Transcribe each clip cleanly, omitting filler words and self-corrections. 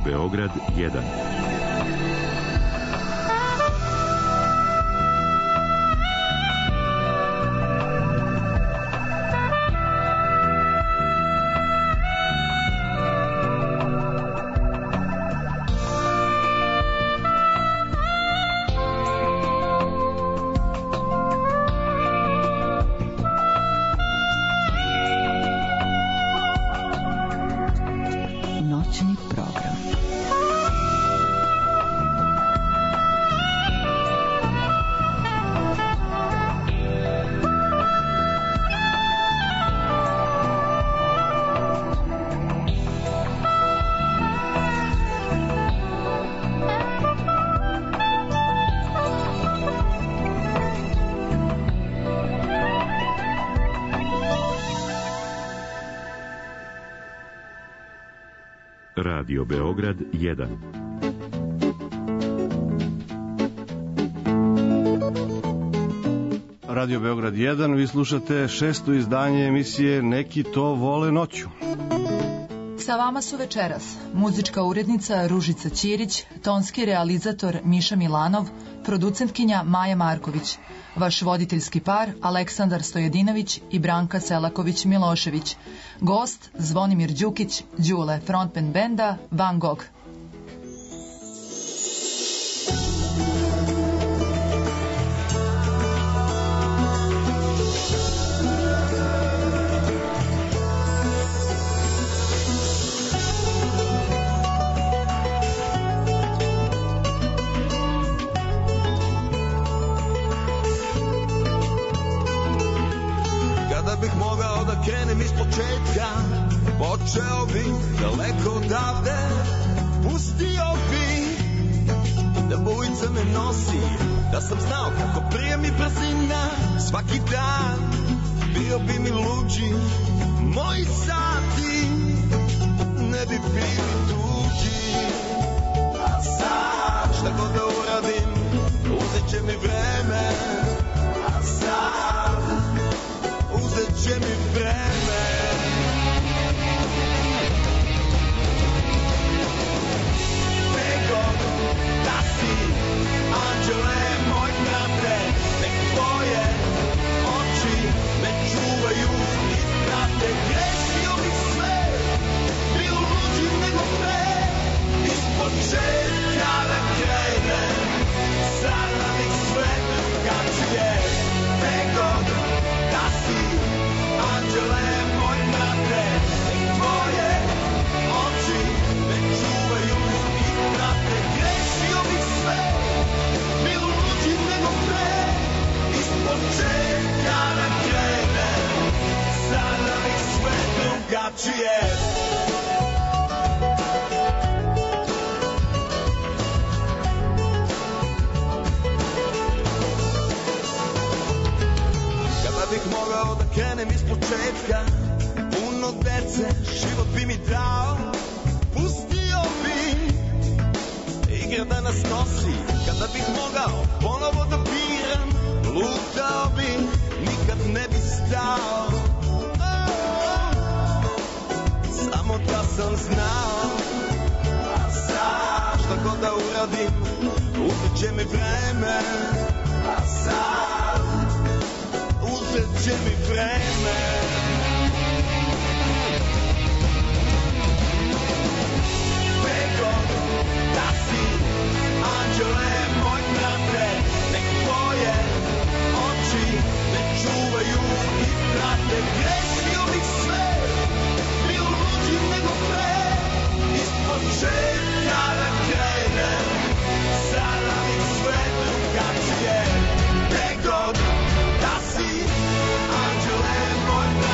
Beograd 1. Radio Beograd 1. Radio Beograd 1, vi slušate šesto izdanje emisije Neki to vole noću. Sa vama su večeras muzička urednica Ružica Ćirić, tonski realizator Miša Milanov, producentkinja Maja Marković, vaš voditeljski par Aleksandar Stojadinović i Branka Selaković-Milošević, gost Zvonimir Đukić, Đule, frontman benda Van Gogh. Počeo bi daleko odavde, pustio bi da bujica me nosi, da sam znao kako prije mi brzina svaki dan, bio bi mi luđi, moji sati ne bi bili tuđi. A sad šta god da uradim, uzet će mi vreme, a sad uzet će mi vreme. Anđele, moj brate, nek tvoje oči me čuvaju i prate. Grešio bih sve, bio luđi nego pre, iz početka da krenem, sada bih sve drugačije. Nego da si, anđele, moj brate, nek tvoje oči me čuvaju i prate. Grešio bih sve, bilo luđi nego pre, iz početka da krenem, sada bih sve drugačije. Kada bih mogao da krenem iz početka, puno dece, život bi mi dao, pustio bi igre da nas nosi. Kada bih mogao ponovo da biram, lutao bi, nikad ne bi stao. Samo da sam znao, a sad šta god da uradim, uzet će mi vreme, a sad uzet će mi vreme. Da si, anđele, moj brate, nek tvoje oči me čuvaju i prate. Grešio bih sve, bio luđi nego pre, iz početka da krenem, sada bih sve drugačije. Gde god da si, anđele, moj brate,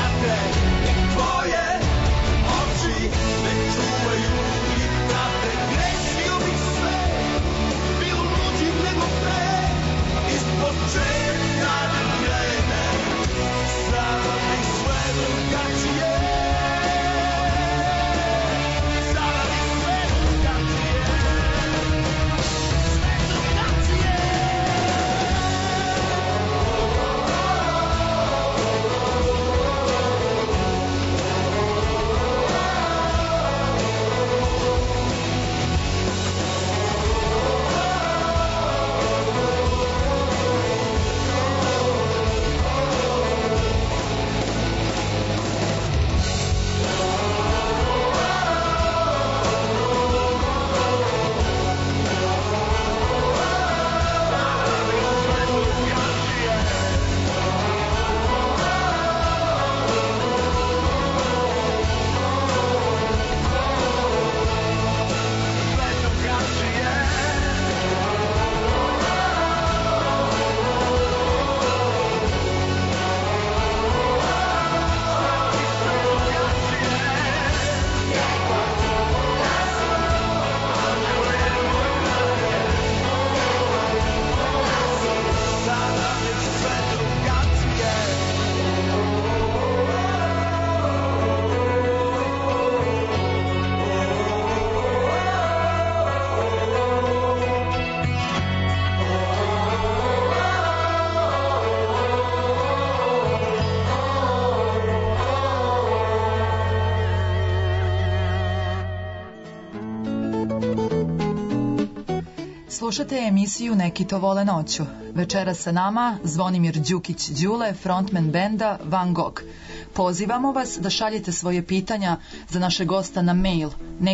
Slušate emisiju Neki to vole noću. Večera sa nama Zvonimir Đukić Đule, frontman benda Van Gogh. Pozivamo vas da šaljete svoje pitanja za naše gosta na mail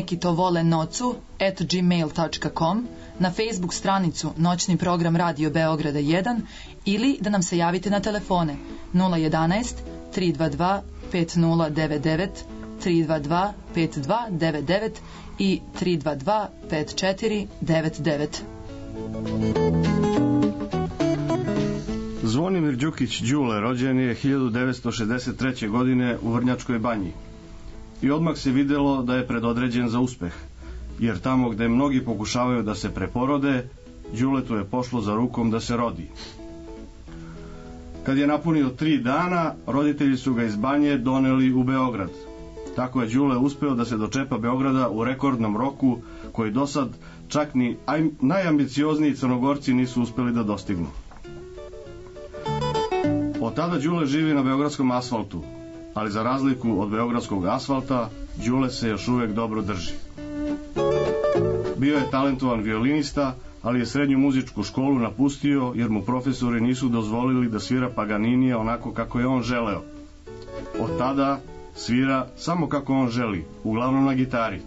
nekitovolenocu@gmail.com, na Facebook stranicu Noćni program Radio Beograda 1 ili da nam se javite na telefone 011 322 5099, 322 5299 i 322 5499. Zvonimir Đukić Đule rođen je 1963. godine u Vrnjačkoj Banji i odmah se videlo da je predodređen za uspeh, jer tamo gde mnogi pokušavaju da se preporode, Đuletu je pošlo za rukom da se rodi. Kad je napunio 3 dana, roditelji su ga iz Banje doneli u Beograd. Tako je Đule uspeo da se dočepa Beograda u rekordnom roku, koji do sad čak ni najambiciozniji Crnogorci nisu uspeli da dostignu. Od tada Đule živi na beogradskom asfaltu, ali za razliku od beogradskog asfalta, Đule se još uvek dobro drži. Bio je talentovan violinista, ali je srednju muzičku školu napustio jer mu profesori nisu dozvolili da svira Paganinija onako kako je on želeo. Od tada svira samo kako on želi, uglavnom na gitari.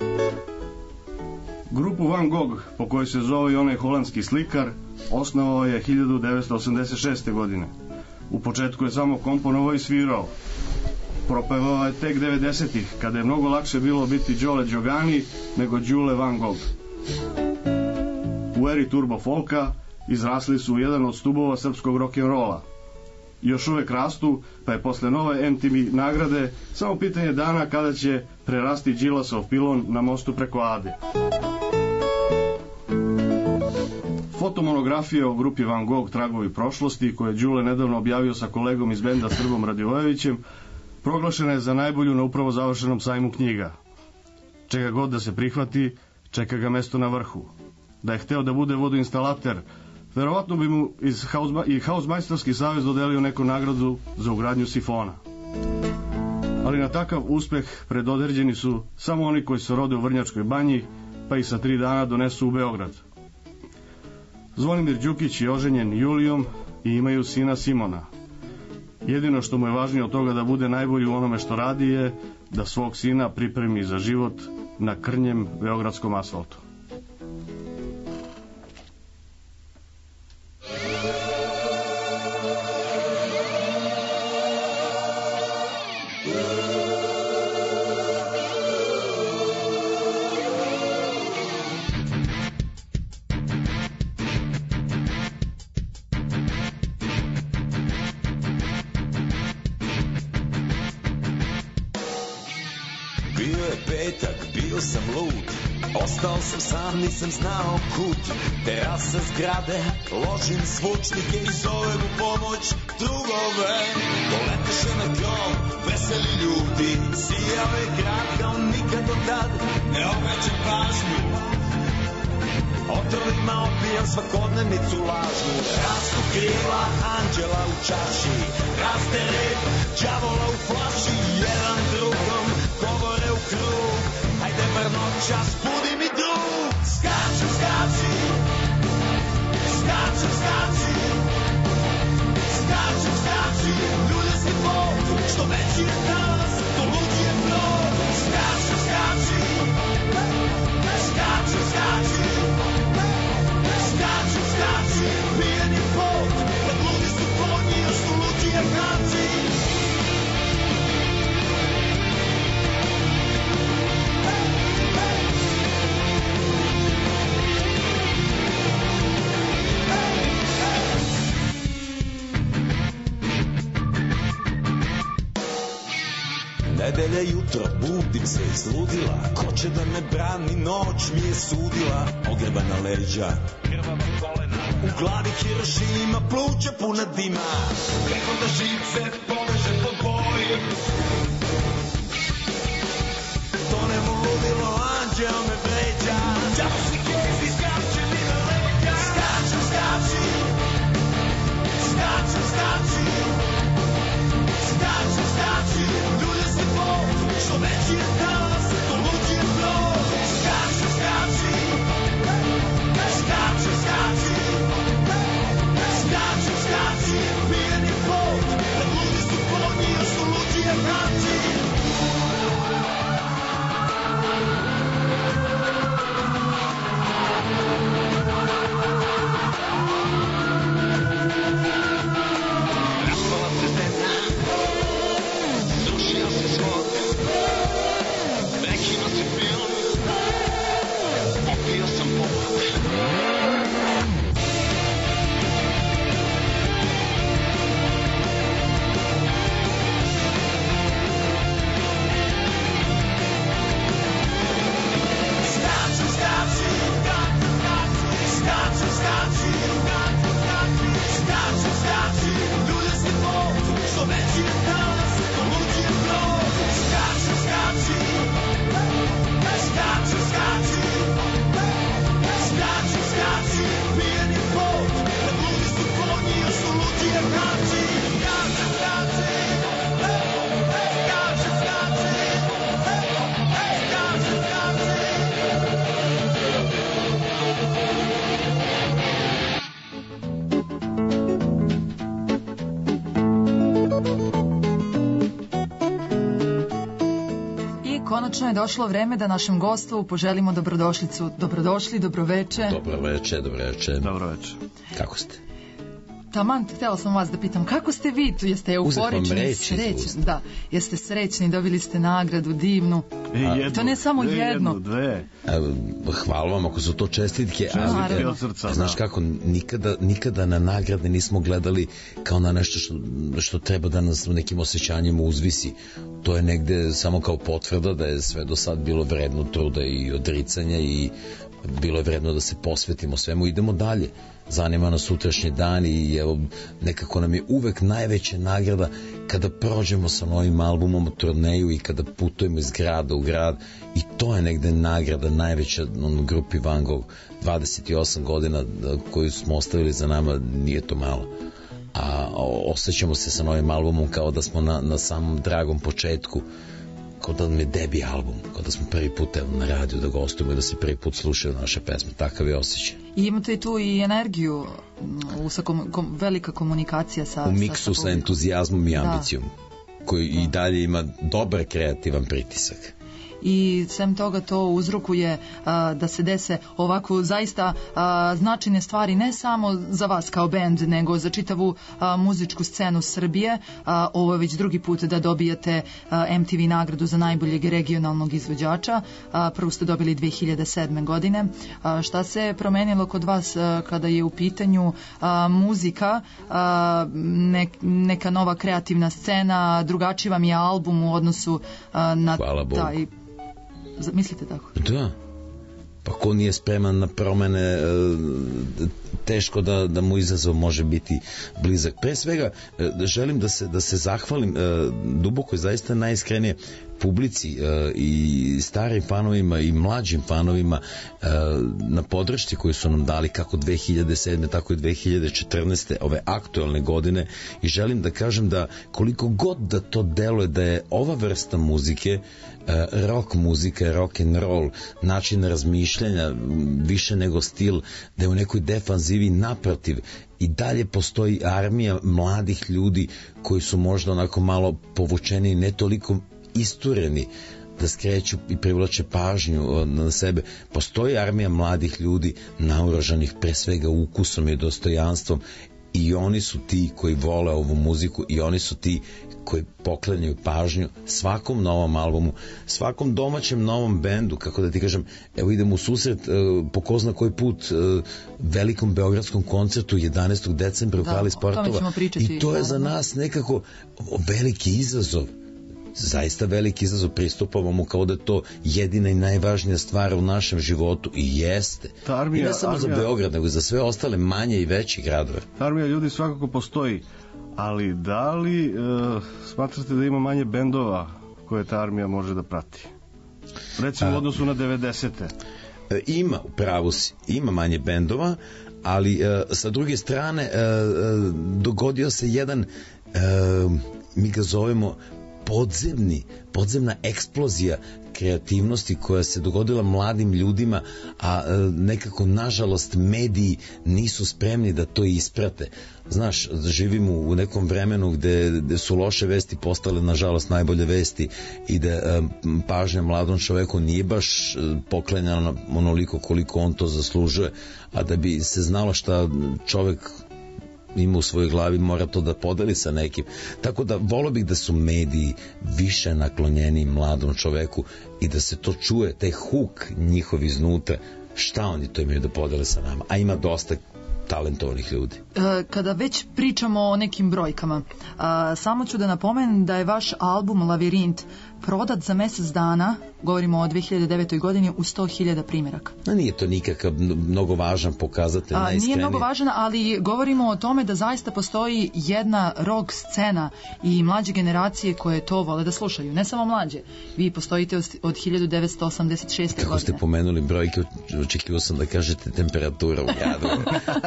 Grupu Van Gogh, po kojoj se zove i onaj holandski slikar, osnovao je 1986. godine. U početku je samo komponovao i svirao. Propevao je tek 90-ih, kada je mnogo lakše bilo biti Đole Đogani nego Đule Van Gogh. U eri turbo folka izrasli su jedan od stubova srpskog rock'n'rolla. Još uvek rastu, pa je posle nove MTV nagrade samo pitanje dana kada će prerasti Đilasov pilon na mostu preko Ade. Fotomonografija o grupi Van Gogh Tragovi prošlosti, koje je Đule nedavno objavio sa kolegom iz benda Srbom Radivojevićem, proglašena je za najbolju na upravo završenom sajmu knjiga. Čega god da se prihvati, čeka ga mesto na vrhu. Da je hteo da bude vodoinstalater, verovatno bi mu i Hausmajstorski savez dodelio neku nagradu za ugradnju sifona. Ali na takav uspeh predodređeni su samo oni koji se rode u Vrnjačkoj Banji, pa ih sa 3 dana donesu u Beograd. Zvonimir Đukić je oženjen Julijom i imaju sina Simona. Jedino što mu je važnije od toga da bude najbolji u onome što radi je da svog sina pripremi za život na krnjem beogradskom asfaltu. Ostao sam sam, nisam znao kud. Terasa zgrade, ložim zvučnike i zovem u pomoć drugove. Doleteše na krov, veseli ljudi, sijao je grad kao nikad do tad. Ne obraćam pažnju, otrovima opijam svakodnevnicu lažnu. Rastu krila anđela u čaši, raste red đavola u flaši. Jedan drugom govore u krug, hajde bar noćas budi mi drug. Skači, skači, skači, skači, skači, skači, ljudski put, što veći je nas, to luđi je brod. Skači, skači, skači, skači, skači, skači, pijeni put, kad ludi su konji, još su luđi je kanci. Nedelja jutro, budim se izludila, ko će da me brani, noć mi je sudila. Ogrebana leđa, krvava kolena, u glavi Hirošima, pluća puna dima. Kako da živce poveže pod boj, tonem u ludilo, anđeo me vređa. Đavo si kezi, skače mi na leđa. Skači, skači, skači, skači, skači, skači, ljudski put, što veći je talas, to luđi je brod. Skači, skači, skači, konačno je došlo vreme da našem gostu poželimo dobrodošlicu. Dobrodošli, dobroveče. Dobroveče. Dobroveče. Kako ste? Taman, htjela sam vas da pitam, kako ste vi tu? Jeste euforični, srećni? Da, jeste srećni, dobili ste nagradu divnu. To ne samo jedno. Dve. Hvala vam ako su to čestitke. Čestitke od srca. Znaš kako, nikada na nagrade nismo gledali kao na nešto što treba da nas nekim osjećanjima uzvisi. To je negde samo kao potvrda da je sve do sad bilo vredno truda i odricanja i bilo je vredno da se posvetimo svemu. Idemo dalje. Zanima nas sutrašnji dan i evo, nekako nam je uvek najveća nagrada kada prođemo sa novim albumom u turneju i kada putujemo iz grada u grad i to je negde nagrada najveća grupi Van Gogh. 28 godina koju smo ostavili za nama, nije to malo. A osjećamo se sa novim albumom kao da smo na samom dragom početku, kao da nam je debi album, kao da smo prvi put na radiju da gostujemo i da se prvi put slušaju naše pesme, takav je osjećaj. I imate tu i energiju, velika komunikacija sa... U miksu sa entuzijazmom i ambicijom, koji i dalje ima dobar kreativan pritisak. I sem toga to uzrokuje da se dese ovako zaista značajne stvari ne samo za vas kao bend, nego za čitavu muzičku scenu Srbije. Ovo je već drugi put da dobijate MTV nagradu za najboljeg regionalnog izvođača. Prvo ste dobili 2007. godine. Šta se promenilo kod vas kada je u pitanju muzika, neka nova kreativna scena, drugačiji vam je album u odnosu na taj... Mislite tako? Da. Pa ko nije spreman na promene, teško da mu izazov može biti blizak. Pre svega, želim da se zahvalim duboko i zaista najiskrenije publici i starim fanovima i mlađim fanovima na podršci koju su nam dali kako 2007. tako i 2014. ove aktualne godine i želim da kažem da koliko god da to deluje da je ova vrsta muzike rock muzika, rock and roll, način razmišljanja više nego stil, da je u nekoj defanzivi, naprotiv i dalje postoji armija mladih ljudi koji su možda onako malo povučeni, ne toliko istureni da skreću i privlače pažnju na sebe. Postoji armija mladih ljudi naoružanih pre svega ukusom i dostojanstvom i oni su ti koji vole ovu muziku i oni su ti koji poklanjaju pažnju svakom novom albumu, svakom domaćem novom bendu, kako da ti kažem, evo idemo u susret po ko zna koji put velikom beogradskom koncertu 11. decembra u hali sportova i to je za nas nekako veliki izazov, zaista veliki izazov, pristupamo mu kao da je to jedina i najvažnija stvar u našem životu i jeste. I ne samo za Beograd, nego za sve ostale manje i veće gradove. Ta armija ljudi svakako postoji, ali da li smatrate da ima manje bendova koje ta armija može da prati? Recimo u odnosu na 90. Ima, u pravu si, ima manje bendova, ali sa druge strane dogodio se jedan, mi ga zovemo podzemna eksplozija kreativnosti koja se dogodila mladim ljudima, a nekako nažalost mediji nisu spremni da to isprate. Znaš, živimo u nekom vremenu gde su loše vesti postale nažalost najbolje vesti i da pažnja mladom čoveku nije baš poklanjana onoliko koliko on to zaslužuje, a da bi se znalo šta čovek ima u svojoj glavi, mora to da podeli sa nekim. Tako da volio bih da su mediji više naklonjeni mladom čoveku i da se to čuje, taj huk njihov iznutra, šta oni to imaju da podele sa nama. A ima dosta talentovanih ljudi. Kada već pričamo o nekim brojkama, samo ću da napomenem da je vaš album Lavirint prodat za mesec dana, govorimo o 2009. godini, u 100.000 primjeraka. Nije to nikakav mnogo važan pokazatelj, najiskreniji. Nije mnogo važan, ali govorimo o tome da zaista postoji jedna rock scena i mlađe generacije koje to vole da slušaju. Ne samo mlađe. Vi postojite od 1986. godine. Kako ste pomenuli brojke, očekivao sam da kažete temperatura u Jadru.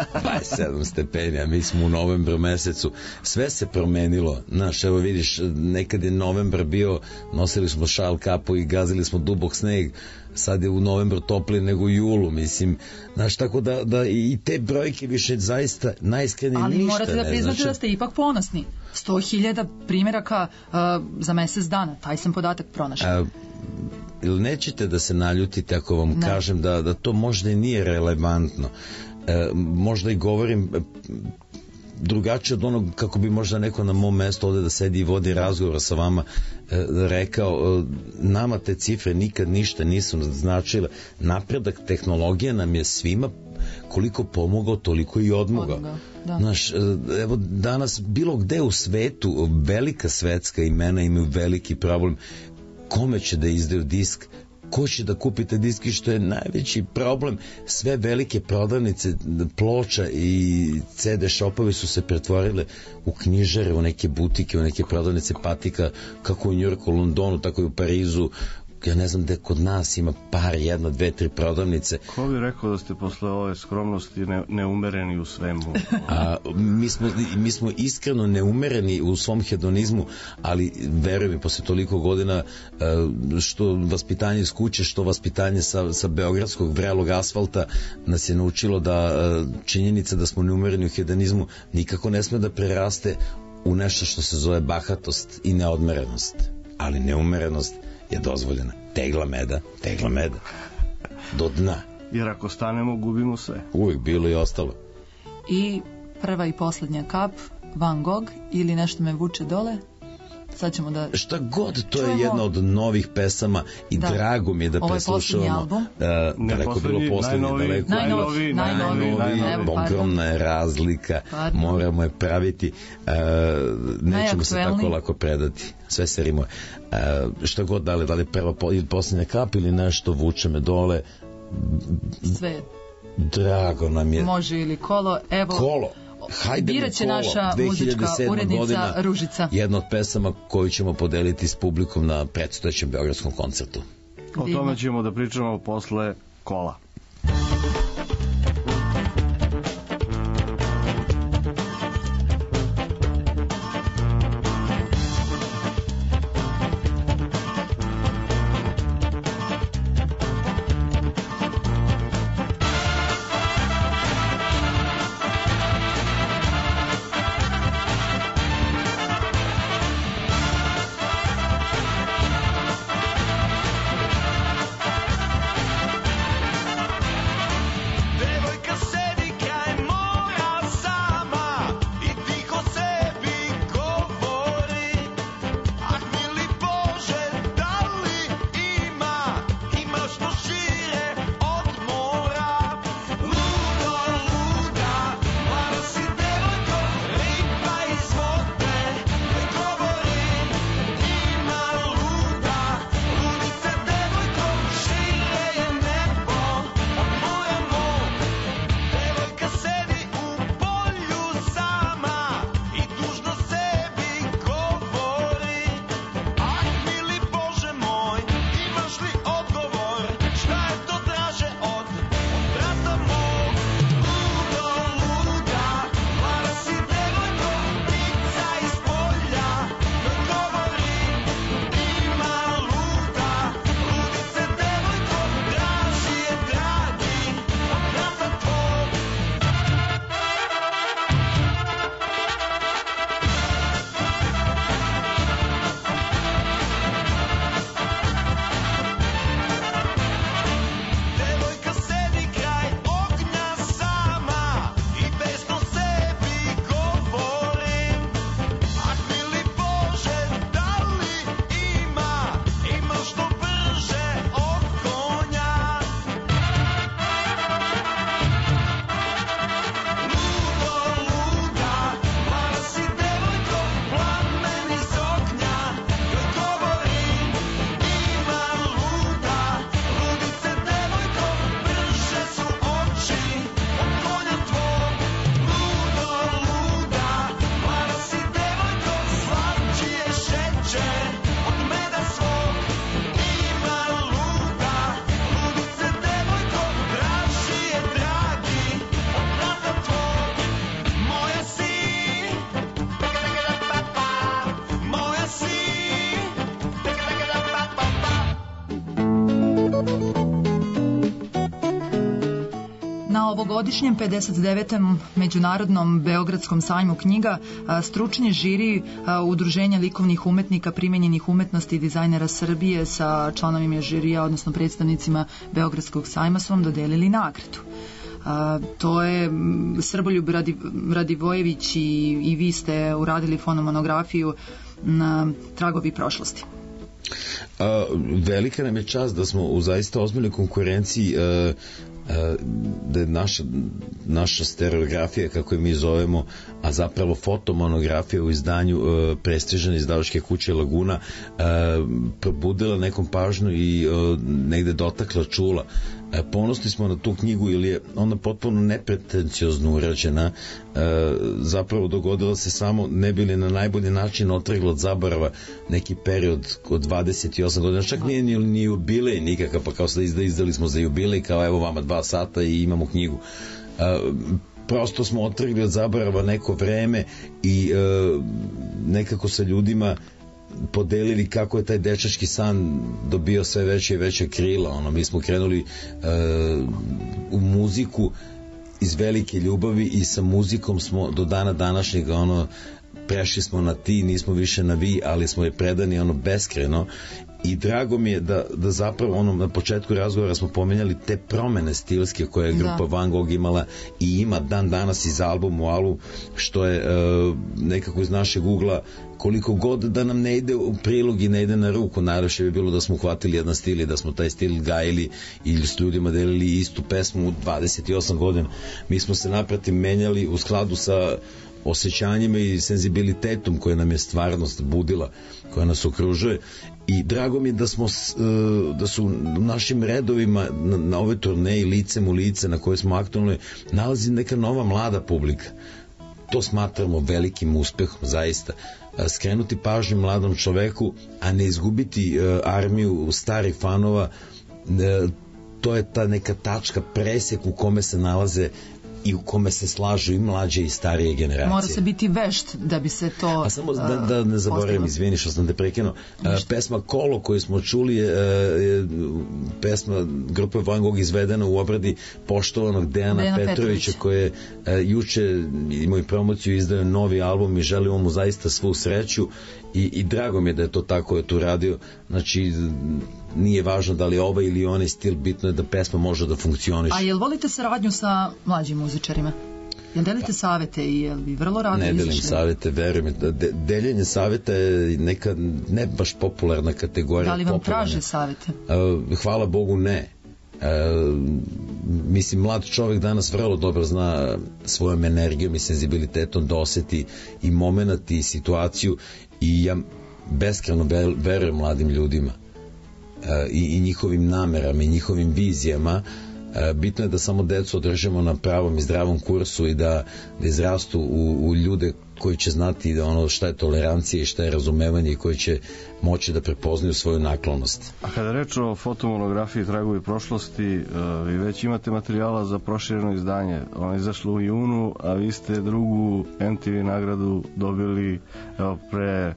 27 stepeni, a mi smo u novembru mesecu. Sve se promenilo. Znaš, evo vidiš, nekad je novembar bio, nosili smo šal, kapu i gazili smo dubok sneg. Sad je u novembru toplije nego u julu, mislim. Znaš, tako da i te brojke više zaista najiskrenije ništa ne. Ali morate da priznate da ste ipak ponosni. 100.000 primjeraka za mesec dana. Taj sam podatak pronašao. Ili nećete da se naljutite ako vam kažem da to možda i nije relevantno. Možda i govorim drugačije od onog kako bi možda neko na mom mestu ovde da sedi i vodi razgovor sa vama rekao, nama te cifre nikad ništa nisu značile. Napredak tehnologije nam je svima koliko pomogao, toliko i odmogao. Znaš, evo danas bilo gde u svetu velika svetska imena imaju veliki problem. Kome će da izdaju disk, ko će da kupite disk, i što je najveći problem, sve velike prodavnice ploča i CD shopovi su se pretvorile u knjižare, u neke butike, u neke prodavnice patika, kako u Njujorku, Londonu, tako i u Parizu. Ja ne znam da kod nas ima par, 1, 2, 3 prodavnice. Ko bi rekao da ste posle ove skromnosti neumereni u svemu? Mi smo iskreno neumereni u svom hedonizmu, ali verujem mi, posle toliko godina, što vaspitanje iz kuće, što vaspitanje sa beogradskog vrelog asfalta nas je naučilo da činjenica da smo neumereni u hedonizmu nikako ne sme da preraste u nešto što se zove bahatost i neodmerenost. Ali neumerenost je dozvoljena. Tegla meda. Do dna. Jer ako stanemo, gubimo sve. Uvijek bilo i ostalo. I prva i poslednja kap, Van Gogh ili Nešto me vuče dole. Sad ćemo da... Šta god, to je jedna od novih pesama i drago mi je da preslušavamo. Daleko bilo poslednji, najnoviji, ogromna je razlika, moramo je praviti, nećemo se tako lako predati, sve se rimuje. Šta god, da li prva ili poslednja kap ili Nešto vuče me dole, sve drago nam je. Može ili Kolo, evo Kolo. Birat će naša muzička urednica Ružica. Jedna od pesama koju ćemo podeliti s publikom na predstojećem beogradskom koncertu. O tome ćemo da pričamo posle Kola. Na ovogodišnjem 59. Međunarodnom Beogradskom sajmu knjiga stručni žiri Udruženja likovnih umetnika primenjenih umetnosti i dizajnera Srbije sa članovima žirija, odnosno predstavnicima Beogradskog sajma, su vam dodelili nagradu. To je Srboljub Radivojević i vi ste uradili fonomonografiju na Tragovi prošlosti. Velika nam je čast da smo u zaista ozbiljnoj konkurenciji, da je naša stereografija, kako je mi zovemo, a zapravo fotomonografija u izdanju prestižne izdavačke kuće Laguna, probudila nekom pažnju i negde dotakla čula. Ponosni smo na tu knjigu, ili je ona potpuno nepretenciozno urađena, zapravo dogodila se samo ne bi li na najbolji način otrgla od zaborava neki period od 28 godina, čak nije ni jubilej nikakav, pa kao sad izdali smo za jubilej, kao evo vama 2 sata i imamo knjigu. Prosto smo otrgli od zaborava neko vreme i nekako sa ljudima podelili kako je taj dečački san dobio sve veće i veće krila. Mi smo krenuli u muziku iz velike ljubavi i sa muzikom smo do dana današnjeg prešli smo na ti, nismo više na vi, ali smo je predani beskreno. I drago mi je da zapravo na početku razgovora smo pomenjali te promene stilske koje je grupa Van Gogh imala i ima dan danas iz album u album, što je nekako iz našeg ugla, koliko god da nam ne ide u prilog i ne ide na ruku, najlepše bi bilo da smo uhvatili jedan stil i da smo taj stil gajili ili s ljudima delili istu pesmu u 28 godina. Mi smo se naprotiv menjali u skladu sa osjećanjima i senzibilitetom koje nam je stvarnost budila, koja nas okružuje. I drago mi je da su u našim redovima na ove turneji licem u lice na kojoj smo aktualni nalazi neka nova mlada publika. To smatramo velikim uspehom, zaista. Skrenuti pažnju mladom čoveku, a ne izgubiti armiju starih fanova, to je ta neka tačka, presek u kome se nalaze i u kome se slažu i mlađe i starije generacije. Mora se biti vešt da bi se to a samo da ne zaboravim, izvini što sam te prekinuo, pesma Kolo koju smo čuli je pesma grupe Van Gogh izvedena u obradi poštovanog Dejana Petrovića, koji je juče imao i promociju, izdao novi album i želimo mu zaista svu sreću i drago mi je da je to tako je tu radio. Znači nije važno da li je ovaj ili onaj stil, bitno je da pesma može da funkcioniše. A jel volite saradnju sa mlađim muzičarima? Jel delite savete i jel bi vrlo rado izašli? Ne delim savete, verujem. Deljenje saveta je neka ne baš popularna kategorija. Da li vam traže savete? Hvala Bogu ne. Mislim, mlad čovjek danas vrlo dobro zna svojom energijom i senzibilitetom da osjeti i moment i situaciju i ja beskreno verujem mladim ljudima i njihovim namerama i njihovim vizijama. Bitno je da samo decu održimo na pravom i zdravom kursu i da izrastu u ljude koji će znati da šta je tolerancija i šta je razumevanje i koji će moći da prepoznaju svoju naklonost. A kada reč o fotomonografiji Tragovi prošlosti, vi već imate materijala za prošireno izdanje. Ono je izašlo u junu, a vi ste drugu MTV nagradu dobili pre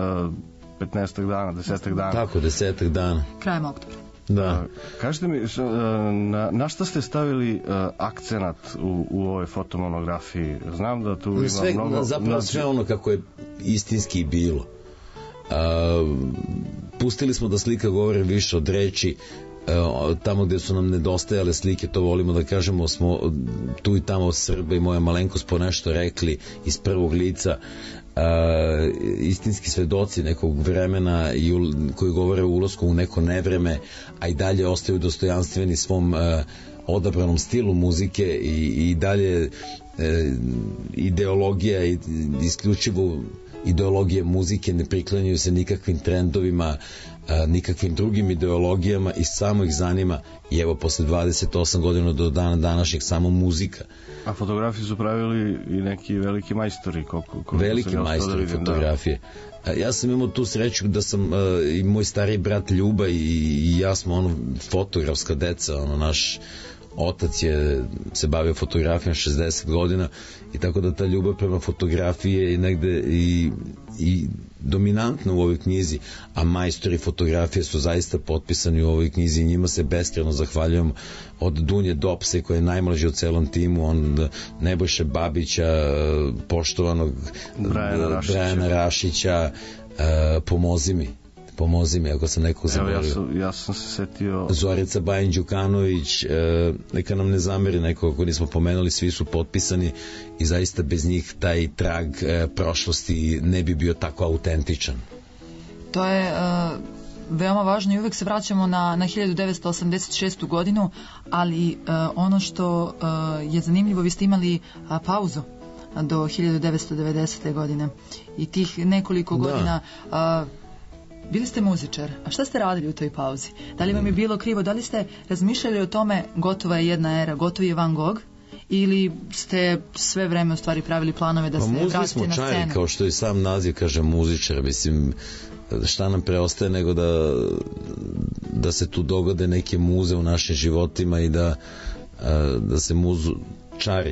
15 dana, 10 dana. Tako, 10 dana. Krajem oktobra. Da. Kažete mi, na šta ste stavili akcenat u ovoj fotomonografiji? Znam da tu ima mnogo... Zapravo sve ono kako je istinski bilo. Pustili smo da slika govori više od reči. Tamo gde su nam nedostajale slike, to volimo da kažemo, smo tu i tamo Srbe i moja malenkost po nešto rekli iz prvog lica. Istinski svedoci nekog vremena koji govore o ulasku u neko nevreme, a i dalje ostaju dostojanstveni svom odabranom stilu muzike i dalje ideologija i isključivo ideologije muzike ne priklanjaju se nikakvim trendovima, nikakvim drugim ideologijama i samo ih zanima, i evo posle 28 godina do dana današnjeg, samo muzika. A fotografije su pravili i neki veliki majstori. Veliki majstori fotografije. Ja sam imao tu sreću da sam i moj stariji brat Ljuba i ja smo fotografska deca, naš otac je se bavio fotografijom 60 godina i tako da ta ljubav prema fotografiji je negde i dominantna u ovoj knjizi, a majstori fotografije su zaista potpisani u ovoj knjizi i njima se beskrajno zahvaljujem, od Dunje Dopse koja je najmlađi u celom timu, on Nebojše Babića, poštovanog Brajana Rašića, pomozi mi ako sam nekog zaboravio. Ja sam se setio Zorica Bajin Đukanović, neka nam ne zameri nekog ako nismo pomenuli, svi su potpisani i zaista bez njih taj trag prošlosti ne bi bio tako autentičan. To je veoma važno i uvek se vraćamo na 1986. godinu, ali ono što je zanimljivo, vi ste imali pauzu do 1990. godine i tih nekoliko godina bili ste muzičar, a šta ste radili u toj pauzi? Da li vam je bilo krivo, da li ste razmišljali o tome gotova je jedna era, gotov je Van Gogh, ili ste sve vreme u stvari pravili planove da se vratite na scenu? Muzili smo čari, kao što i sam naziv kaže, muzičar, mislim, šta nam preostaje nego da se tu dogode neke muze u našim životima i da se muzu čari.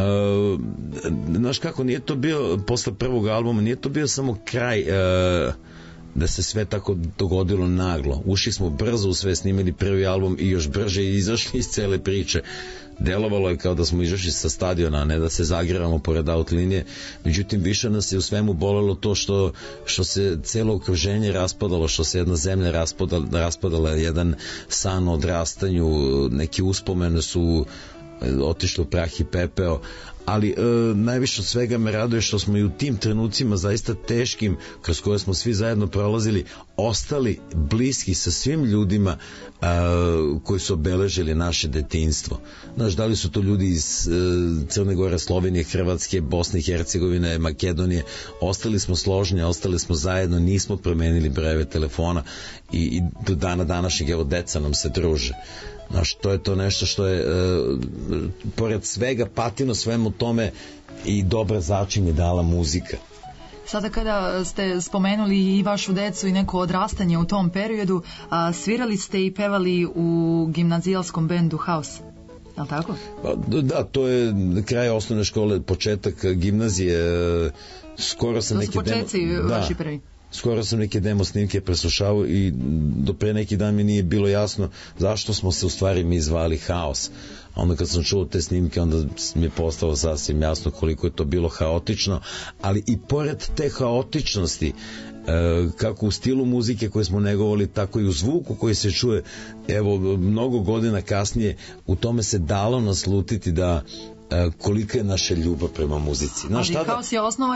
Znaš kako, nije to bio posle prvog albuma, nije to bio samo kraj da se sve tako dogodilo naglo. Ušli smo brzo u sve, snimili prvi album i još brže izašli iz cele priče. Delovalo je kao da smo izašli sa stadiona, a ne da se zagrevamo pored out linije. Međutim, više nas je u svemu bolelo to što se celo okruženje raspadalo, što se jedna zemlja raspadala, jedan san o odrastanju, neki uspomene su otišli u prah i pepeo, ali najviše od svega me raduje što smo i u tim trenucima zaista teškim, kroz koje smo svi zajedno prolazili, ostali bliski sa svim ljudima koji su obeležili naše detinjstvo. Znaš, da li su to ljudi iz Crne Gore, Slovenije, Hrvatske, Bosne i Hercegovine, Makedonije, ostali smo složni, ostali smo zajedno, nismo promenili brojeve telefona i do dana današnjeg, evo, deca nam se druže. Znaš, to je to nešto što je pored svega patino svemu tome i dobra začinje dala muzika. Sada kada ste spomenuli i vašu decu i neko odrastanje u tom periodu, svirali ste i pevali u gimnazijalskom bendu House, je li tako? Da, to je kraj osnovne škole, početak gimnazije, skoro sam neke... To su početci vaši prvi. Skoro sam neke demo snimke preslušavao i do pre neki dan mi nije bilo jasno zašto smo se u stvari mi zvali Haos. A onda kad sam čuo te snimke, onda mi je postalo sasvim jasno koliko je to bilo haotično, ali i pored te haotičnosti, kako u stilu muzike koje smo negovali, tako i u zvuku koji se čuje, evo, mnogo godina kasnije, u tome se dalo naslutiti da kolika je naša ljubav prema muzici. Ali Haos je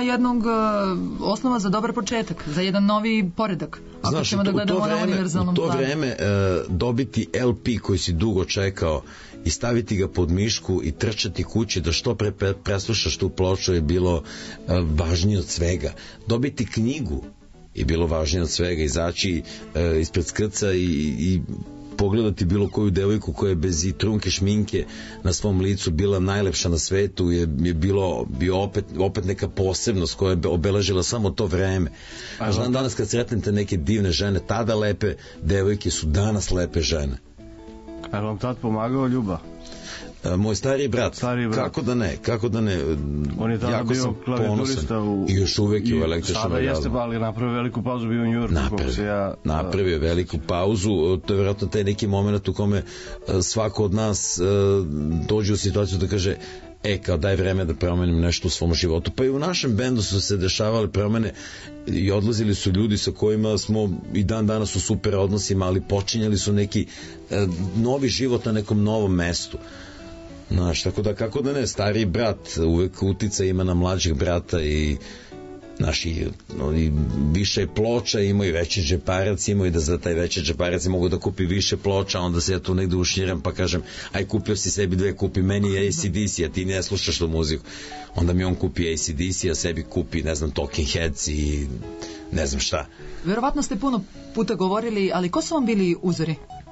osnova za dobar početak, za jedan novi poredak. Ako znaš, ćemo da gledamo na univerzalnom planu. U to vreme dobiti LP koji si dugo čekao i staviti ga pod mišku i trčati kući da što pre preslušaš tu ploču je bilo važnije od svega. Dobiti knjigu je bilo važnije od svega, izaći ispred skrca i pogledati bilo koju devojku koja je bez i trunke šminke na svom licu bila najlepša na svetu je bio opet neka posebnost koja je obeležila samo to vreme. Znam danas kad sretnete neke divne žene, tada lepe devojke su danas lepe žene. Je vam tad pomagao Ljuba? Moj stariji brat. Kako da ne. On je tada bio klavijaturista i još uvek je u električnom sada jeste, ali napravio veliku pauzu, bio u Njujorku. Napravio veliku pauzu, to je vjerojatno taj neki moment u kome svako od nas dođe u situaciju da kaže kao daj vreme da promenim nešto u svom životu. Pa i u našem bendu su se dešavale promene i odlazili su ljudi sa kojima smo i dan danas u super odnosima, ali počinjali su neki novi život na nekom novom mestu. Znaš, tako da kako da ne, stariji brat uvek utica ima na mlađeg brata i naši više ploča, imaju veći džeparac, imaju da za taj veći džeparac mogu da kupi više ploča, onda se ja tu negde ušniram pa kažem aj kupio si sebi dve, kupi meni AC/DC, a ti ne slušaš tu muziku, onda mi on kupi AC/DC, a sebi kupi ne znam Talking Heads i ne znam šta. Verovatno ste puno puta govorili, ali ko su vam bili uzori?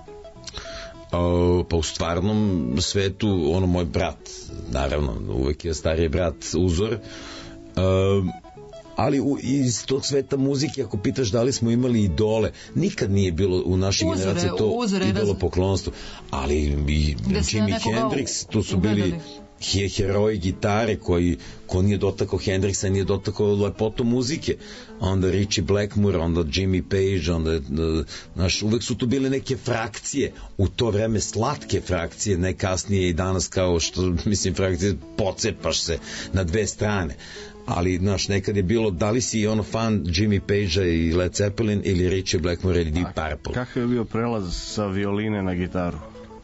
Pa u stvarnom svetu moj brat, naravno uvek je stariji brat uzor, ali iz tog sveta muzike, ako pitaš da li smo imali idole, nikad nije bilo u našoj generaciji to idolo poklonstvo, ali i Jimi Hendrix, tu su bili heroji gitare ko nije dotakao Hendrixa, nije dotakao lepotu muzike, onda Richie Blackmore, onda Jimmy Page, onda uvek su tu bile neke frakcije, u to vreme slatke frakcije, ne kasnije i danas kao što, mislim, frakcije pocepaš se na dve strane, ali nekad je bilo da li si fan Jimmy Page-a i Led Zeppelin ili Richie Blackmore ili Deep Purple. Kakav je bio prelaz sa violine na gitaru?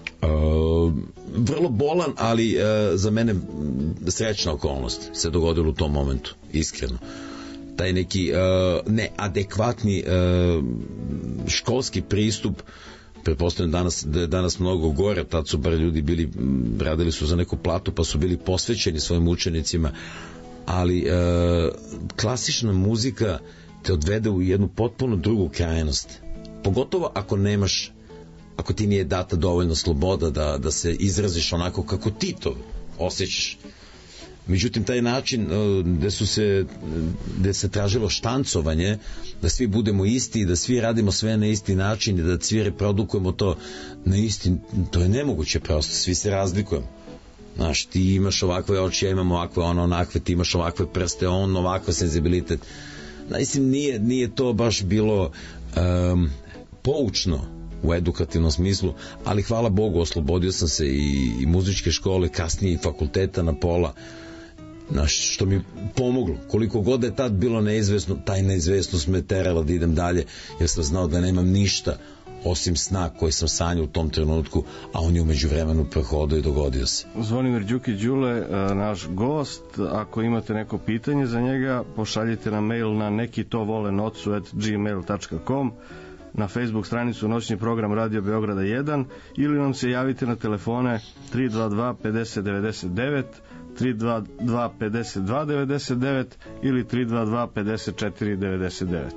Vrlo bolan, ali za mene srećna okolnost se dogodila u tom momentu, iskreno. Taj neki neadekvatni školski pristup, pretpostavljam da je danas mnogo gore, tad su bar ljudi bili, radili su za neku platu pa su bili posvećeni svojim učenicima, ali klasična muzika te odvede u jednu potpuno drugu krajnost, pogotovo ako ti nije data dovoljno sloboda da se izraziš onako kako ti to osjećaš. Međutim, taj način gde se tražilo štancovanje, da svi budemo isti, da svi radimo sve na isti način i da svi reprodukujemo to na isti, to je nemoguće prosto, svi se razlikujemo. Znaš, ti imaš ovakve oči, ja imam ovakve, onakve, ti imaš ovakve prste, on ovakav senzibilitet. Mislim, nije to baš bilo poučno u edukativnom smislu, ali hvala Bogu oslobodio sam se i muzičke škole, kasnije i fakulteta na pola, što mi pomoglo. Koliko god je tad bilo neizvesno, taj neizvesnost me terala da idem dalje, jer sam znao da nemam ništa osim sna koji sam sanjao u tom trenutku, a on je umeđu vremenu prohodio i dogodio se. Zvonimir Đukić Đule, naš gost. Ako imate neko pitanje za njega, pošaljite na mail na nekitovolenocu@gmail.com, na Facebook stranicu Noćni program Radio Beograda 1, ili nam se javite na telefone 322 5099, 322 5299 ili 322 5499.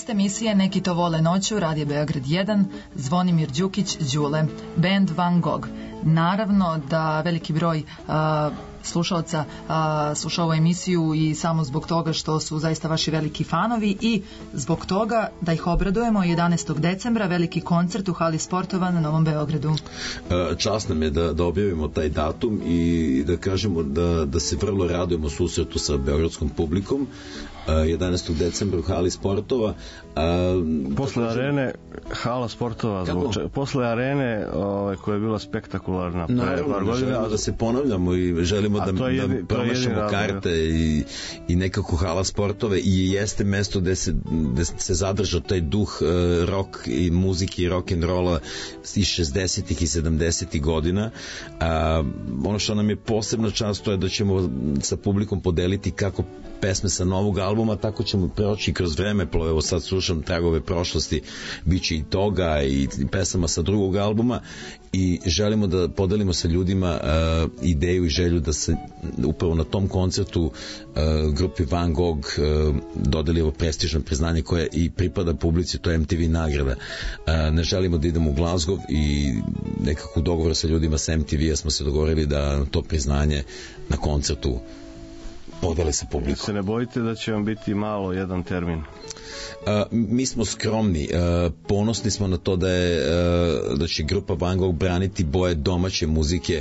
Gost emisije Neki to vole noću, Radio Beograd 1, Zvonimir Đukić, Đule, band Van Gogh. Naravno da veliki broj slušalaca sluša ovu emisiju i samo zbog toga što su zaista vaši veliki fanovi i zbog toga da ih obradujemo 11. decembra veliki koncert u hali sportova na Novom Beogradu. Čast nam je da objavimo taj datum i da kažemo da se vrlo radujemo susretu sa beogradskom publikom 11. decembra u hali sportova. Posle arene hala sportova posle arene koja je bila spektakularna pre par godina. Želimo da se ponavljamo i želimo da promašamo karte i nekako hala sportove i jeste mesto gde se zadržao taj duh rock i muzike i rock and rolla iz 60-ih i 70-ih godina. Ono što nam je posebna čast to je da ćemo sa publikom podeliti kako pesme sa novog albuma, tako ćemo proći kroz vreme, evo sad slušam Tragove prošlosti, bit će i toga i pesama sa drugog albuma i želimo da podelimo sa ljudima ideju i želju da se upravo na tom koncertu grupi Van Gogh dodeli ovo prestižno priznanje koje i pripada publici, to je MTV nagrada. Ne želimo da idemo u Glasgow i nekako u dogovoru sa ljudima sa MTV-a smo se dogovorili da to priznanje na koncertu podele sa publikom. Se ne bojite da će vam biti malo jedan termin? Mi smo skromni, ponosni smo na to da će grupa Van Gogh braniti boje domaće muzike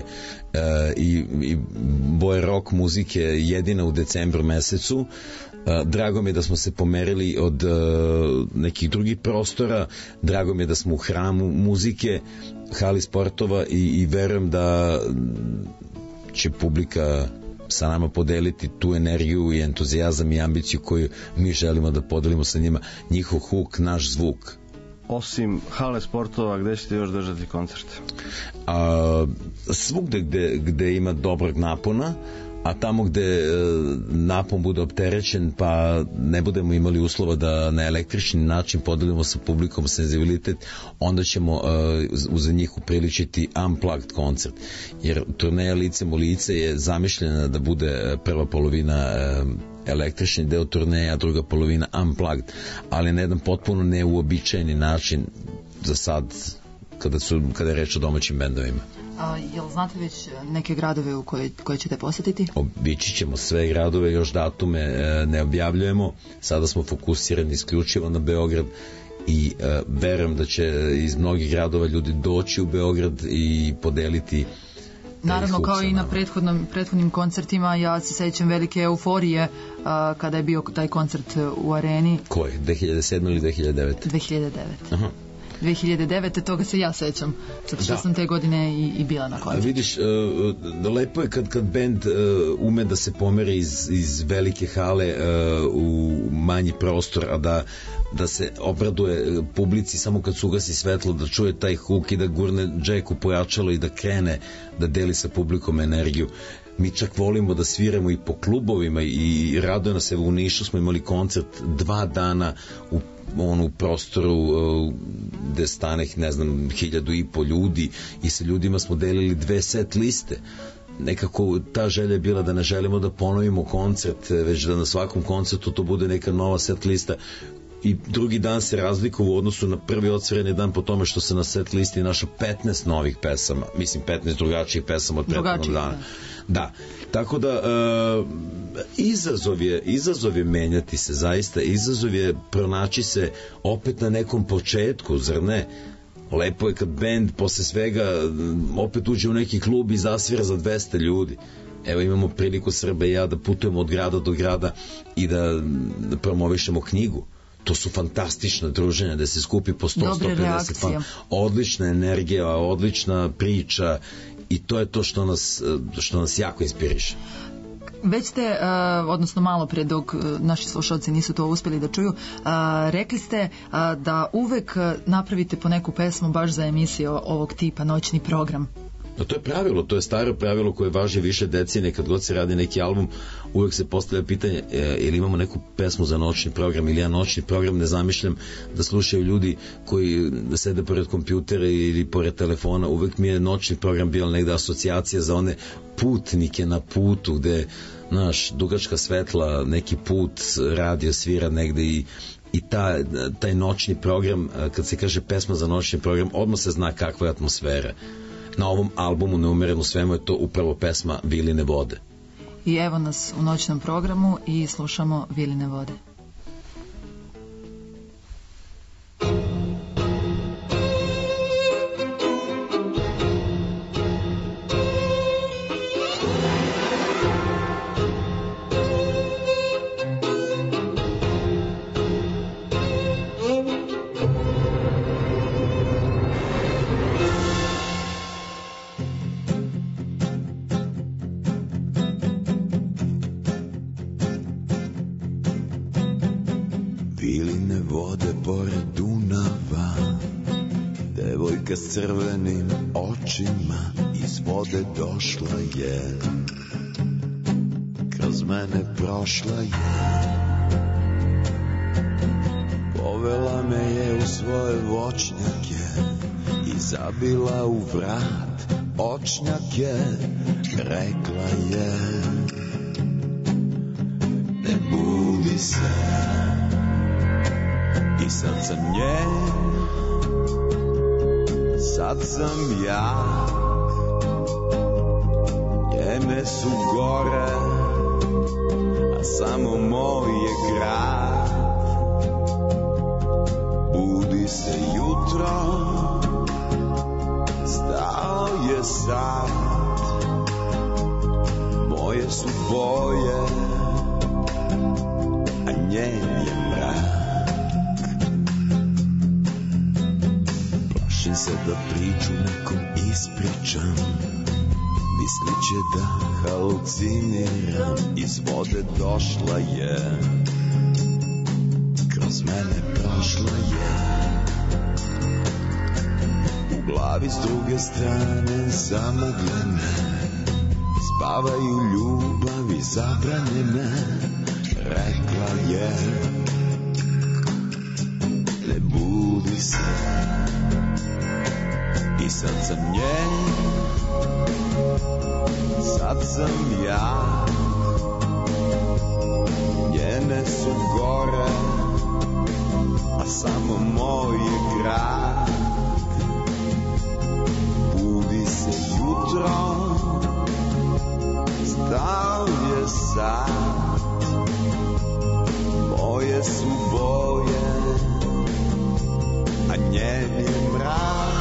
i boje rock muzike jedina u decembru mesecu. Drago mi je da smo se pomerili od nekih drugih prostora, drago mi je da smo u hramu muzike, hali sportova i verujem da će publika sa nama podeliti tu energiju i entuzijazam i ambiciju koju mi želimo da podelimo sa njima, njihov huk, naš zvuk. Osim hale sportova, gde ćete još držati koncerte? Svugde gde ima dobrog napona, a tamo gde napon bude opterećen pa ne budemo imali uslova da na električni način podelimo sa publikom senzibilitet, onda ćemo za njih upriličiti unplugged koncert, jer turneja Licem u lice je zamišljena da bude prva polovina električni deo turneja, a druga polovina unplugged, ali na jedan potpuno neuobičajeni način za sad kada je reč o domaćim bendovima. Jel znate već neke gradove u koje ćete posetiti? Obići ćemo sve gradove, još datume ne objavljujemo, sada smo fokusirani isključivo na Beograd i verujem da će iz mnogih gradova ljudi doći u Beograd i podeliti. Naravno, kao i na prethodnim koncertima, ja se sećam velike euforije kada je bio taj koncert u areni. Koji? 2007 ili 2009? 2009. Aha. 2009. toga se ja sećam, zato što sam te godine i bila na koncertu. Vidiš, lepo je kad bend ume da se pomeri iz velike hale u manji prostor, a da se obraduje publici samo kad se ugasi svetlo, da čuje taj huk i da gurne džek u pojačalo i da krene da deli sa publikom energiju. Mi čak volimo da sviramo i po klubovima i raduje nas, evo u Nišu smo imali koncert 2 dana u prostoru gde staneh, ne znam, 1500 ljudi i sa ljudima smo delili 2 set liste. Nekako ta želja je bila da ne želimo da ponovimo koncert, već da na svakom koncertu to bude neka nova set lista i drugi dan se razlikuje u odnosu na prvi odsvirani dan po tome što se na set listi našo 15 novih pesama, mislim 15 drugačijih pesama od prethodnog dana. Da, tako da izazov je menjati se, zaista izazov je pronaći se opet na nekom početku, zar ne? Lepo je kad bend posle svega opet uđe u neki klub i zasvira za 200 ljudi. Evo imamo priliku Srbe i ja da putujemo od grada do grada i da promovišemo knjigu. To su fantastična druženja da se skupi po 100-150 fan. Odlična energija, odlična priča i to je to što nas jako inspiriše. Već ste, odnosno malo pre dok naši slušalci nisu to uspeli da čuju, rekli ste da uvek napravite po neku pesmu baš za emisije ovog tipa, noćni program. To je pravilo, to je staro pravilo koje važi više decenije, kad god se radi neki album, uvek se postavlja pitanje ili imamo neku pesmu za noćni program ili ja noćni program ne zamišljam da slušaju ljudi koji sede pored kompjutera ili pored telefona, uvek mi je noćni program bio negde asocijacija za one putnike na putu gde, znaš, dugačka svetla, neki put, radio svira negde i i taj noćni program, kad se kaže pesma za noćni program, odmah se zna kakva je atmosfera. Na ovom albumu Neumereno svemu je to upravo pesma Viline vode. I evo nas u noćnom programu i slušamo Viline vode. S crvenim očima iz vode došla je, kroz mene prošla je, povela me je u svoje voćnjake i zabila u vrat očnjake, rekla je, ne budi se, i sad sam njen. Sad sam ja, njene su gore, a samo moj je grad. Budi se jutro, stao je sad, moje su boje, a njen je mrak. Plašim se da priču nekom ispričam, mislit će da haluciniram. Iz vode došla je, kroz mene prošla je, u glavi s druge strane zamagljene spavaju ljubavi zabranjene. Rekla je, ne budi se, i sad sam njen, sad sam ja, njene su gore, a samo moj je grad. Budi se jutro, stao je sad, moje su boje, a njen je mrak.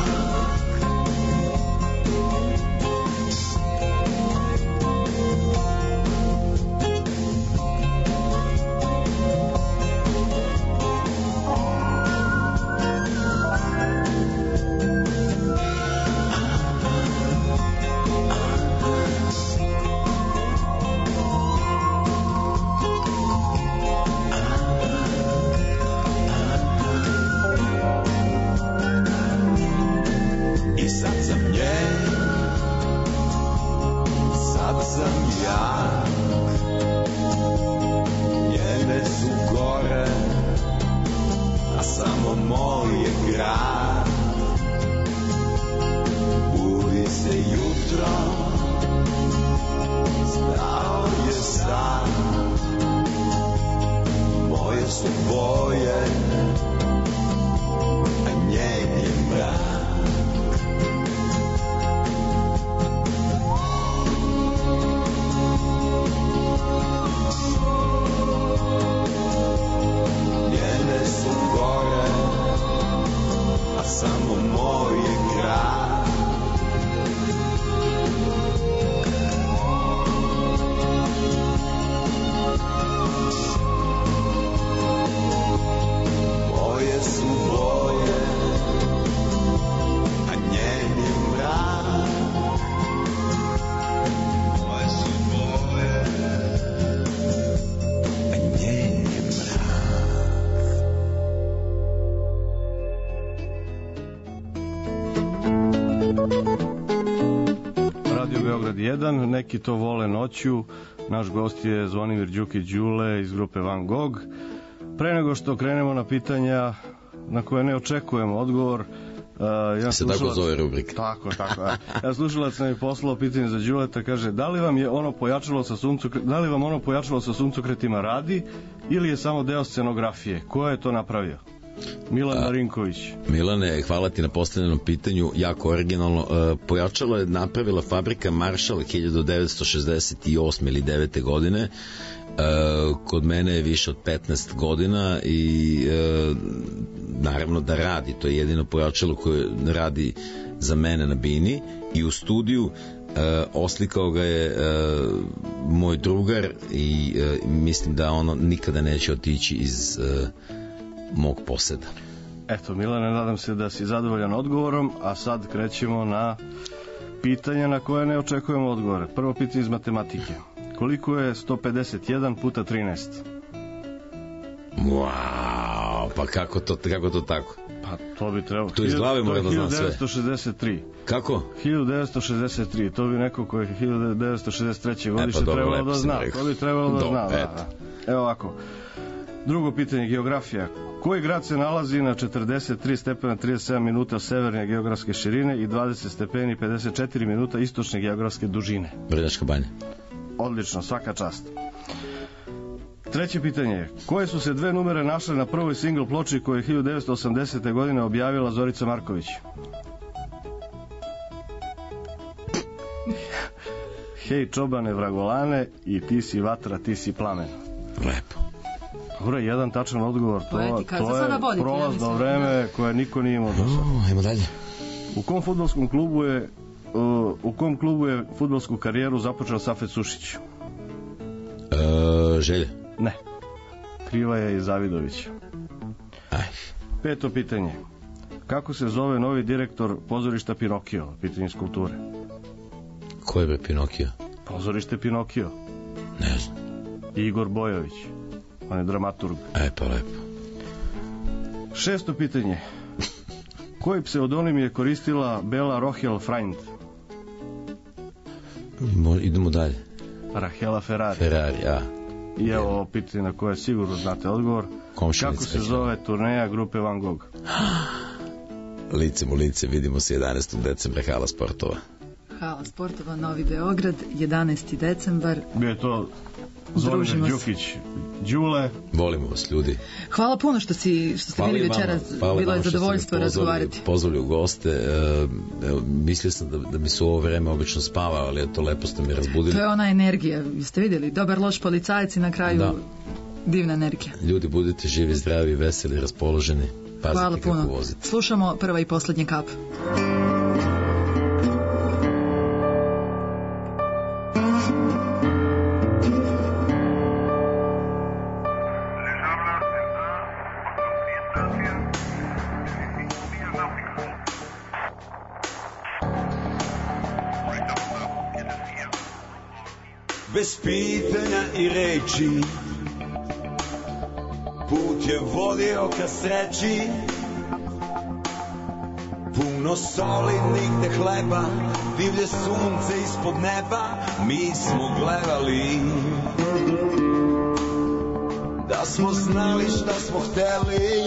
Neki to vole noću. Naš gost je Zvonimir Đukić Đule iz grupe Van Gogh. Pre nego što krenemo na pitanja na koje ne očekujemo odgovor, Se tako zove rubrika. Tako. Ja slušalac nam je poslao pitanje za Đuleta, kaže, da li vam ono pojačalo sa suncokretima radi ili je samo deo scenografije? Ko je to napravio? Milan Marinković. Milane, hvala ti na postavljenom pitanju, jako originalno. Pojačalo je napravila fabrika Marshall 1968. ili 9. godine. Kod mene je više od 15 godina i naravno da radi, to je jedino pojačalo koje radi za mene na bini i u studiju. Oslikao ga je moj drugar i mislim da ono nikada neće otići iz mog poseda. Eto, Milane, nadam se da si zadovoljan odgovorom, a sad krećemo na pitanja na koje ne očekujemo odgovore. Prvo pitanje iz matematike. Koliko je 151 puta 13? Wow, pa kako to tako? Pa to bi trebalo. To iz glave mora da znam sve. 1963. Kako? 1963. To bi neko ko je 1963. godište trebalo da zna. To bi trebalo da zna. Da. Evo ovako. Drugo pitanje, geografija. Koji grad se nalazi na 43 stepena 37 minuta severne geografske širine i 20 stepeni 54 minuta istočne geografske dužine? Vrnjačka Banja. Odlično, svaka čast. Treće pitanje. Koje su se dve numere našle na prvoj single ploči koju je 1980. godine objavila Zorica Marković? Hej čobane vragolane i ti si vatra, ti si plamen. Lepo. Dobro, jedan tačan odgovor. To je prolazno vreme koje niko nije imao do sada. Ajmo dalje. U kom klubu je fudbalsku karijeru započeo Safet Sušić? Želja. Ne. Kriva je i Zavidović. Peto pitanje. Kako se zove novi direktor pozorišta Pinokio? Pitanje iz kulture. Ko je Pinokio? Pozorište Pinokio. Ne znam. Igor Bojović. On je dramaturg. Pa lepo. Šesto pitanje. Koji pseudonim je koristila Bela Rohel Freund? Idemo dalje. Rahela Ferrari. I evo ovo pitanje na koje sigurno znate odgovor. Kako se zove turneja grupe Van Gogh? Licem u lice, vidimo se 11. decembra, Hala Sportova. Hala Sportova, Novi Beograd, 11. decembar. Bio je to Zvonimir Đukić, Đule. Volimo vas, ljudi. Hvala puno što ste bili večeras. Bilo je zadovoljstvo razgovarati. Pozvali u goste. Mislio sam da mi se ovo vreme obično spava, ali to lepo ste mi razbudili. To je ona energija, jeste vidjeli? Dobar, loš policajac i na kraju divna energija. Ljudi, budite živi, zdravi, veseli, raspoloženi. Pazite kako vozite. Slušamo prva i poslednja kap. Bez pitanja i reči put je vodio ka sreći, puno soli, nigde hleba, divlje sunce ispod neba, mi smo gledali. Da smo znali šta smo hteli,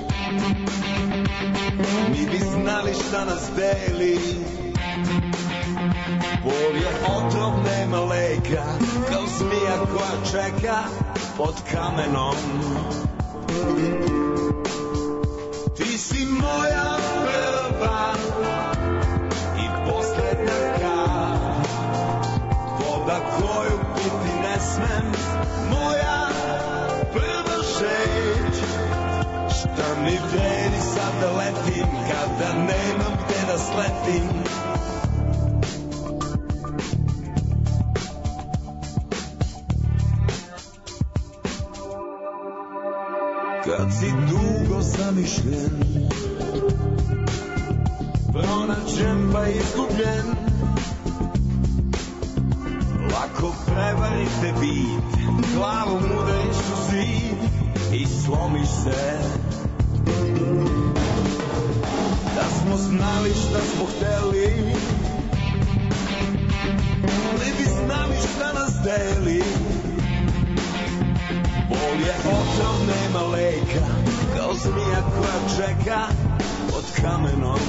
mi bi znali šta nas deli. Bol je otrov, nema leka, kao zmija koja čeka pod kamenom. Ti si moja prva i poslednja kap, voda koju piti ne smem, moja prva žeć. Šta mi vredi sad da letim, kada nemam gde da sletim. Kad si dugo zamišljen, pronađen pa izgubljen, lako prevarite bit, glavom udariš u zid i slomiš se. Da smo znali šta smo hteli, ne bi znali šta nas deli. Bol je otrov, nema leka, kao zmija koja čeka pod kamenom.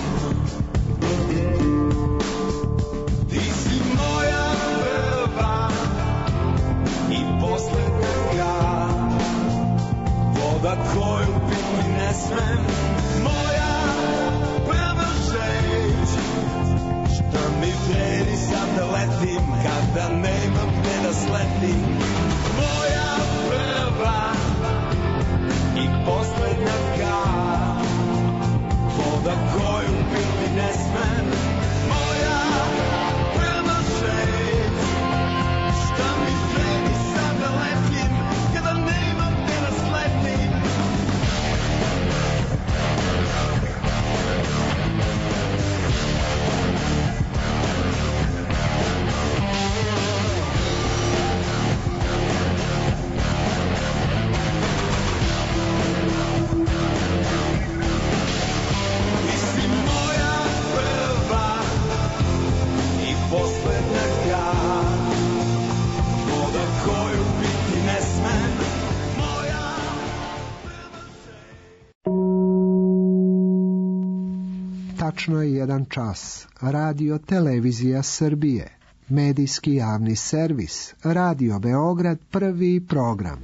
Ti si moja prva i poslednja, voda koju piti ne smem, moja prva žeć. Šta mi vredi sad da letim, kada nemam gde da sletim, moja prva i poslednja kap, voda koju piti ne smem, moja prva žeć. Šta mi vredi sad da letim, kada nemam gde da sletim. Tačno je 1 čas. Radio Televizija Srbije. Medijski javni servis. Radio Beograd, prvi program.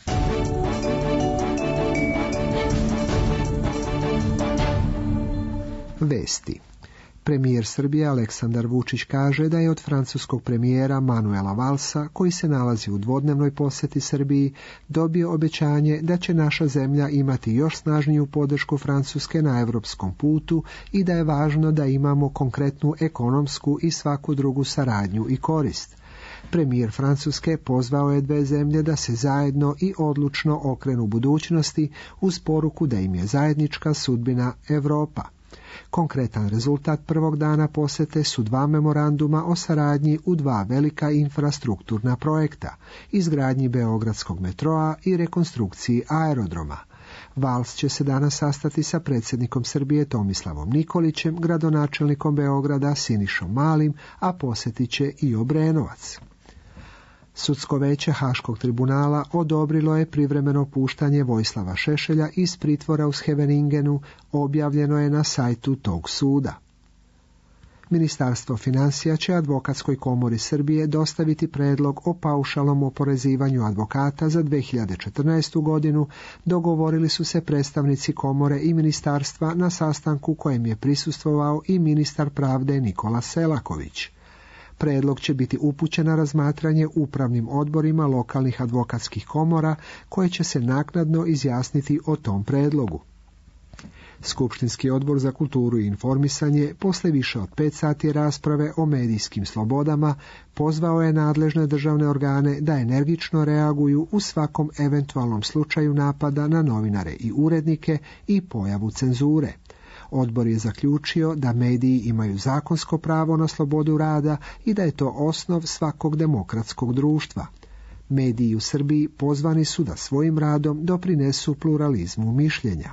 Vesti. Premijer Srbije Aleksandar Vučić kaže da je od francuskog premijera Manuela Valsa, koji se nalazi u dvodnevnoj poseti Srbiji, dobio obećanje da će naša zemlja imati još snažniju podršku Francuske na evropskom putu i da je važno da imamo konkretnu ekonomsku i svaku drugu saradnju i korist. Premijer Francuske pozvao je 2 zemlje da se zajedno i odlučno okrenu budućnosti uz poruku da im je zajednička sudbina Evropa. Konkretan rezultat prvog dana posete su 2 memoranduma o saradnji u 2 velika infrastrukturna projekta, izgradnji Beogradskog metroa i rekonstrukciji aerodroma. Vals će se danas sastati sa predsjednikom Srbije Tomislavom Nikolićem, gradonačelnikom Beograda Sinišom Malim, a posjetit će i Obrenovac. Sudsko veće Haškog tribunala odobrilo je privremeno puštanje Vojislava Šešelja iz pritvora u Scheveningenu, objavljeno je na sajtu tog suda. Ministarstvo financija će Advokatskoj komori Srbije dostaviti predlog o paušalnom oporezivanju advokata za 2014. godinu, dogovorili su se predstavnici komore i ministarstva na sastanku kojem je prisustvovao i ministar pravde Nikola Selaković. Predlog će biti upućen na razmatranje upravnim odborima lokalnih advokatskih komora, koje će se naknadno izjasniti o tom predlogu. Skupštinski odbor za kulturu i informisanje, posle više od 5 sati rasprave o medijskim slobodama, pozvao je nadležne državne organe da energično reaguju u svakom eventualnom slučaju napada na novinare i urednike i pojavu cenzure. Odbor je zaključio da mediji imaju zakonsko pravo na slobodu rada i da je to osnov svakog demokratskog društva. Mediji u Srbiji pozvani su da svojim radom doprinesu pluralizmu mišljenja.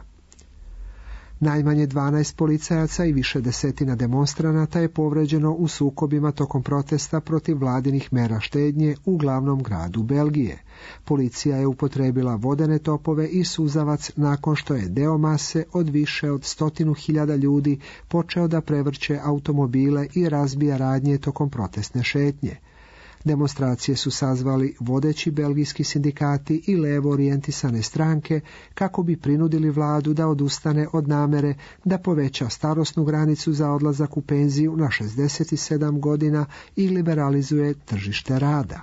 Najmanje 12 policajaca i više desetina demonstranata je povređeno u sukobima tokom protesta protiv vladinih mera štednje u glavnom gradu Belgije. Policija je upotrebila vodene topove i suzavac nakon što je deo mase od više od 100.000 ljudi počeo da prevrće automobile i razbija radnje tokom protestne šetnje. Demonstracije su sazvali vodeći belgijski sindikati i levo orijentisane stranke kako bi prinudili vladu da odustane od namere da poveća starosnu granicu za odlazak u penziju na 67 godina i liberalizuje tržište rada.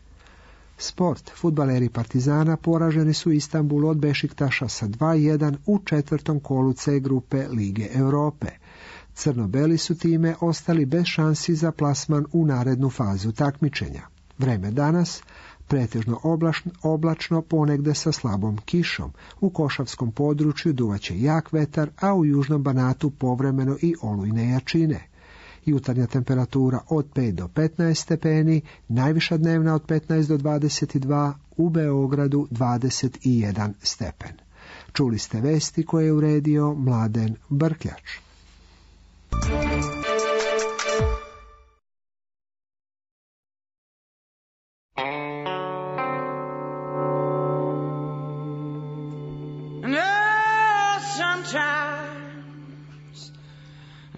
Sport. Fudbaleri Partizana poraženi su u Istanbulu od Bešiktaša sa 2:1 u 4. kolu C grupe Lige Europe. Crno-beli su time ostali bez šansi za plasman u narednu fazu takmičenja. Vreme danas pretežno oblačno, ponegde sa slabom kišom. U Košavskom području duvaće jak vetar, a u južnom Banatu povremeno i olujne jačine. Jutarnja temperatura od 5 do 15 stepeni, najviša dnevna od 15 do 22, u Beogradu 21 stepen. Čuli ste vesti koje je uredio Mladen Brkljač.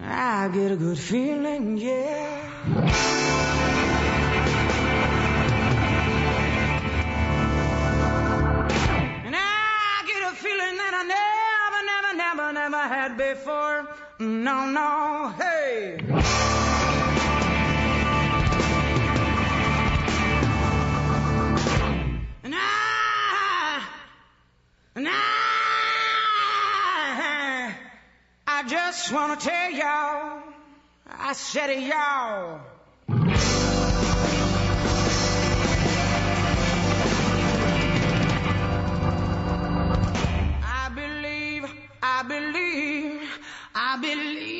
I get a good feeling, yeah. And I get a feeling that I never had before. No, hey. And I just wanna tell y'all, I said it, y'all. I believe.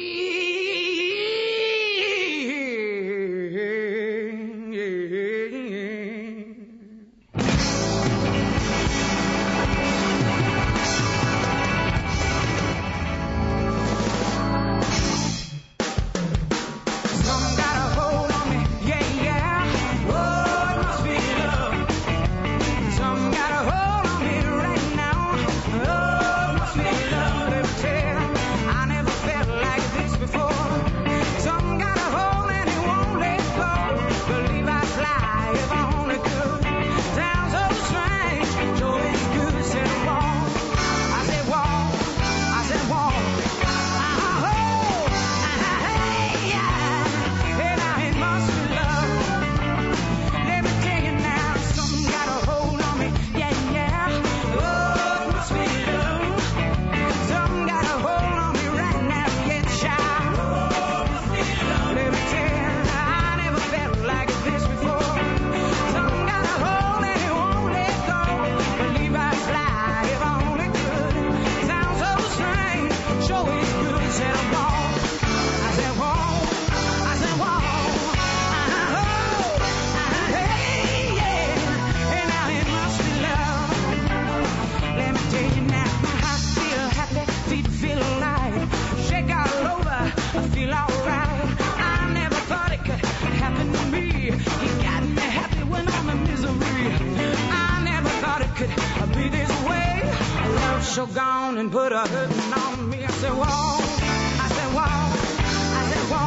So gone and put a hurting on me. I said, whoa, I said, whoa, I said, whoa.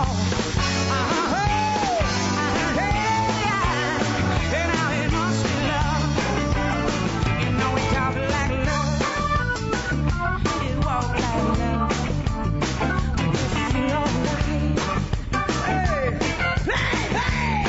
And now it must be love. You know we talk like love. It walk like love. You feel alright. Hey, hey, hey,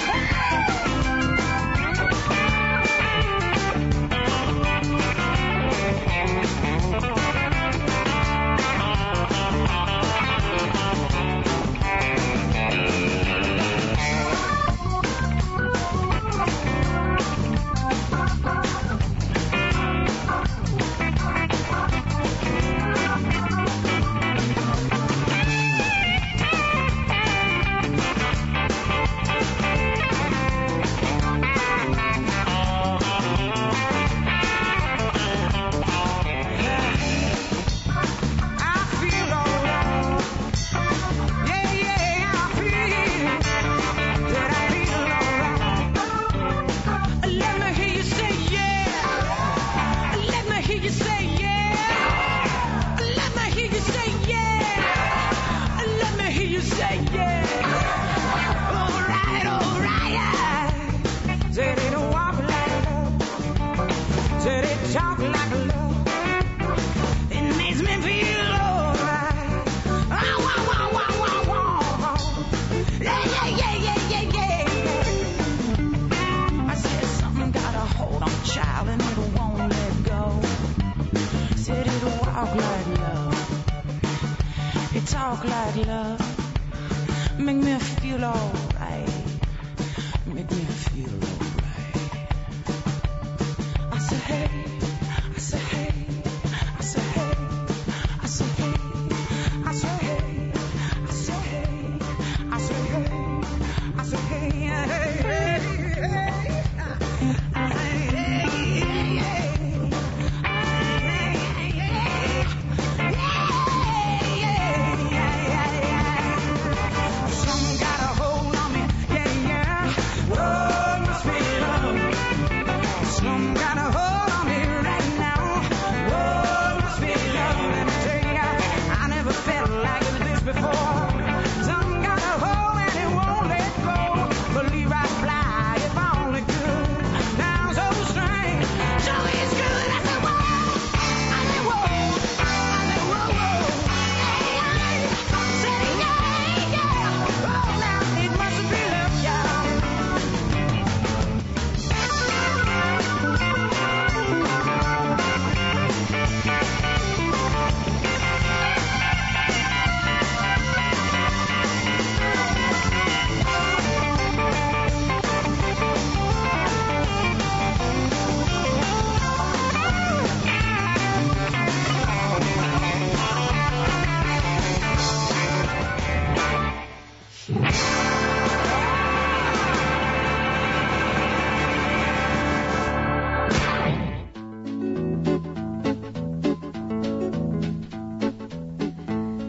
talk like love. Make me feel alright. Make me feel alright. I say hey, I say hey, I say hey, I say hey, I say hey, I say hey, I say hey, I say hey, hey, hey, Some got a hold on me right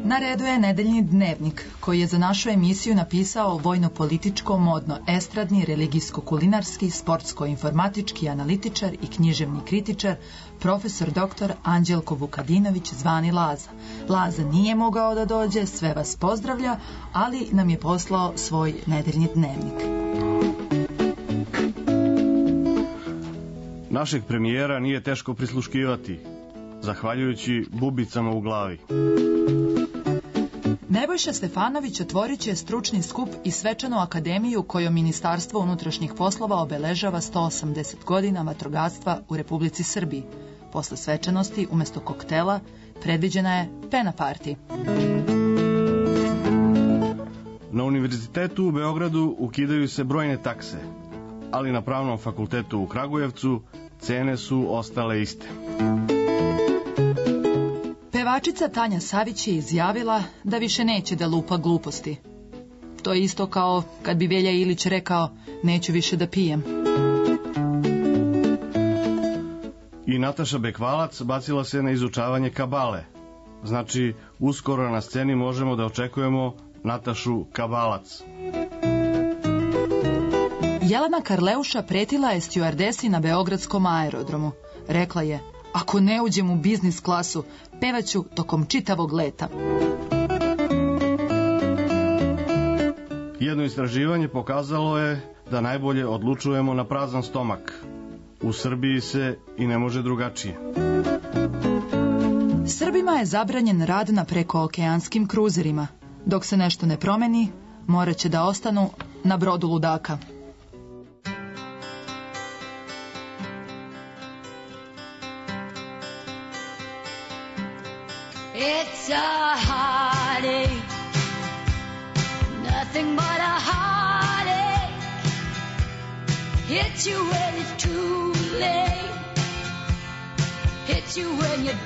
Na redu je Nedeljni dnevnik, koji je za našu emisiju napisao vojno-političko, modno, estradni, religijsko-kulinarski, sportsko-informatički analitičar i književni kritičar, profesor dr. Anđelko Vukadinović, zvani Laza. Laza nije mogao da dođe, sve vas pozdravlja, ali nam je poslao svoj Nedeljni dnevnik. Našeg premijera nije teško prisluškivati, zahvaljujući bubicama u glavi. Nebojša Stefanović otvorit će stručni skup i svečanu akademiju kojom Ministarstvo unutrašnjih poslova obeležava 180 godina vatrogastva u Republici Srbiji. Posle svečanosti, umesto koktela, predviđena je pena party. Na Univerzitetu u Beogradu ukidaju se brojne takse, ali na Pravnom fakultetu u Kragujevcu cene su ostale iste. Pevačica Tanja Savić je izjavila da više neće da lupa gluposti. To je isto kao kad bi Velja Ilić rekao neću više da pijem. I Nataša Bekvalac bacila se na izučavanje kabale. Znači, uskoro na sceni možemo da očekujemo Natašu Kabalac. Jelena Karleuša pretila je stjuardesi na beogradskom aerodromu. Rekla je, ako ne uđem u biznis klasu, pevaću tokom čitavog leta. Jedno istraživanje pokazalo je da najbolje odlučujemo na prazan stomak. U Srbiji se i ne može drugačije. Srbima je zabranjen rad na prekookeanskim kruzerima. Dok se nešto ne promeni, morat će da ostanu na brodu ludaka. It's a heartache, nothing but a heartache. Hits you when it's too late, hits you when you're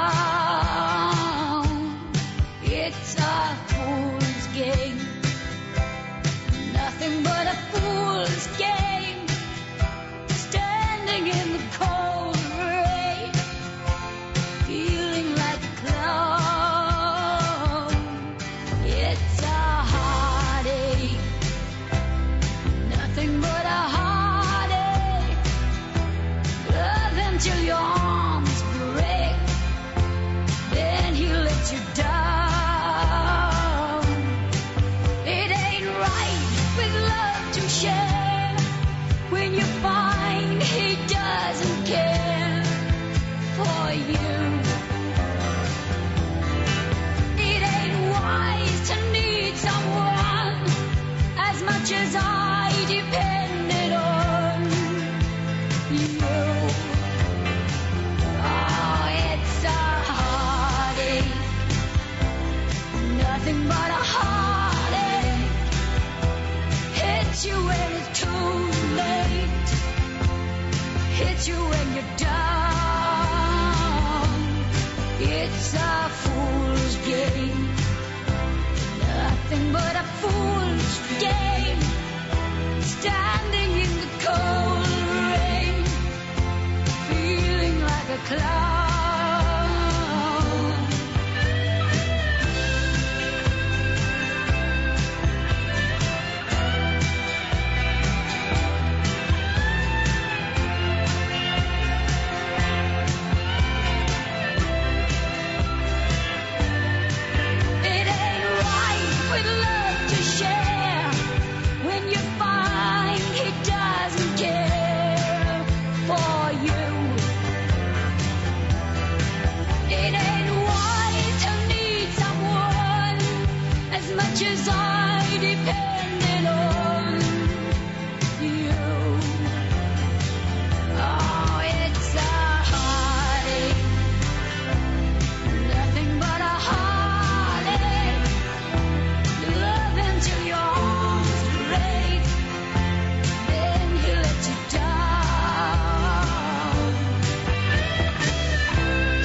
down. It's a fool's game, nothing but a fool's game. Standing in the cold rain, feeling like a clown. It's a heartache, nothing but a heartache. Love until your arms break, then he lets you down. It ain't right with love to share when you find he doesn't care for you. It ain't wise to need someone as much as I depended on you. Oh, it's a heartache, nothing but a heartache. Hits you when it's too late, hits you when you're down. It's a fool's game, nothing but a fool's game. Standing in the cold rain, feeling like a clown. It ain't right with love to share when you find he doesn't care for you. It ain't wise to need someone as much as I depended on you. Oh, it's a heartache, nothing but a heartache. Love until your arms break, then he lets you down.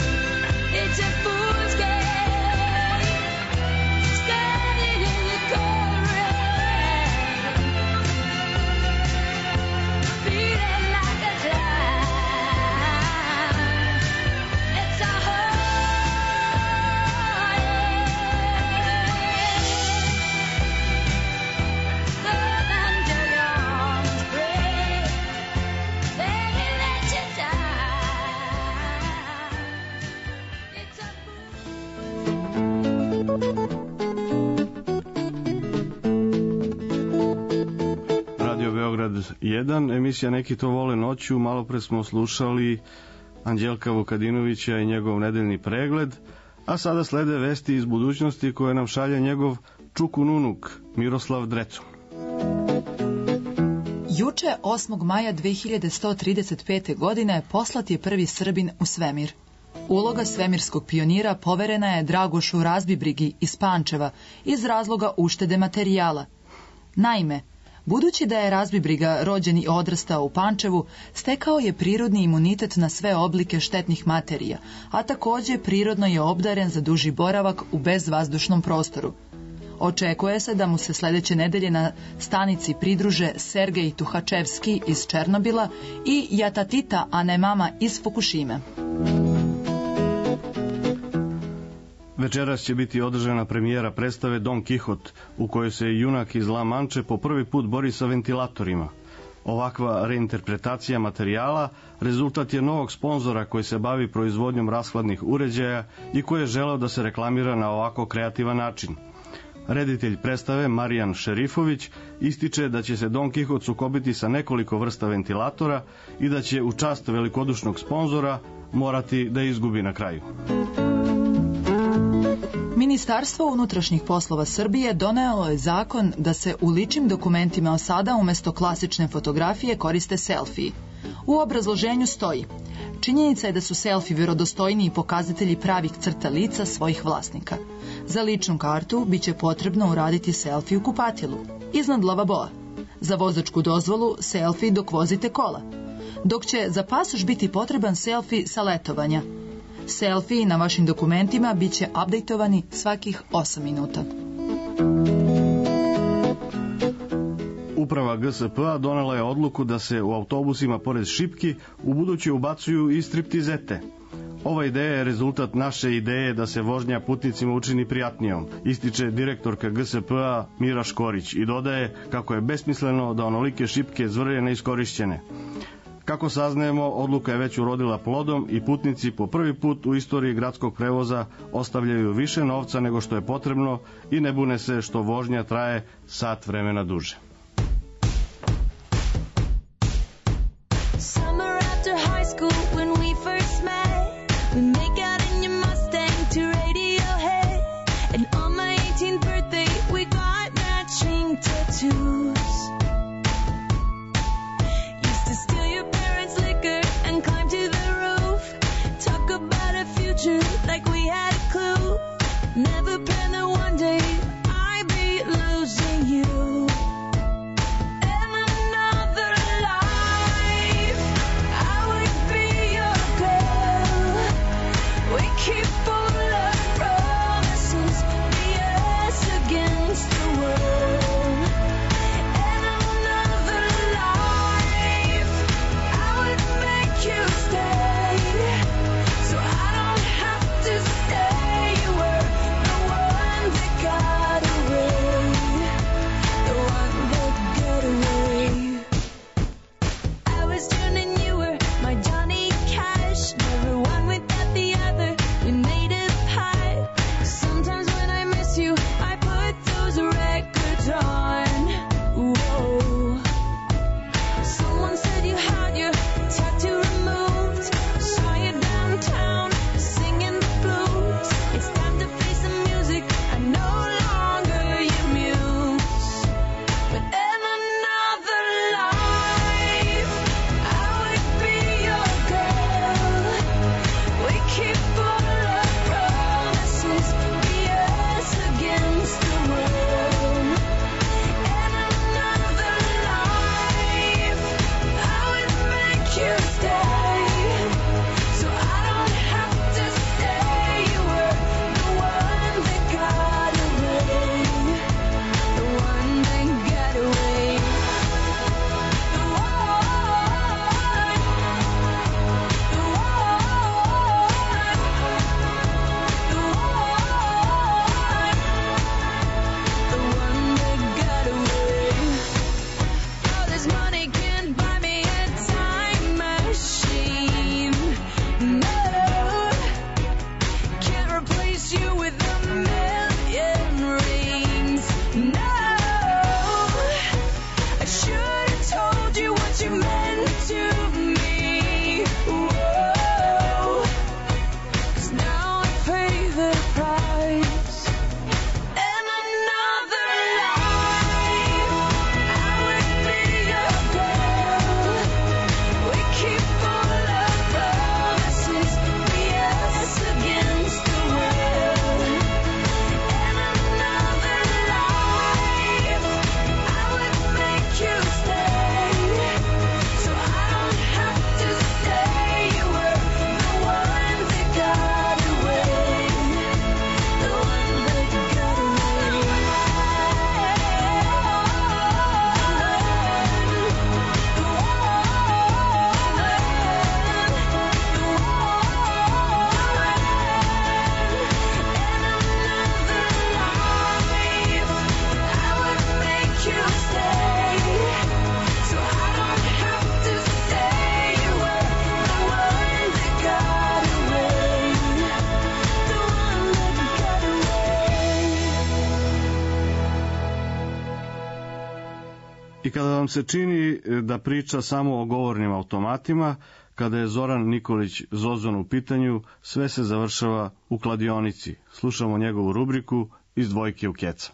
It's a fool's game, standing in the cold 1, emisija Neki to vole noću. Malo pre smo slušali Anđelka Vukadinovića i njegov nedeljni pregled, a sada slede vesti iz budućnosti koje nam šalje njegov čukununuk Miroslav Drecun. Juče, 8. maja 2135. godine, poslat je prvi Srbin u svemir. Uloga svemirskog pionira poverena je Dragošu Razbibrigi iz Pančeva iz razloga uštede materijala. Naime, budući da je Razbibriga rođen i odrastao u Pančevu, stekao je prirodni imunitet na sve oblike štetnih materija, a takođe prirodno je obdaren za duži boravak u bezvazdušnom prostoru. Očekuje se da mu se sledeće nedelje na stanici pridruže Sergej Tuhačevski iz Černobila i Jatatita Anemama iz Fukušime. Večeras će biti održana premijera predstave Don Kihot, u kojoj se junak iz La Manče po prvi put bori sa ventilatorima. Ovakva reinterpretacija materijala rezultat je novog sponzora koji se bavi proizvodnjom rashladnih uređaja i koji je želeo da se reklamira na ovako kreativan način. Reditelj predstave Marijan Šerifović ističe da će se Don Kihot sukobiti sa nekoliko vrsta ventilatora i da će u čast velikodušnog sponzora morati da izgubi na kraju. Ministarstvo unutrašnjih poslova Srbije donelo je zakon da se u ličnim dokumentima od sada umesto klasične fotografije koriste selfiji. U obrazloženju stoji: činjenica je da su selfiji vjerodostojniji pokazatelji pravih crta lica svojih vlasnika. Za ličnu kartu biće potrebno uraditi selfij u kupatilu, iznad lavaboa. Za vozačku dozvolu selfij dok vozite kola. Dok će za pasoš biti potreban selfij sa letovanja. Selfiji na vašim dokumentima bit će updateovani svakih 8 minuta. Uprava GSP-a donela je odluku da se u autobusima pored šipki ubuduće ubacuju i striptizete. Ova ideja je rezultat naše ideje da se vožnja putnicima učini prijatnijom, ističe direktorka GSP-a Mira Škorić i dodaje kako je besmisleno da onolike šipke zvrje neiskorišćene. Kako saznajemo, odluka je već urodila plodom i putnici po prvi put u istoriji gradskog prevoza ostavljaju više novca nego što je potrebno i ne bune se što vožnja traje sat vremena duže. Keep full of promises. I kada vam se čini da priča samo o govornim automatima, kada je Zoran Nikolić Zozon u pitanju, sve se završava u kladionici. Slušamo njegovu rubriku Iz dvojke u keca.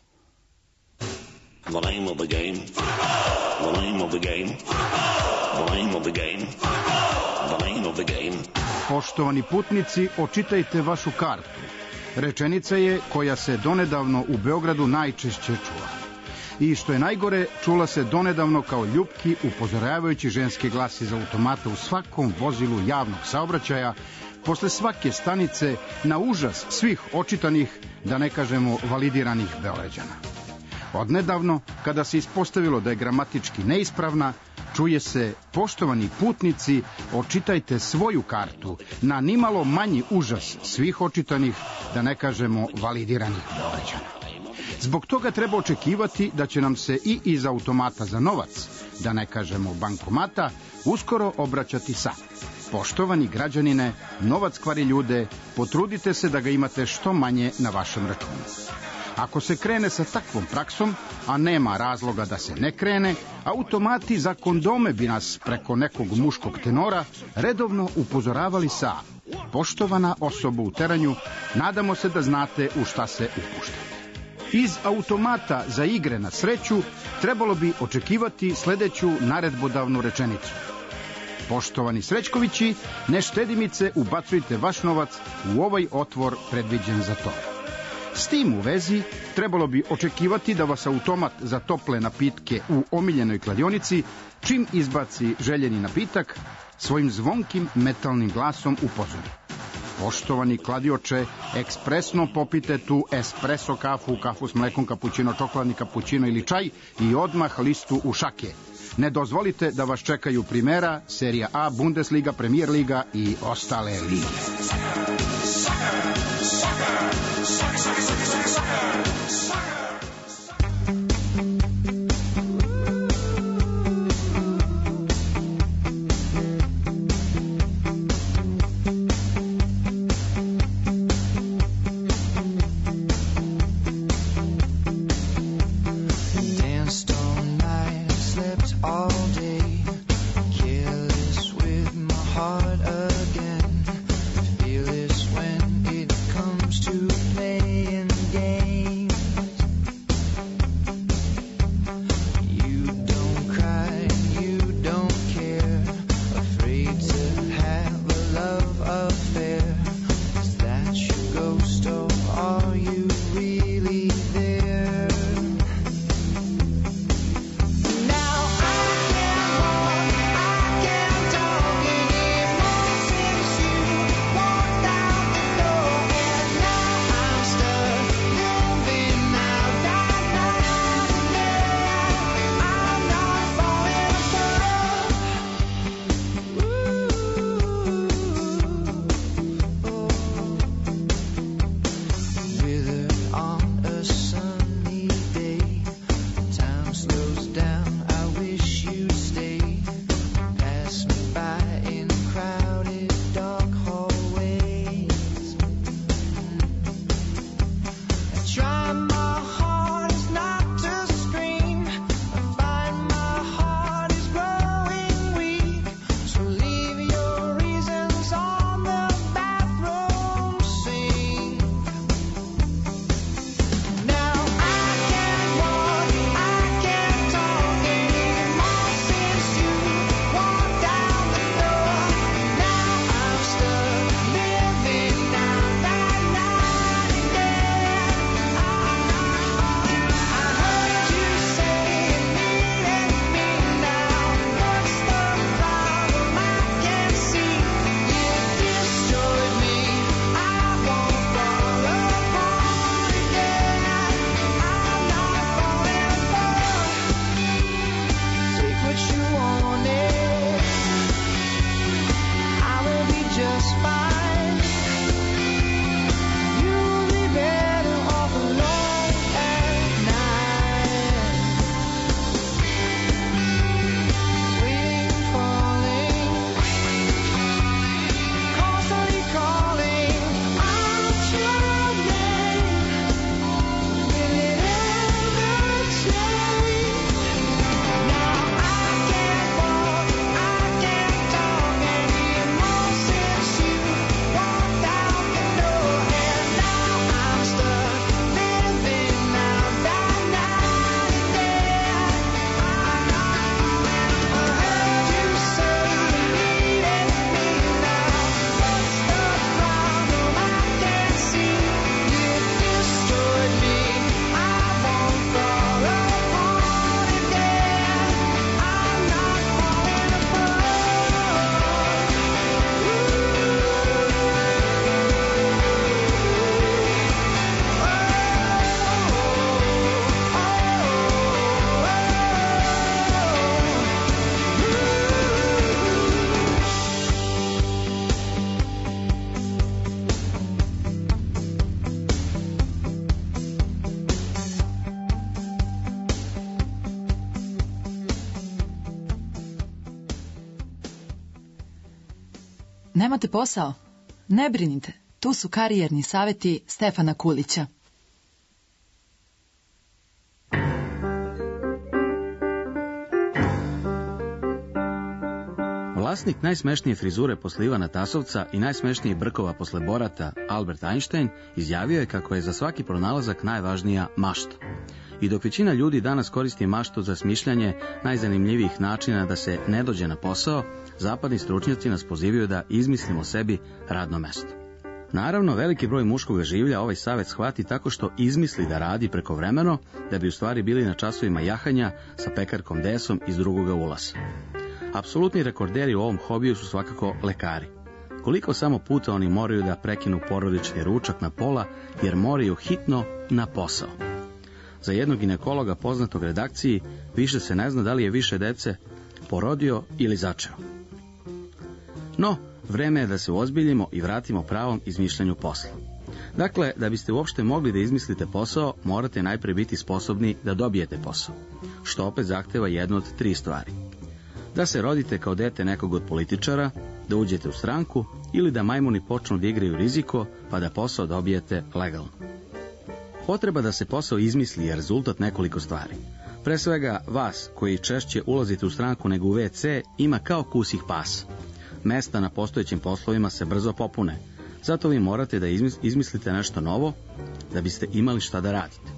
The name of the game. The name of the game. The name of the game. The name of the game. Poštovani putnici, očitajte vašu kartu. Rečenica je koja se donedavno u Beogradu najčešće čula. I što je najgore, čula se donedavno kao ljupki upozoravajući ženski glas iz automata u svakom vozilu javnog saobraćaja, posle svake stanice, na užas svih očitanih, da ne kažemo validiranih Beograđana. Odnedavno, kada se ispostavilo da je gramatički neispravna, čuje se: poštovani putnici, očitajte svoju kartu, na nimalo manji užas svih očitanih, da ne kažemo validiranih Beograđana. Zbog toga treba očekivati da će nam se i iz automata za novac, da ne kažemo bankomata, uskoro obraćati sa: poštovani građanine, novac kvari ljude, potrudite se da ga imate što manje na vašem računu. Ako se krene sa takvom praksom, a nema razloga da se ne krene, automati za kondome bi nas preko nekog muškog tenora redovno upozoravali sa: poštovana osoba u teranju, nadamo se da znate u šta se upuštate. Iz automata za igre na sreću trebalo bi očekivati sledeću naredbodavnu rečenicu: poštovani Srećkovići, ne štedimice, ubacujte vaš novac u ovaj otvor predviđen za to. S tim u vezi, trebalo bi očekivati da vas automat za tople napitke u omiljenoj kladionici, čim izbaci željeni napitak, svojim zvonkim metalnim glasom upozori: poštovani kladioče, ekspresno popite tu espresso kafu, kafu s mlekom, kapućino, čokoladni kapućino ili čaj i odmah listu u šake. Ne dozvolite da vas čekaju Primera, Serija A, Bundesliga, Premier Liga i ostale lige. Nemate posao? Ne brinite, tu su karijerni savjeti Stefana Kulića. Vlasnik najsmešnije frizure posle Ivana Tasovca i najsmešnijih brkova posle Borata, Albert Einstein, izjavio je kako je za svaki pronalazak najvažnija mašta. I dok većina ljudi danas koristi maštu za smišljanje najzanimljivijih načina da se ne dođe na posao, zapadni stručnjaci nas pozivaju da izmislimo sebi radno mesto. Naravno, veliki broj muškog življa ovaj savjet shvati tako što izmisli da radi prekovremeno, da bi u stvari bili na časovima jahanja sa pekarkom Desom iz drugoga ulasa. Apsolutni rekorderi u ovom hobiju su svakako lekari. Koliko samo puta oni moraju da prekinu porodični ručak na pola, jer moraju hitno na posao. Za jednog ginekologa poznatog redakciji više se ne zna da li je više dece porodio ili začeo. No, vreme je da se uozbiljimo i vratimo pravom izmišljanju posla. Dakle, da biste uopšte mogli da izmislite posao, morate najpre biti sposobni da dobijete posao, što opet zahteva jednu od 3 stvari. Da se rodite kao dete nekog od političara, da uđete u stranku ili da majmuni počnu da igraju riziko pa da posao dobijete legalno. Potreba da se posao izmisli je rezultat nekoliko stvari. Pre svega, vas koji češće ulazite u stranku nego u WC ima kao kusih pasa. Mesta na postojećim poslovima se brzo popune, zato vi morate da izmislite nešto novo da biste imali šta da radite.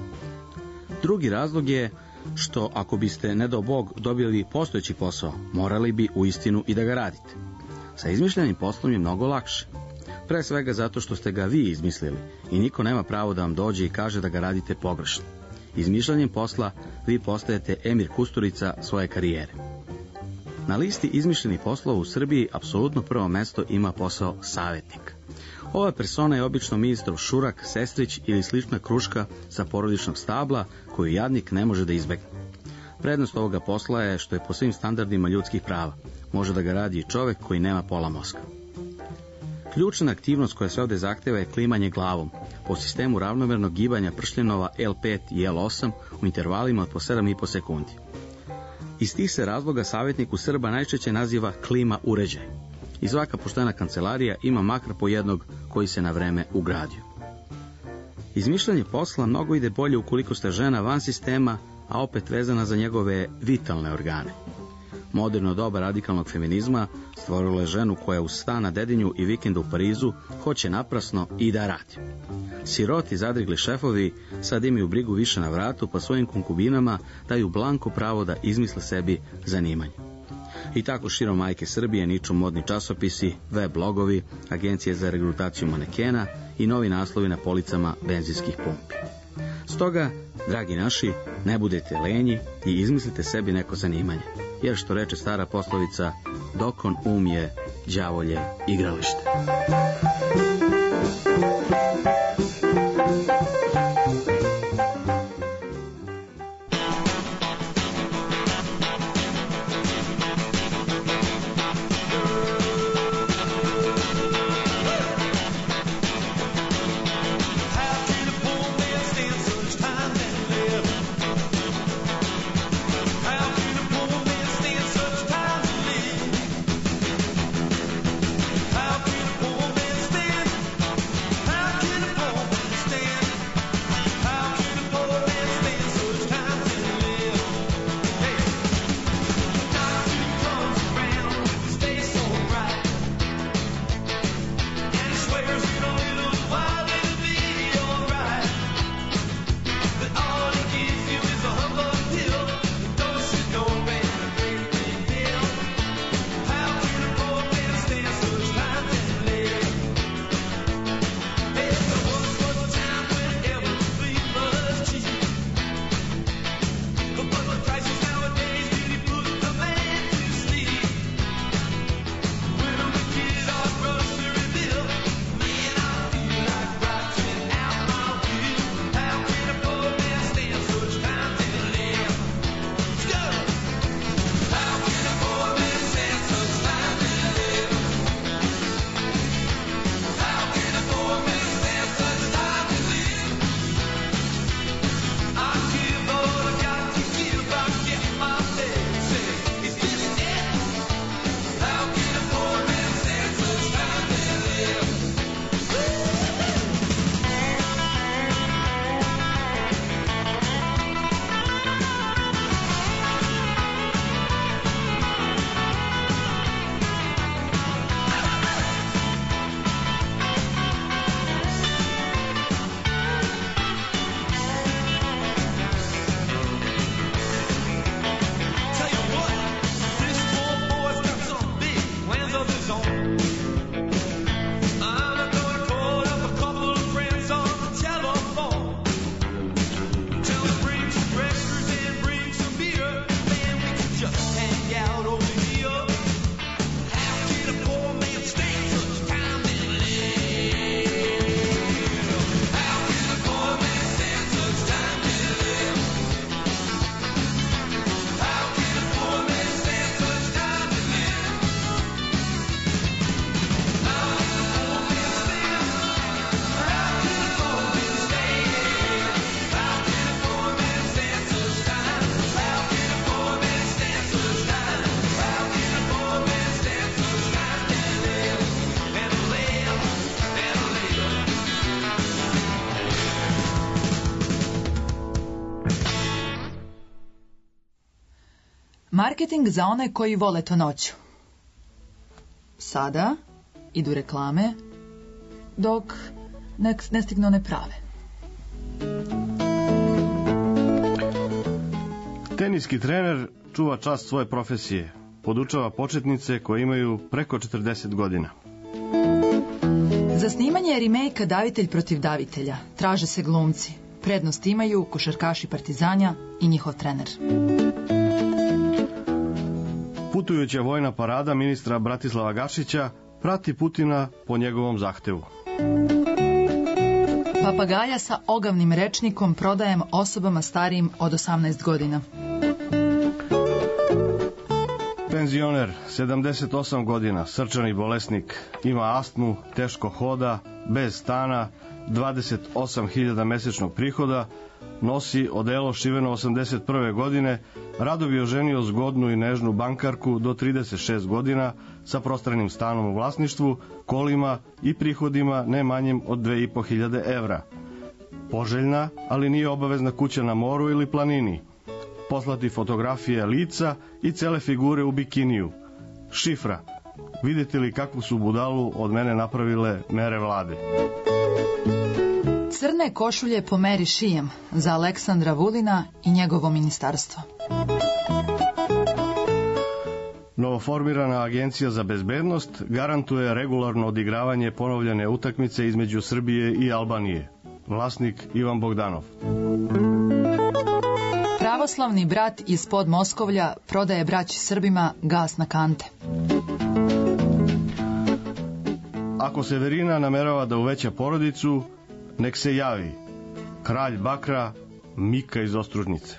Drugi razlog je što ako biste, ne dao Bog, dobili postojeći posao, morali bi uistinu i da ga radite. Sa izmišljenim poslom je mnogo lakše. Pre svega zato što ste ga vi izmislili i niko nema pravo da vam dođe i kaže da ga radite pogrešno. Izmišljanjem posla vi postajete Emir Kusturica svoje karijere. Na listi izmišljenih poslova u Srbiji apsolutno prvo mesto ima posao savjetnik. Ova persona je obično ministrov šurak, sestrić ili slična kruška sa porodičnog stabla koju jadnik ne može da izbegne. Prednost ovoga posla je što je po svim standardima ljudskih prava. Može da ga radi i čovek koji nema pola mozga. Ključna aktivnost koja se ovde zahteva je klimanje glavom, po sistemu ravnomernog gibanja pršljenova L5 i L8 u intervalima od po 7,5 sekundi. Iz tih se razloga savjetnik u Srba najčešće naziva klima uređaj. I svaka poštena kancelarija ima makar po jednog koji se na vreme ugradio. Izmišljanje posla mnogo ide bolje ukoliko ste žena van sistema, a opet vezana za njegove vitalne organe. Moderno doba radikalnog feminizma stvorilo je ženu koja uz stan na Dedinju i vikenda u Parizu hoće naprasno i da radi. Siroti zadrigli šefovi sad imaju brigu više na vratu, pa svojim konkubinama daju blanko pravo da izmisle sebi zanimanje. I tako širom majke Srbije niču modni časopisi, web blogovi, agencije za regrutaciju manekena i novi naslovi na policama benzinskih pumpi. Stoga, dragi naši, ne budete lenji i izmislite sebi neko zanimanje. Jer što reče stara poslovica, dokon um je, đavolje igralište. How can a poor man Marketing za one koji vole to noću. Sada idu reklame, dok ne stignu one prave. Teniski trener čuva čast svoje profesije. Podučava početnice koje imaju preko 40 godina. Za snimanje remake-a Davitelj protiv davitelja traže se glumci. Prednost imaju košarkaši Partizanja i njihov trener. Putujuća vojna parada ministra Bratislava Gašića prati Putina po njegovom zahtevu. Papagaja sa ogavnim rečnikom prodajem osobama starijim od 18 godina. Penzioner, 78 godina, srčani bolesnik, ima astmu, teško hoda, bez stana, 28.000 mesečnog prihoda, nosi odelo šiveno 81. godine, rado bi oženio zgodnu i nežnu bankarku do 36 godina sa prostranim stanom u vlasništvu, kolima i prihodima ne manjim od 2.500 evra. Poželjna, ali nije obavezna kuća na moru ili planini. Poslati fotografije lica i cele figure u bikiniju. Šifra. Vidite li kakvu su budalu od mene napravile mere vlade? Crne košulje po meri šijem za Aleksandra Vulina i njegovo ministarstvo. Novoformirana agencija za bezbednost garantuje regularno odigravanje ponovljene utakmice između Srbije i Albanije. Vlasnik Ivan Bogdanov. Pravoslavni brat iz Podmoskovlja prodaje braći Srbima gas na kante. Ako Severina namerava da uveća porodicu, nek se javi. Kralj bakra, Mika iz Ostružnice.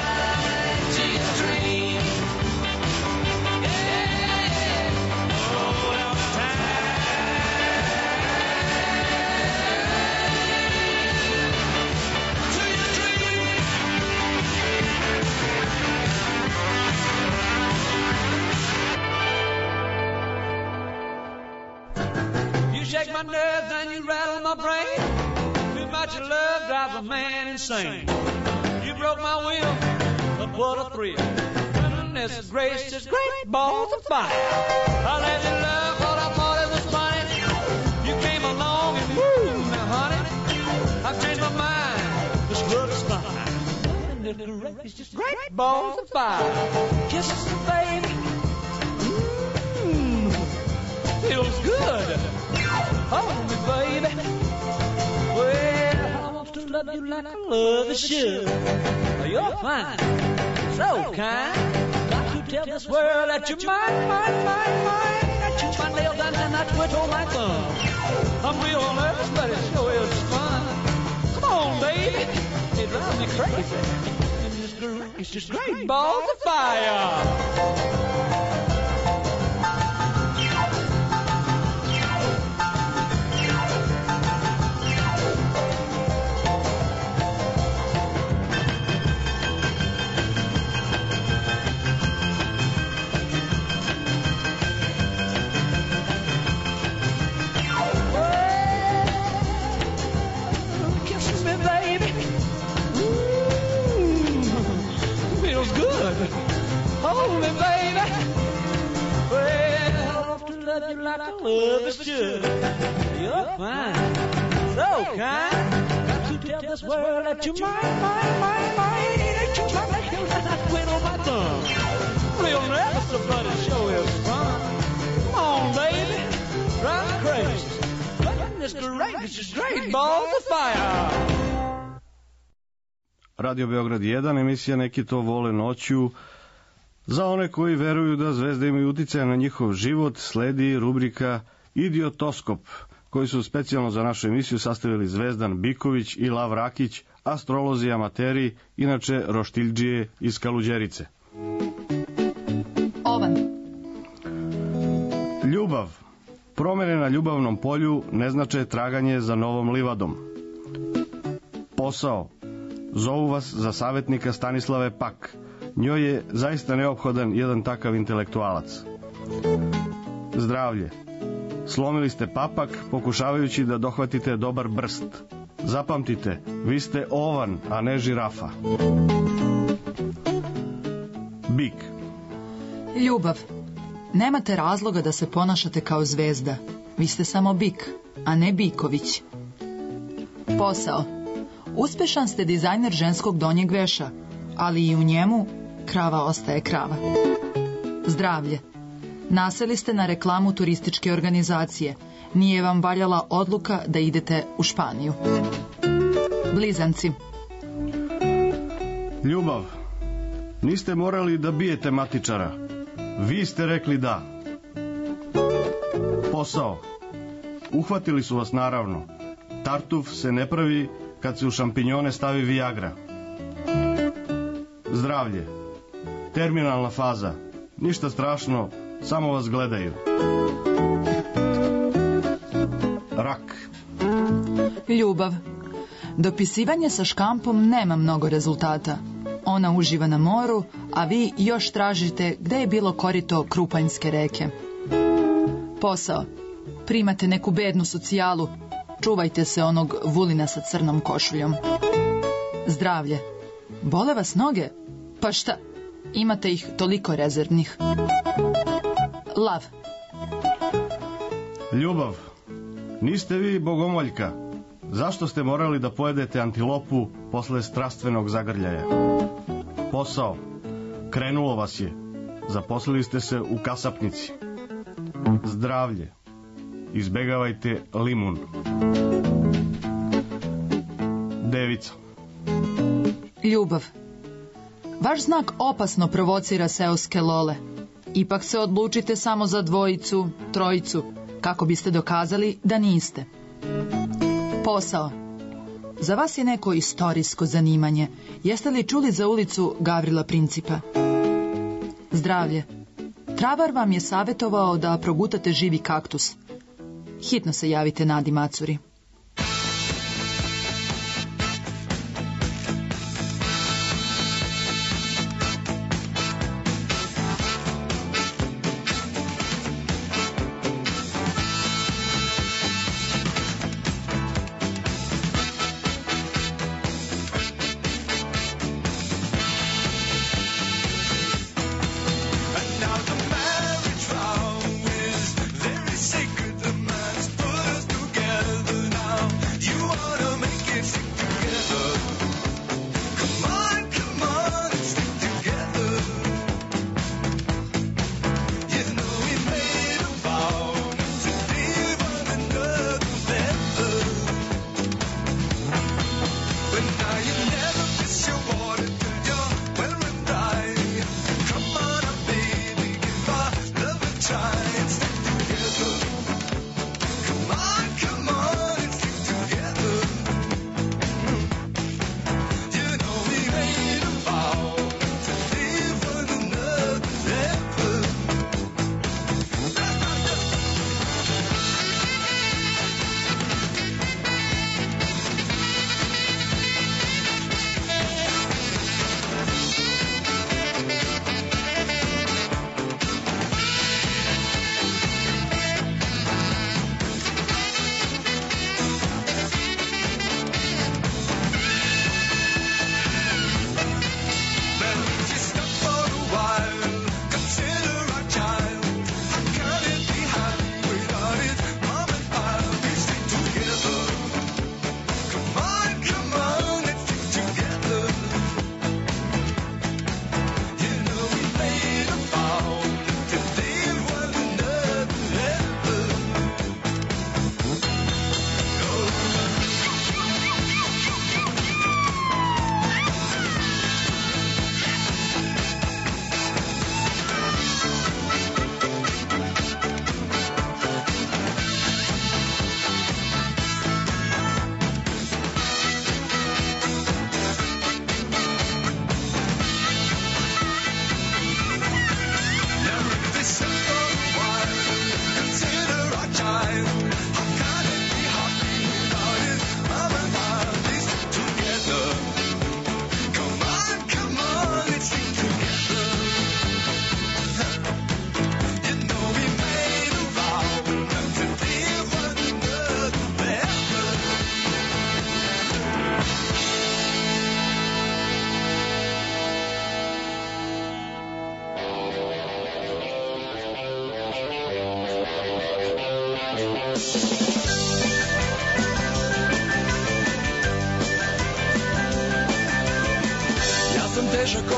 Oh shake my nerves and you rattle my brain. Too much love drives a man insane. You broke my will, but what a thrill. Goodness gracious, great balls of fire. I let you love what I thought it was funny. You came along and woo, now honey, I've changed my mind. This love is fine. Goodness gracious, great balls of fire. Kisses me, baby. Feels good. Hold me, baby. Well, I want to love you like I love you should. You're fine, so kind. Got to tell this world that you're mine, mine, mine, mine. I chew my nails and I twiddle my thumb. I'm real nervous, but it sure is fun. Come on, baby. It drives me crazy. It's just great balls of fire. Hold me, baby. Well, I want to love you like I love you should. You're fine, so kind. Got to tell this world that you're mine, mine, mine, mine. That you're my nails and I twiddle my thumb. Real nervous, but it sure is fun. Come on, baby, drive me crazy. Goodness gracious, great balls of fire. Radio Beograd 1, emisija Neki to vole noću. Za one koji veruju da zvezde imaju uticaja na njihov život, sledi rubrika Idiotoskop, koji su specijalno za našu emisiju sastavili Zvezdan Biković i Lav Rakić, astrolozi amateri, inače roštiljđije iz Kaluđerice. Ovan. Ljubav. Promene na ljubavnom polju ne znače traganje za novom livadom. Posao. Zovu vas za savjetnika Stanislave Pak. Njoj je zaista neophodan jedan takav intelektualac. Zdravlje. Slomili ste papak pokušavajući da dohvatite dobar brst. Zapamtite, vi ste ovan, a ne žirafa. Bik. Ljubav. Nemate razloga da se ponašate kao zvezda. Vi ste samo bik, a ne Biković. Posao. Uspešan ste dizajner ženskog donjeg veša, ali i u njemu krava ostaje krava. Zdravlje. Naseli ste na reklamu turističke organizacije. Nije vam valjala odluka da idete u Španiju. Blizanci. Ljubav. Niste morali da bijete matičara. Vi ste rekli da. Posao. Uhvatili su vas naravno. Tartuf se ne pravi kad se u šampinjone stavi Viagra. Zdravlje. Terminalna faza. Ništa strašno, samo vas gledaju. Rak. Ljubav. Dopisivanje sa škampom nema mnogo rezultata. Ona uživa na moru, a vi još tražite gde je bilo korito Krupanjske reke. Posao. Primate neku bednu socijalu. Čuvajte se onog Vulina sa crnom košuljom. Zdravlje. Bole vas noge? Pa šta? Imate ih toliko rezervnih. Lav. Ljubav. Niste vi bogomoljka. Zašto ste morali da pojedete antilopu posle strastvenog zagrljaja? Posao. Krenulo vas je. Zaposlili ste se u kasapnici. Zdravlje. Izbegavajte limun. Devica. Ljubav. Vaš znak opasno provocira seoske lole. Ipak se odlučite samo za dvojicu, trojicu, kako biste dokazali da niste. Posao. Za vas je neko istorijsko zanimanje. Jeste li čuli za ulicu Gavrila Principa? Zdravlje. Travar vam je savjetovao da progutate živi kaktus. Hitno se javite Nadi Macuri.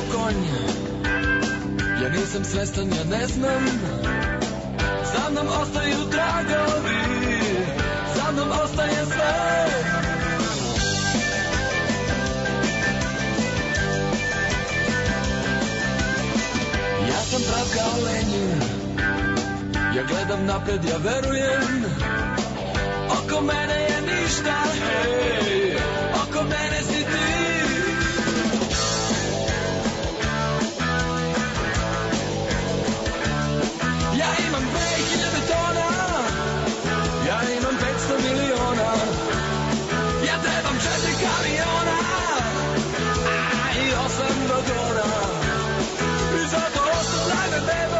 konj. Ja nisam svestan, ja ne znam. Za mnom ostaju tragovi, za mnom ostaje sve. Ja sam prav kao Lenjin, ja gledam napred, ja verujem. Oko mene je ništa, hej, oko mene si ti. Ja imam 2000 tona, ja imam 500 miliona, ja trebam 4 kamiona, a i 8 vagona. I zato osedlaj me, bebo,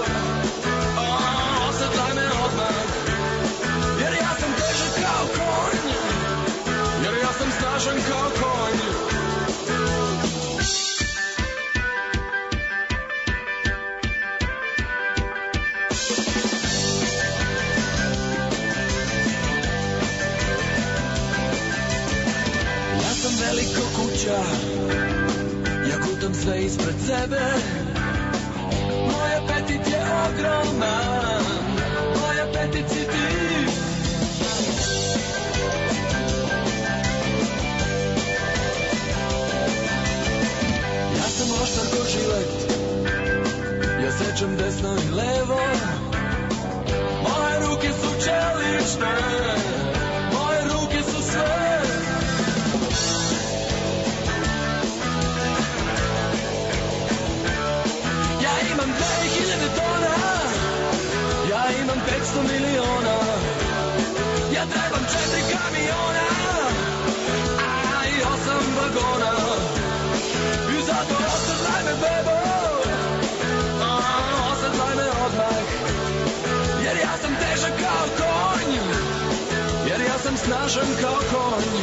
osedlaj me odmah, jer ja sam težak kao konj, jer ja sam snažan kao konj. Ja sam veliko kuća, ja gutam sve ispred sebe. Moj apetit je ogroman, moj apetit si ti. Ja sam oštar ko žilet, ja sečem desno i levo. Moje ruke su čelične, moje ruke su sve. Ja imam 2000 tona, ja imam 500 miliona, ja trebam 4 kamiona, a i 8 vagona. I zato osedlaj me, bebo, osedlaj me odmah, jer ja sam težak kao konj, jer ja sam snažan kao konj.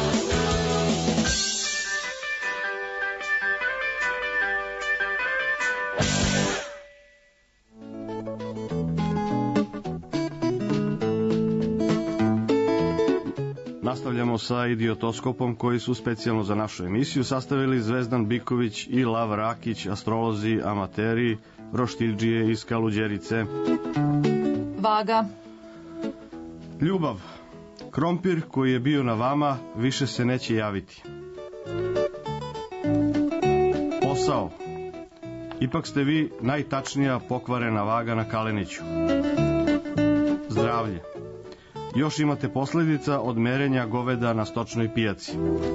Nastavljamo sa idiotoskopom koji su specijalno za našu emisiju sastavili Zvezdan Biković i Lav Rakić, astrolozi, amateri, roštilđije iz Kaluđerice. Vaga. Ljubav. Krompir koji je bio na vama više se neće javiti. Posao. Ipak ste vi najtačnija pokvarena vaga na Kaleniću. Zdravlje. Još imate posledica od merenja goveda na stočnoj pijaci.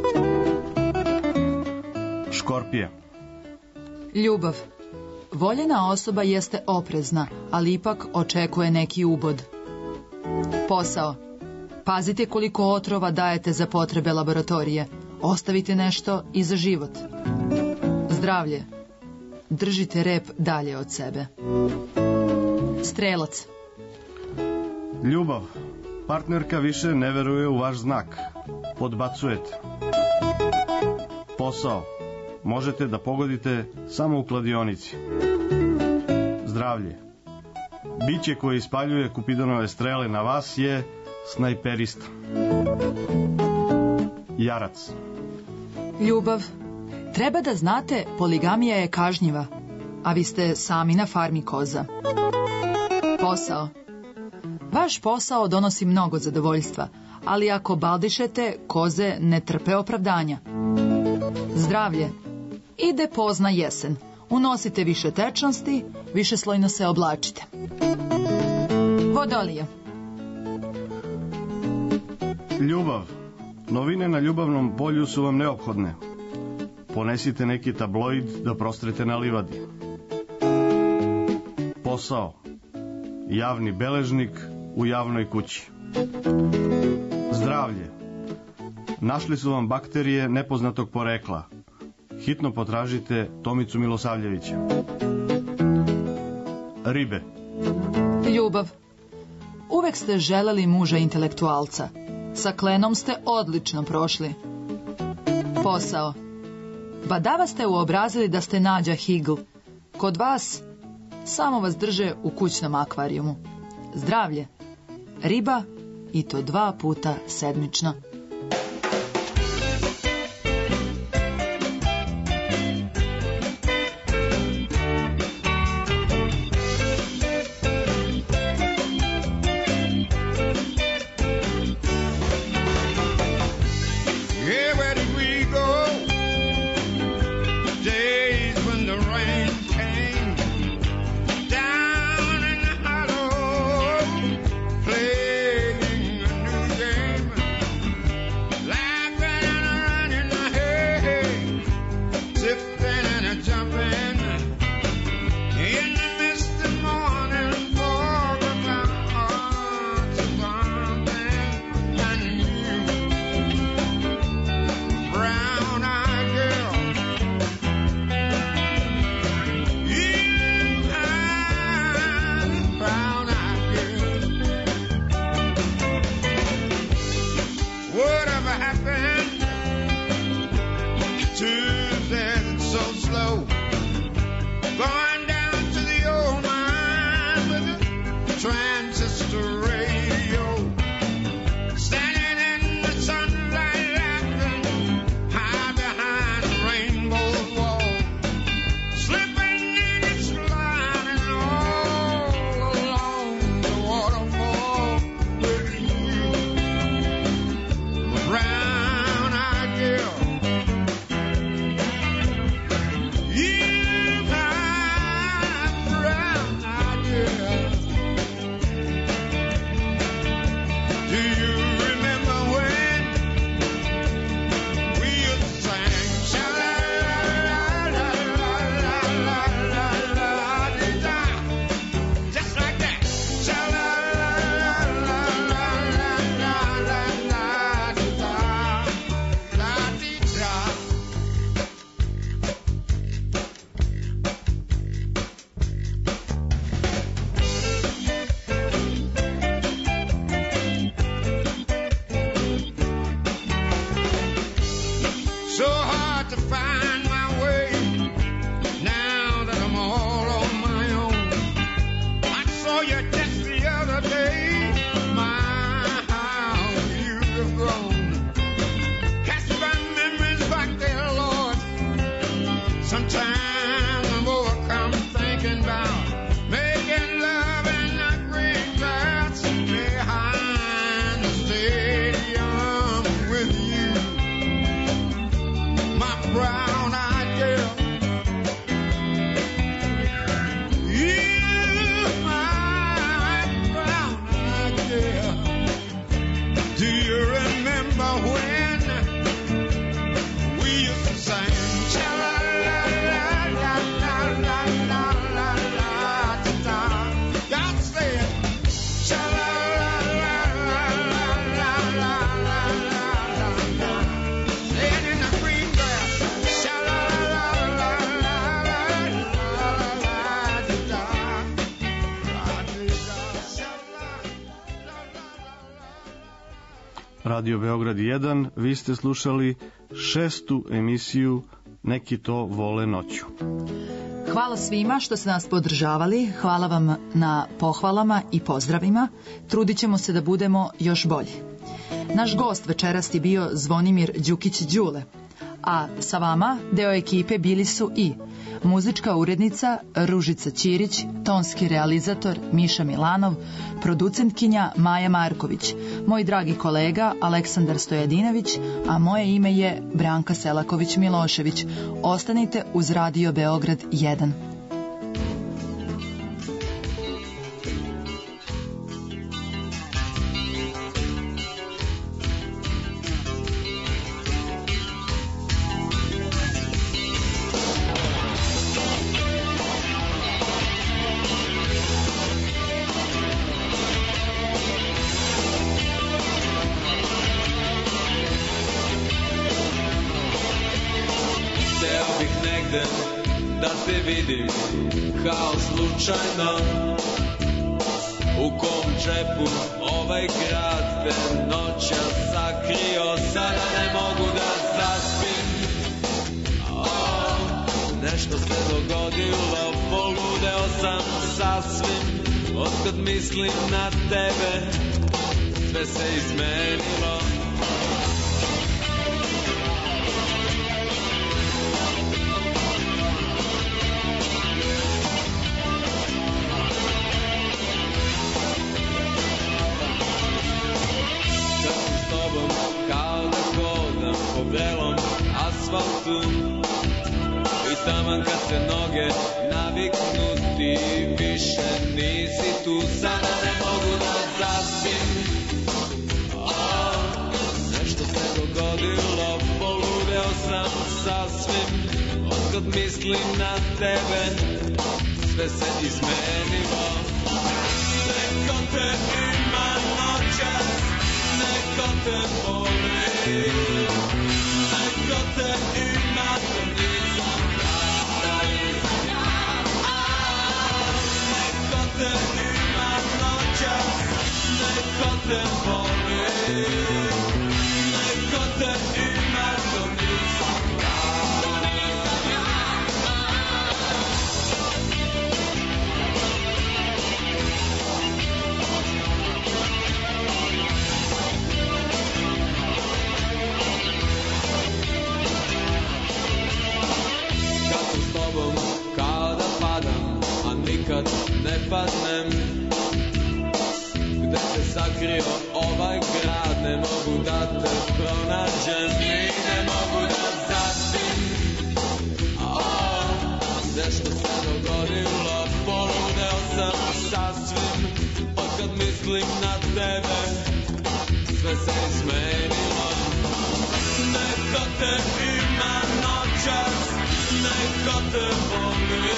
Škorpije. Ljubav. Voljena osoba jeste oprezna, ali ipak očekuje neki ubod. Posao. Pazite koliko otrova dajete za potrebe laboratorije. Ostavite nešto i za život. Zdravlje. Držite rep dalje od sebe. Strelac. Ljubav. Partnerka više ne veruje u vaš znak. Podbacujete. Posao. Možete da pogodite samo u kladionici. Zdravlje. Biće koje ispaljuje Kupidonove strele na vas je snajperista. Jarac. Ljubav. Treba da znate, poligamija je kažnjiva, a vi ste sami na farmi koza. Posao. Vaš posao donosi mnogo zadovoljstva, ali ako baldišete, koze ne trpe opravdanja. Zdravlje. Ide pozna jesen. Unosite više tečnosti, višeslojno se oblačite. Vodolije. Ljubav. Novine na ljubavnom polju su vam neophodne. Ponesite neki tabloid da prostrete na livadi. Posao. Javni beležnik u javnoj kući. Zdravlje. Našli su vam bakterije nepoznatog porekla. Hitno potražite Tomicu Milosavljevića. Ribe. Ljubav. Uvek ste želeli muža intelektualca. Sa Klenom ste odlično prošli. Posao. Badava ste uobrazili da ste Nađa Higl. Kod vas samo vas drže u kućnom akvarijumu. Zdravlje. Riba i to 2 puta sedmično. Radio Beograd 1. Vi ste slušali 6. emisiju Neki to vole noću. Hvala svima što ste nas podržavali, hvala vam na pohvalama i pozdravima, trudit ćemo se da budemo još bolji. Naš gost večeras je bio Zvonimir Đukić-Đule, a sa vama deo ekipe bili su i muzička urednica Ružica Ćirić, tonski realizator Miša Milanov, producentkinja Maja Marković, moj dragi kolega Aleksandar Stojadinović, a moje ime je Branka Selaković-Milošević. Ostanite uz Radio Beograd 1. Da te vidim kao slučajno, u kom džepu ovaj grad te noćas sakrio, sada ne mogu da zaspim. Nešto se dogodilo, poludeo sam sasvim, otkad mislim na tebe, sve se izmenilo. Kao da hodam po vrelom asfaltu i taman kad se noge naviknu ti više nisi tu, sada ne mogu da zaspim. Nešto se dogodilo, poludeo sam sasvim, otkad mislim na tebe, sve se izmenilo. Neko te ima noćas, neko te voli, neko te ima, to nisam ja. Neko te ima noćas, neko te voli, neko te ima, to nisam ja. Kao da padam, a nikad ne padnem. Gde se sakrio ovaj grad, ne mogu da te pronađem i ne mogu da zaspim. Nešto se dogodilo, poludeo sam sasvim, otkad mislim na tebe, sve se izmenilo. Neko te ima noćas, neko te voli,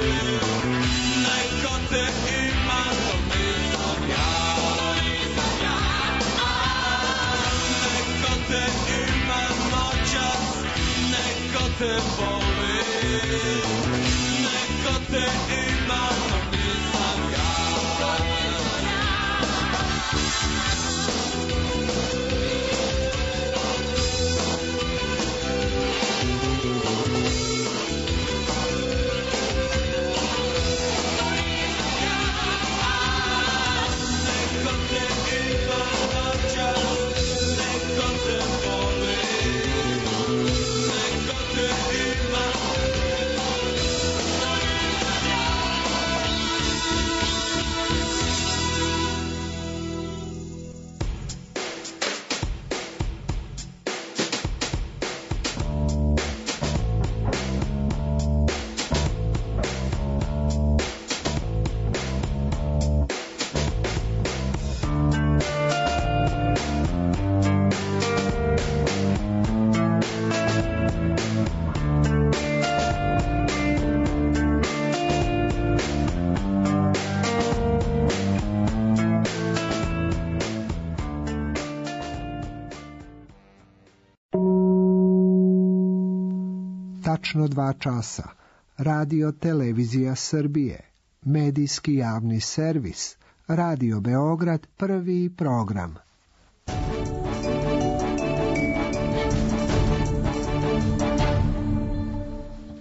neko te ima, to nisam ja. Neko te ima noćas, neko te voli, neko te ima, to nisam ja. Tačno 2 časa. Radio Televizija Srbije. Medijski javni servis. Radio Beograd, prvi program.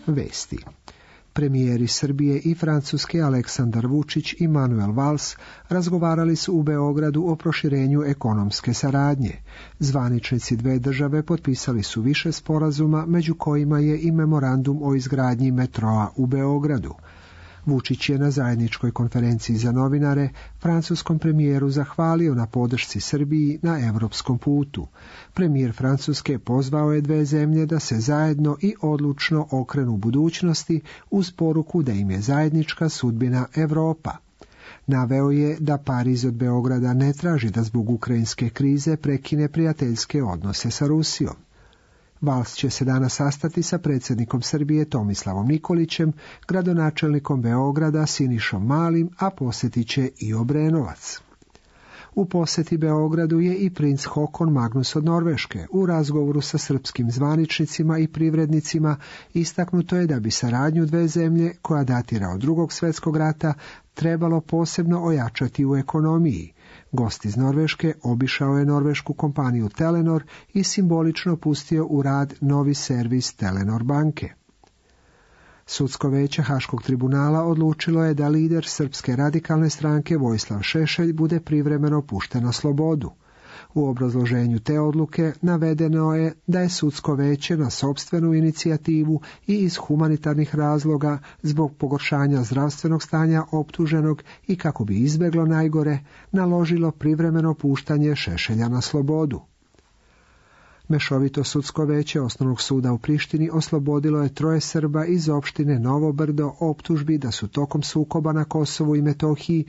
Vesti. Premijeri Srbije i Francuske Aleksandar Vučić i Manuel Valls razgovarali su u Beogradu o proširenju ekonomske saradnje. Zvaničnici dve države potpisali su više sporazuma, među kojima je i memorandum o izgradnji metroa u Beogradu. Vučić je na zajedničkoj konferenciji za novinare francuskom premijeru zahvalio na podršci Srbiji na evropskom putu. Premijer Francuske pozvao je dve zemlje da se zajedno i odlučno okrenu budućnosti uz poruku da im je zajednička sudbina Evropa. Naveo je da Pariz od Beograda ne traži da zbog ukrajinske krize prekine prijateljske odnose sa Rusijom. Valls će se danas sastati sa predsjednikom Srbije Tomislavom Nikolićem, gradonačelnikom Beograda Sinišom Malim, a posjetit će i Obrenovac. U posjeti Beogradu je i princ Håkon Magnus od Norveške. U razgovoru sa srpskim zvaničnicima i privrednicima istaknuto je da bi saradnju dve zemlje, koja datira od Drugog svjetskog rata, trebalo posebno ojačati u ekonomiji. Gost iz Norveške obišao je norvešku kompaniju Telenor i simbolično pustio u rad novi servis Telenor banke. Sudsko veće Haškog tribunala odlučilo je da lider Srpske radikalne stranke Vojislav Šešelj bude privremeno pušten na slobodu. U obrazloženju te odluke navedeno je da je sudsko veće na sopstvenu inicijativu i iz humanitarnih razloga zbog pogoršanja zdravstvenog stanja optuženog i kako bi izbjeglo najgore, naložilo privremeno puštanje Šešelja na slobodu. Mešovito sudsko veće Osnovnog suda u Prištini oslobodilo je 3 Srba iz opštine Novo Brdo optužbi da su tokom sukoba na Kosovu i Metohiji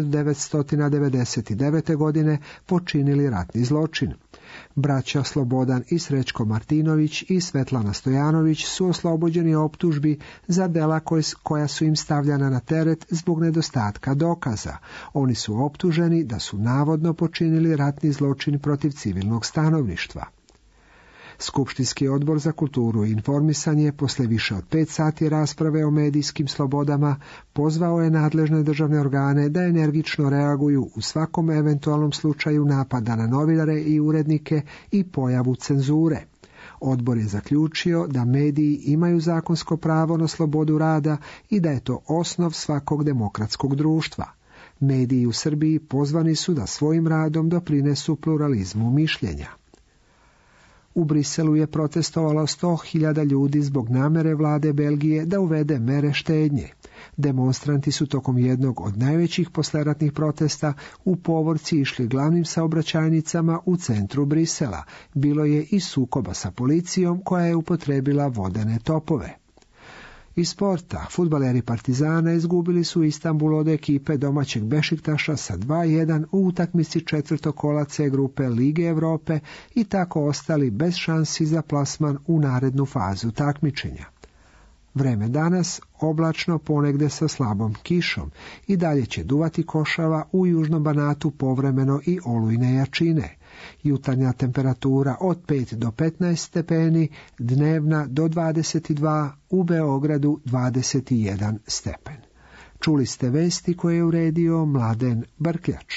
1999. godine počinili ratni zločin. Braća Slobodan i Srećko Martinović i Svetlana Stojanović su oslobođeni optužbi za dela koja su im stavljana na teret zbog nedostatka dokaza. Oni su optuženi da su navodno počinili ratni zločin protiv civilnog stanovništva. Skupštinski odbor za kulturu i informisanje posle više od 5 sati rasprave o medijskim slobodama pozvao je nadležne državne organe da energično reaguju u svakom eventualnom slučaju napada na novinare i urednike i pojavu cenzure. Odbor je zaključio da mediji imaju zakonsko pravo na slobodu rada i da je to osnov svakog demokratskog društva. Mediji u Srbiji pozvani su da svojim radom doprinesu pluralizmu mišljenja. U Briselu je protestovalo 100.000 ljudi zbog namere vlade Belgije da uvede mere štednje. Demonstranti su tokom jednog od najvećih posleratnih protesta u povorci išli glavnim saobraćajnicama u centru Brisela. Bilo je i sukoba sa policijom koja je upotrebila vodene topove. Iz sporta, fudbaleri Partizana izgubili su Istanbul od ekipe domaćeg Bešiktaša sa 2:1 u utakmici četvrtog kola C grupe Lige Europe i tako ostali bez šansi za plasman u narednu fazu takmičenja. Vreme danas oblačno, ponegde sa slabom kišom, i dalje će duvati košava u južnom Banatu povremeno i olujne jačine. Jutarnja temperatura od 5 do 15 stepeni, dnevna do 22, u Beogradu 21 stepen. Čuli ste vesti koje je uredio Mladen Brkljač.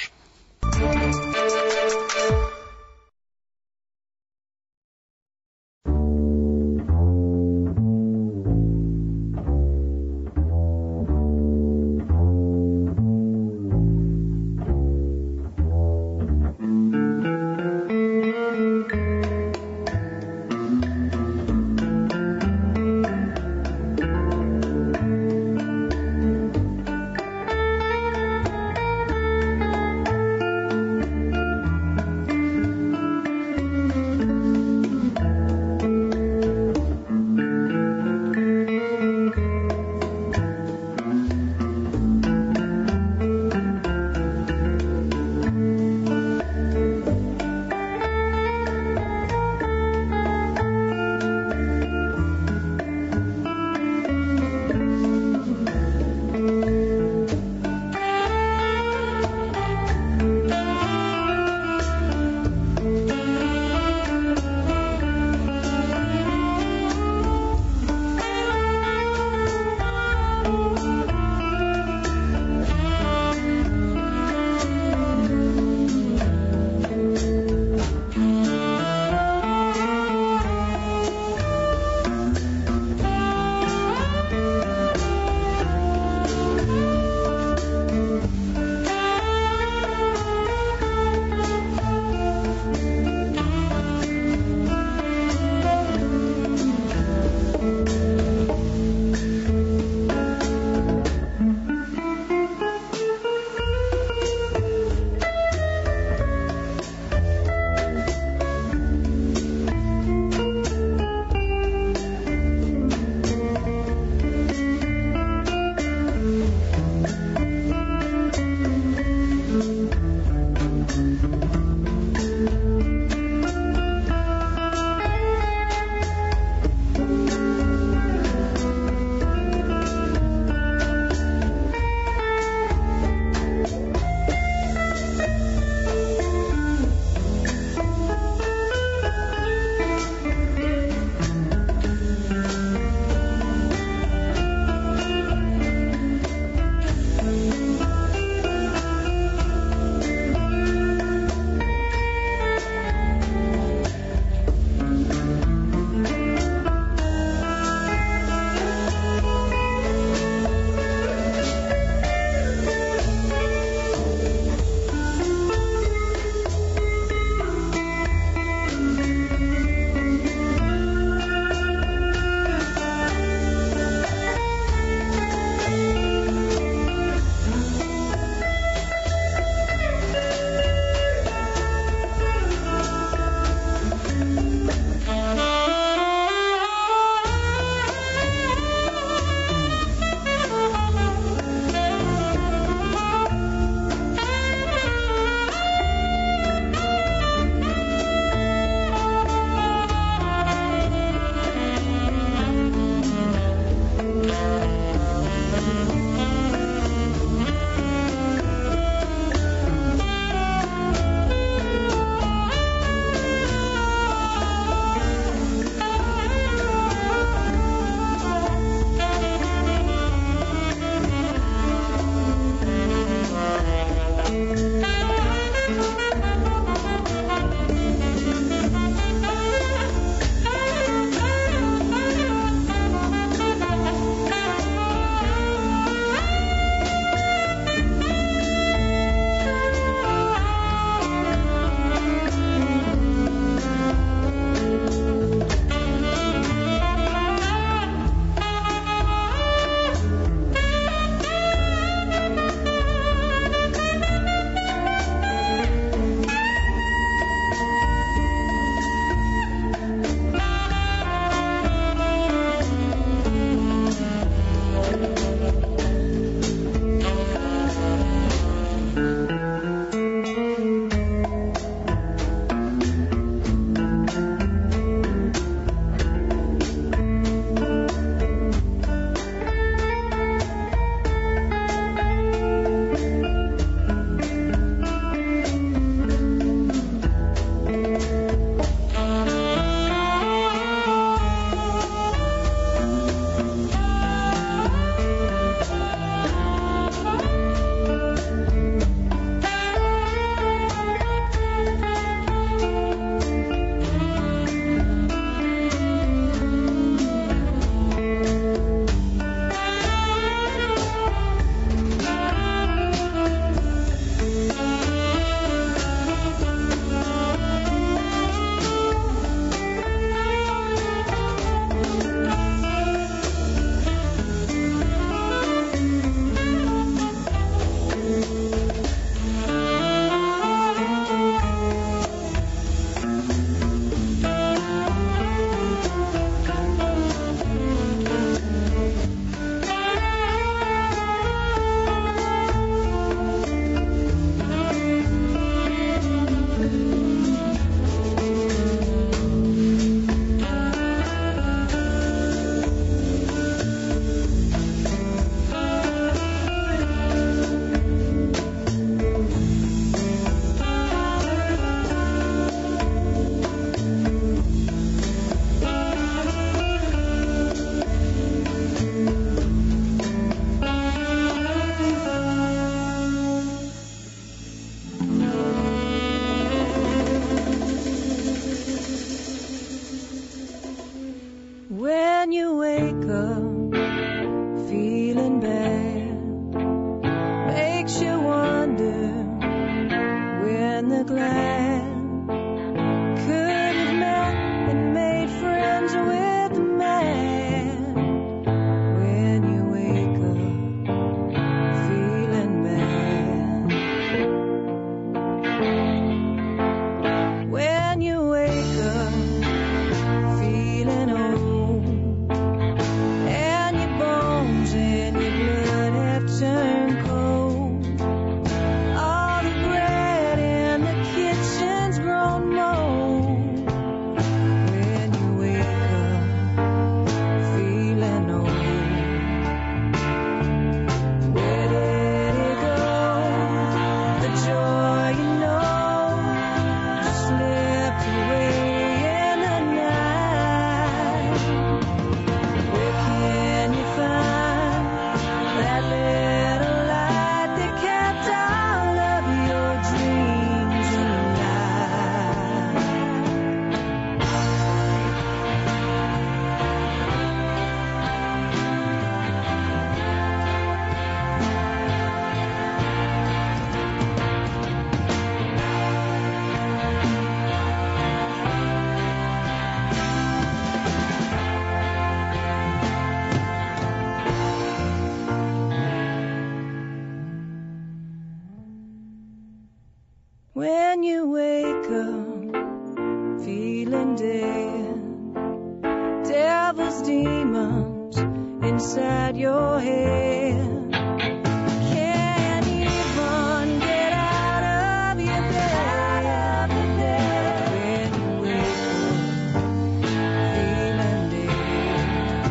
when you wake up feeling dead. Devil's demons inside your head. Can't even get out of your bed when you wake up feeling dead.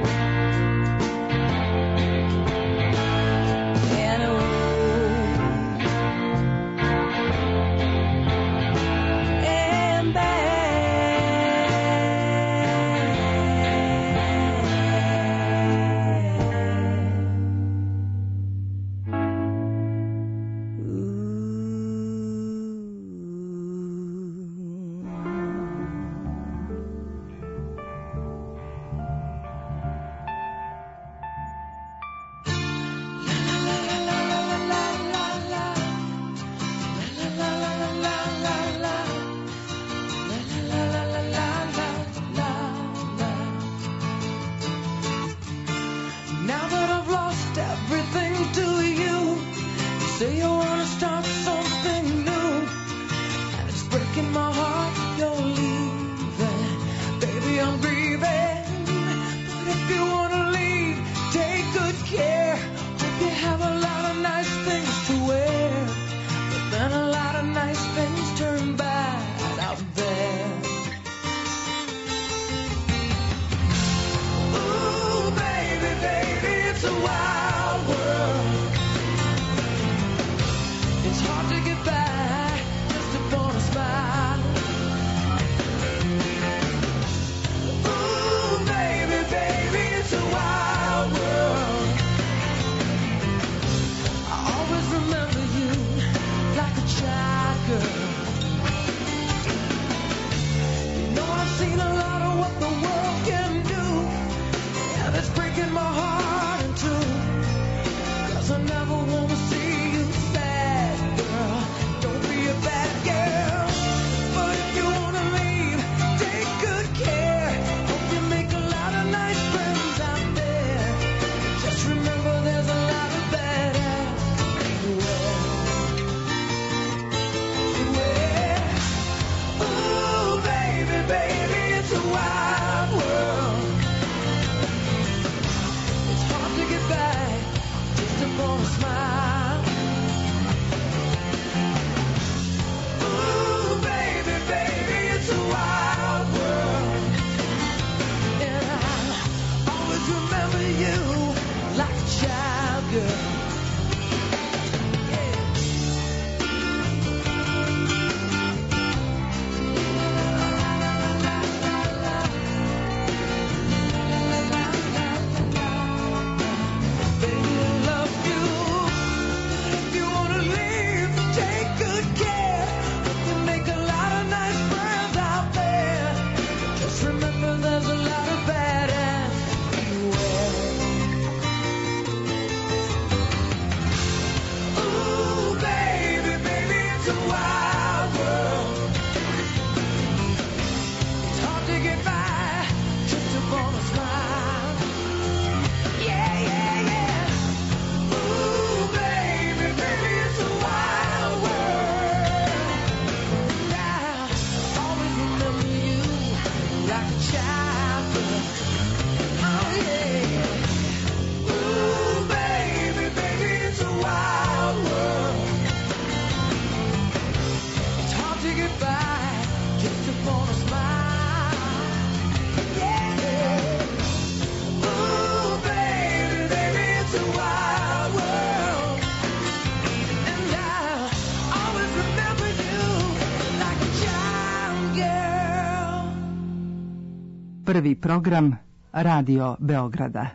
And and bad. Now that I've lost everything to you, you say you want to start something new, and it's breaking my heart you're leaving. Baby, I'm grieving, but if you want to leave, take good care. Hope you have a lot of nice things to wear, but then a lot of nice things turn bad out there. Ooh, baby, baby, it's a wild world. It's hard to get by just upon a smile. Ooh, baby, baby, it's a wild world. I always remember you like a child girl. You know I've seen a lot of what the world can do, and it's breaking my heart in two, 'cause I never want to see you sad, girl. Don't be a bad girl, but if you want to leave, take good care. Hope you make a lot of nice friends out there. Just remember there's a lot of bad ass everywhere. Ooh, baby, baby, it's a wild world. It's hard to get back just upon a smile. Ooh, baby, baby, it's a wild world. And I'll always remember you like a child girl. Baby, I love you. If you want to leave, take good care. You make a lot of nice friends out there. Just remember there's a lot of bad ass everywhere. Ooh, baby, baby, it's a wild world. It's hard to get by just upon a smile. Yeah, yeah, yeah. Ooh, baby, baby, it's a wild world. Now, always remember you like a child girl. Oh, yeah. Ooh, baby, baby, it's a wild world. It's hard to get by just upon a smile. Yeah. Ooh, baby, baby, it's a wild world. And I'll always remember you like a child girl. Prvi program Radio Beograda.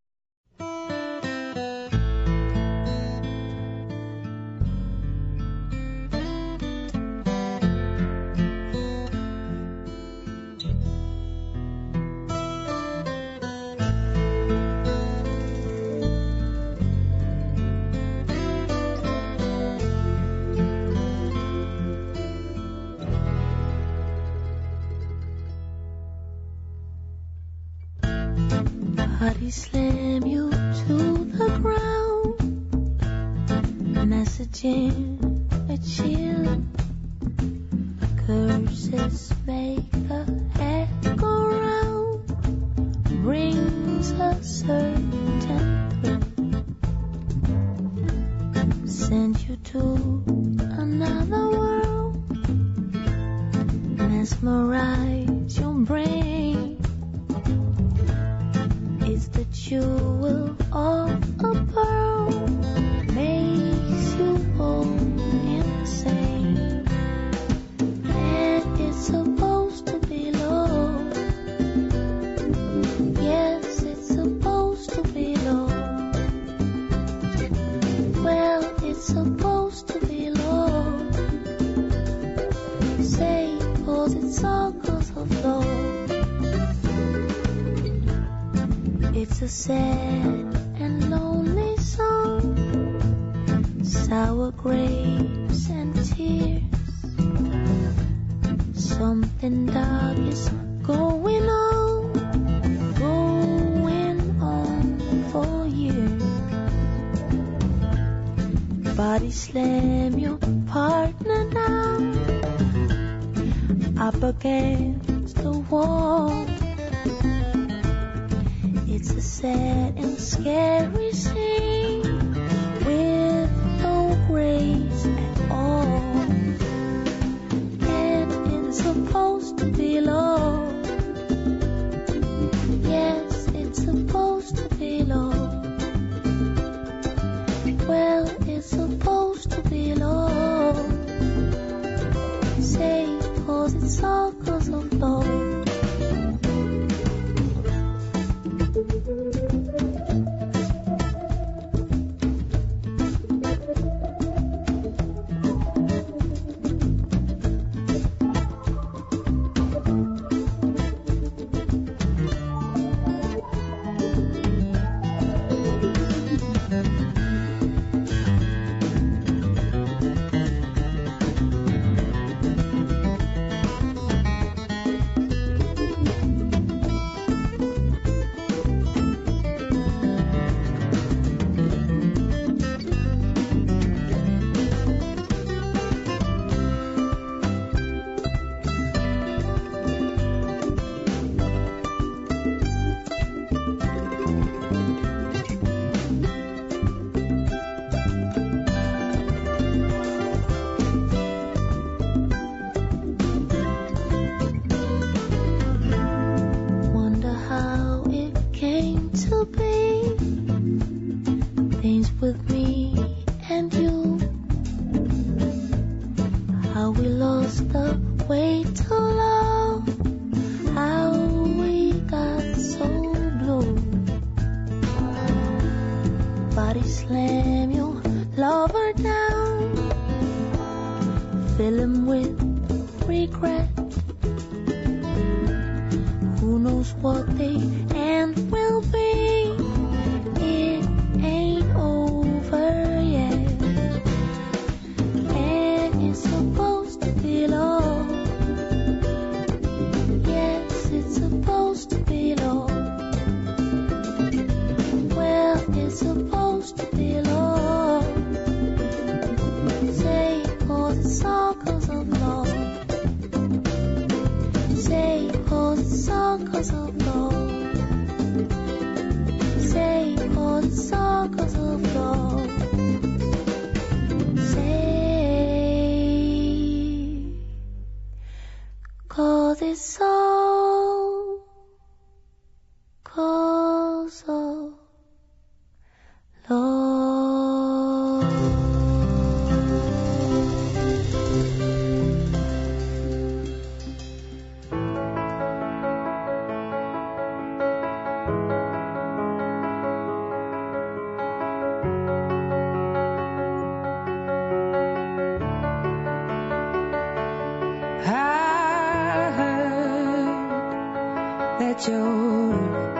Body slam you to the ground, messaging a chill roses make a echo round, brings a certain thrill. Send you to another world, mesmerize your brain. It's the jewel of a pearl, makes you go insane. And it's supposed to be love. Yes, it's supposed to be love. Well, it's supposed to be love. Say, 'cause it's all 'cause of love. It's a sad and lonely song, sour grapes and tears. Something dark is going on for years. Body slam your partner now, up against the wall. It's a sad and scary scene with no grace at all. And it's supposed to be love. Yes, it's supposed to be love. Well, it's supposed to be love. Say, 'cause it's all 'cause of love.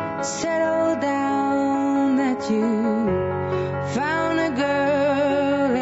Settle down, that you found a girl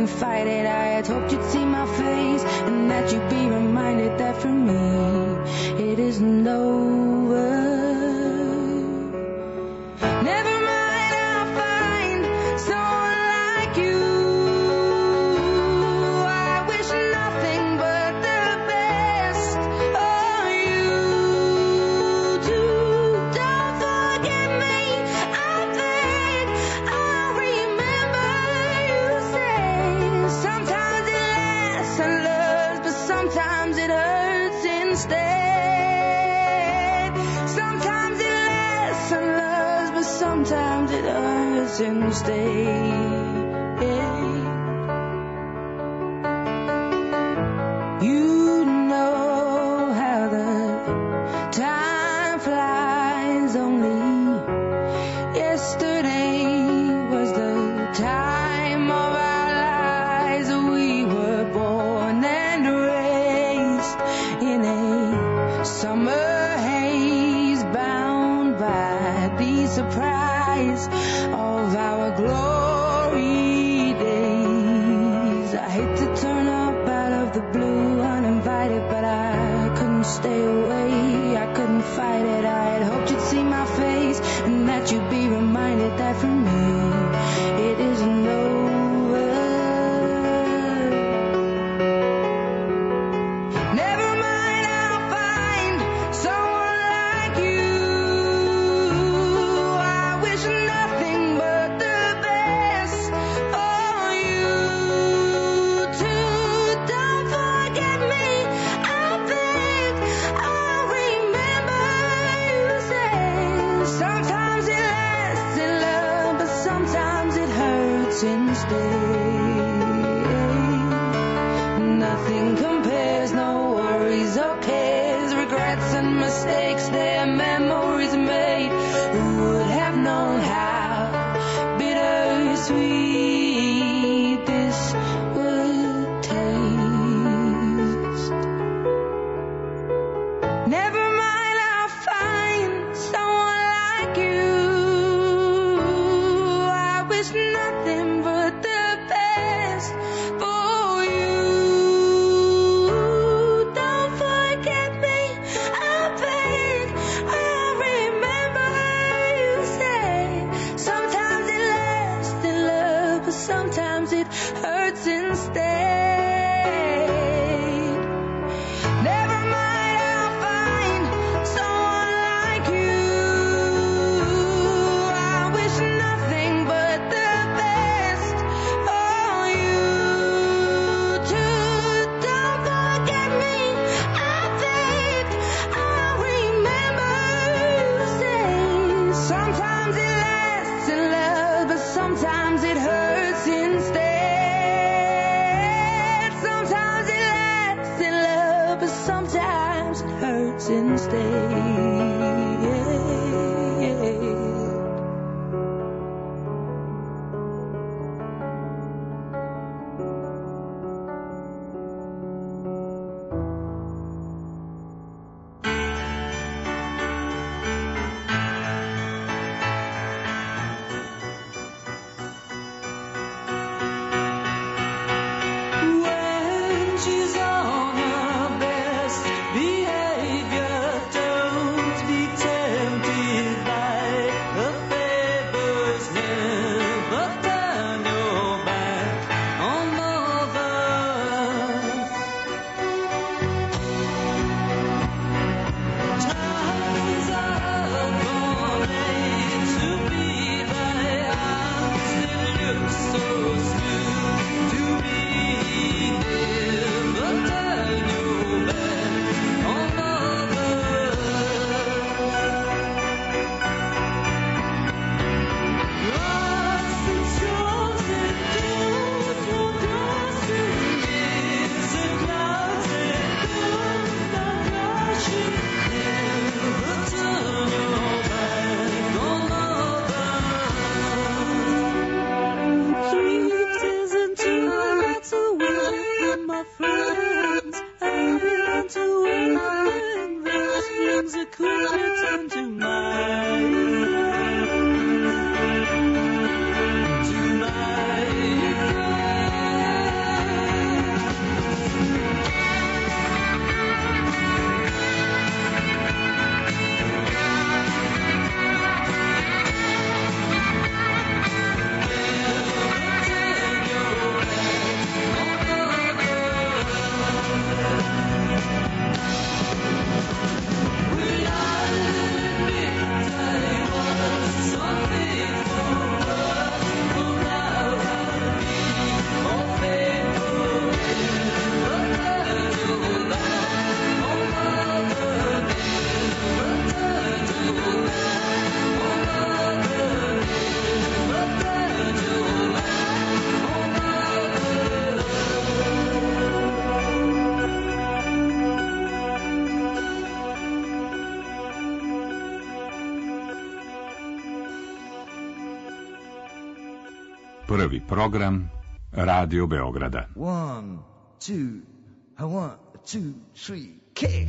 couldn't fight it. I had hoped you'd see my face and that you'd be reminded that for me it isn't over. Never mind, I'll find someone like you. I wish nothing but the best for you too. Don't forget me, I beg. I'll remember you say sometimes it lasts and loves, but sometimes it hurts instead. Sometimes it lasts and loves, but sometimes it hurts instead. You know how the time flies. Only yesterday was the time of our lives. We were born and raised in a summer haze, bound by the surprise of our glory days. I hate to turn up out of the blue uninvited, but I couldn't stay away. I couldn't fight it. I had hoped you'd see my face and that you'd be reminded that for me it isn't over. Never mind, I'll find someone like you. I wish nothing but the best for you too. Don't forget me, I beg. I'll remember you say sometimes it lasts in love, but sometimes it hurts instead. Nothing compares, no worries or cares, regrets and mistakes, their memories made. Who would have known how bittersweet this would taste? Never mind, I'll find someone like you. I wish nothing but the best for you. Don't forget me, I beg. I'll remember you say sometimes it lasts in love, but sometimes it hurts instead. Never mind, I'll find someone like you. I wish nothing but the best for you too. Don't forget me, I beg. I'll remember you say sometimes it lasts in love, but sometimes it hurts instead. Sometimes it lasts in love, but sometimes it hurts instead. When she's on her best behavior, don't be tempted by the favors. Never turn your back on lovers. Times are going to be like ours. It looks so smooth to be. Never turn your back on lovers. Lost and chosen, those who crossing is a clouds and come not rushing. Never turn your back on lovers. 3 years into that's a win, my friends. I've learned to win when those things are quick to turn to mine. To my friends. Prvi program Radio Beograda. 1, 2, 1, 2, 3, kick!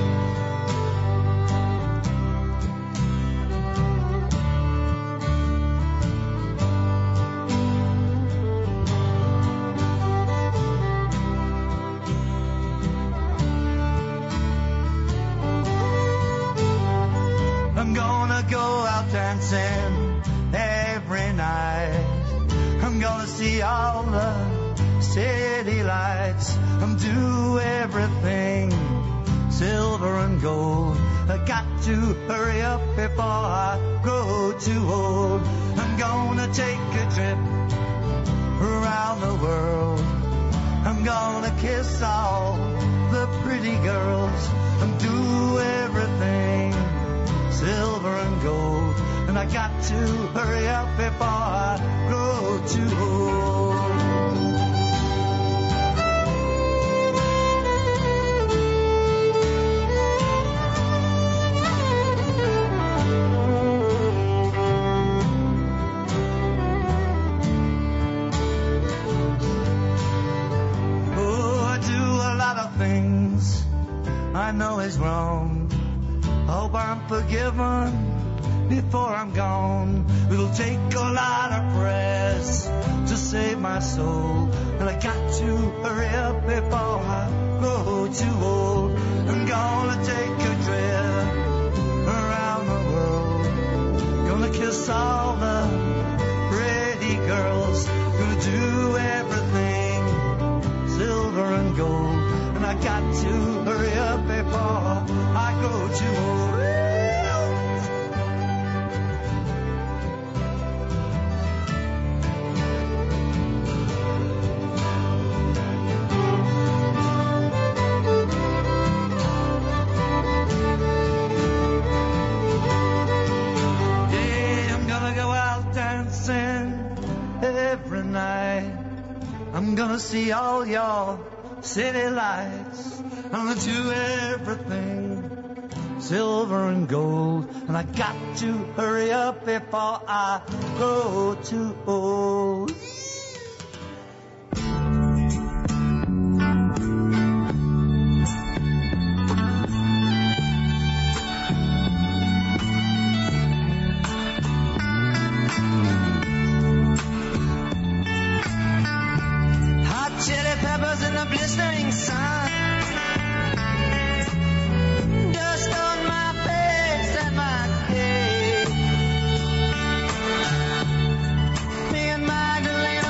I'm gonna go out dancing every night. I'm gonna see all the city lights. I'm do everything silver and gold. I got to hurry up before I grow too old. I'm gonna take a trip around the world. I'm gonna kiss all the pretty girls. I'm do everything silver and gold, and I got to hurry up before I grow too old. Oh, I do a lot of things I know is wrong. Hope I'm forgiven before I'm gone. It'll take a lot of prayers to save my soul, and I got to hurry up before I grow too old. I'm gonna take a trip around the world. Gonna kiss all the pretty girls. Gonna do everything silver and gold, and I got to hurry up before I go too old. Yeah, I'm gonna go out dancing every night. I'm gonna see all your city lights. I'm gonna do everything silver and gold, and I got to hurry up before I grow too old. Hot chili peppers in the blistering sun, dust on my face and my cake. Me and Magdalena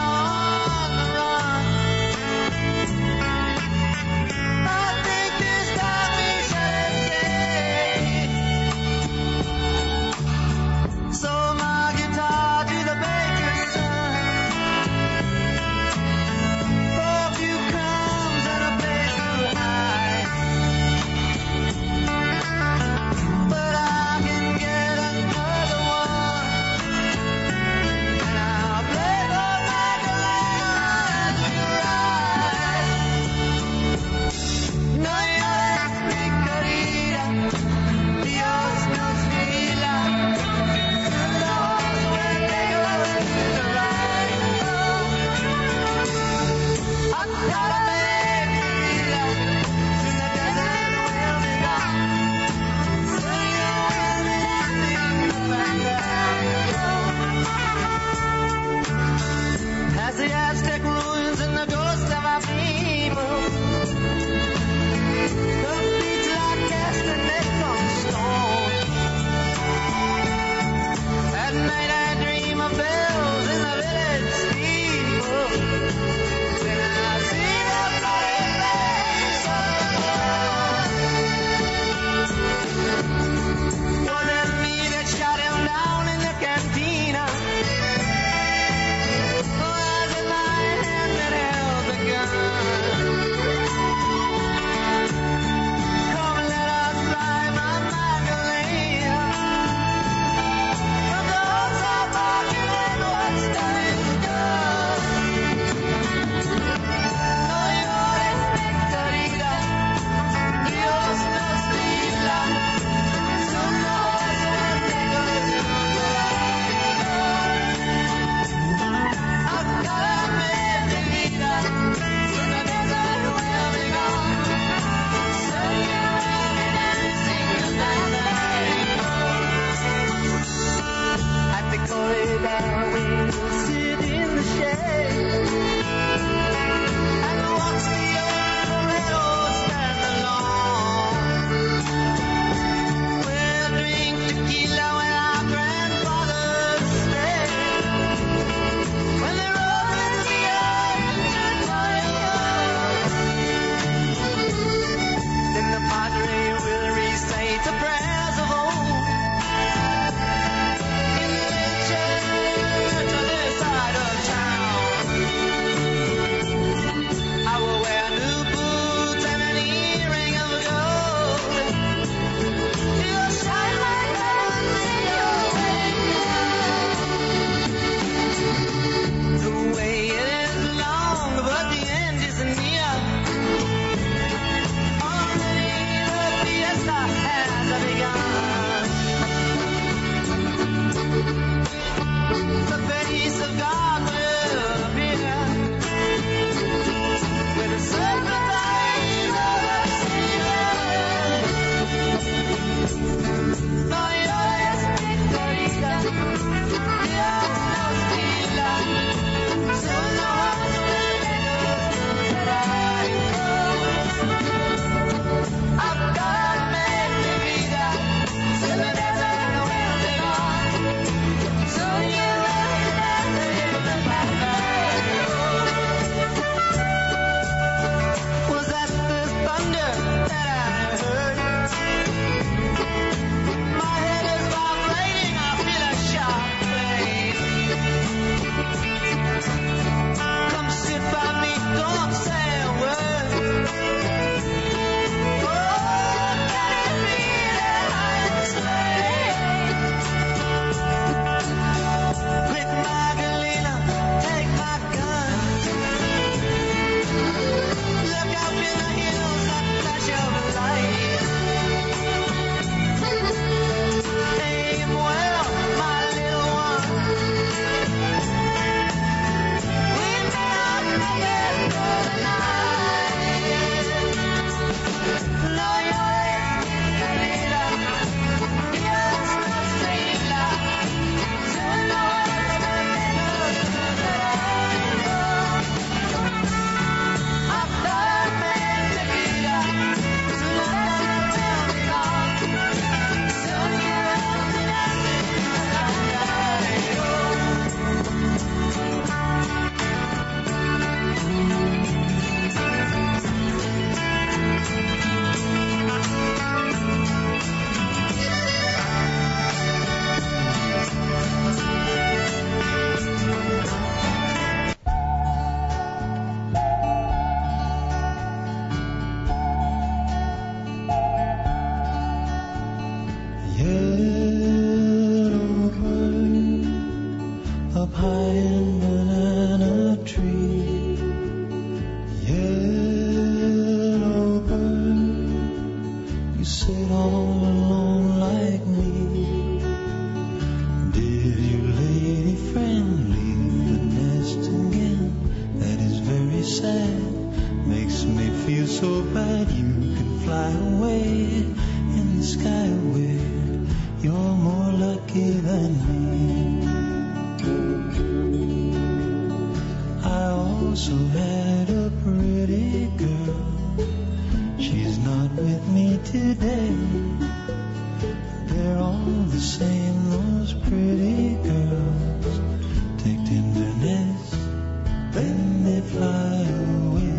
sit all alone like me? Did your lady friend leave the nest again? That is very sad, makes me feel so bad. You can fly away in the sky where you're more lucky than me. I also had a pretty girl. She's not with me today. They're all the same, those pretty girls. Take tenderness, then they fly away.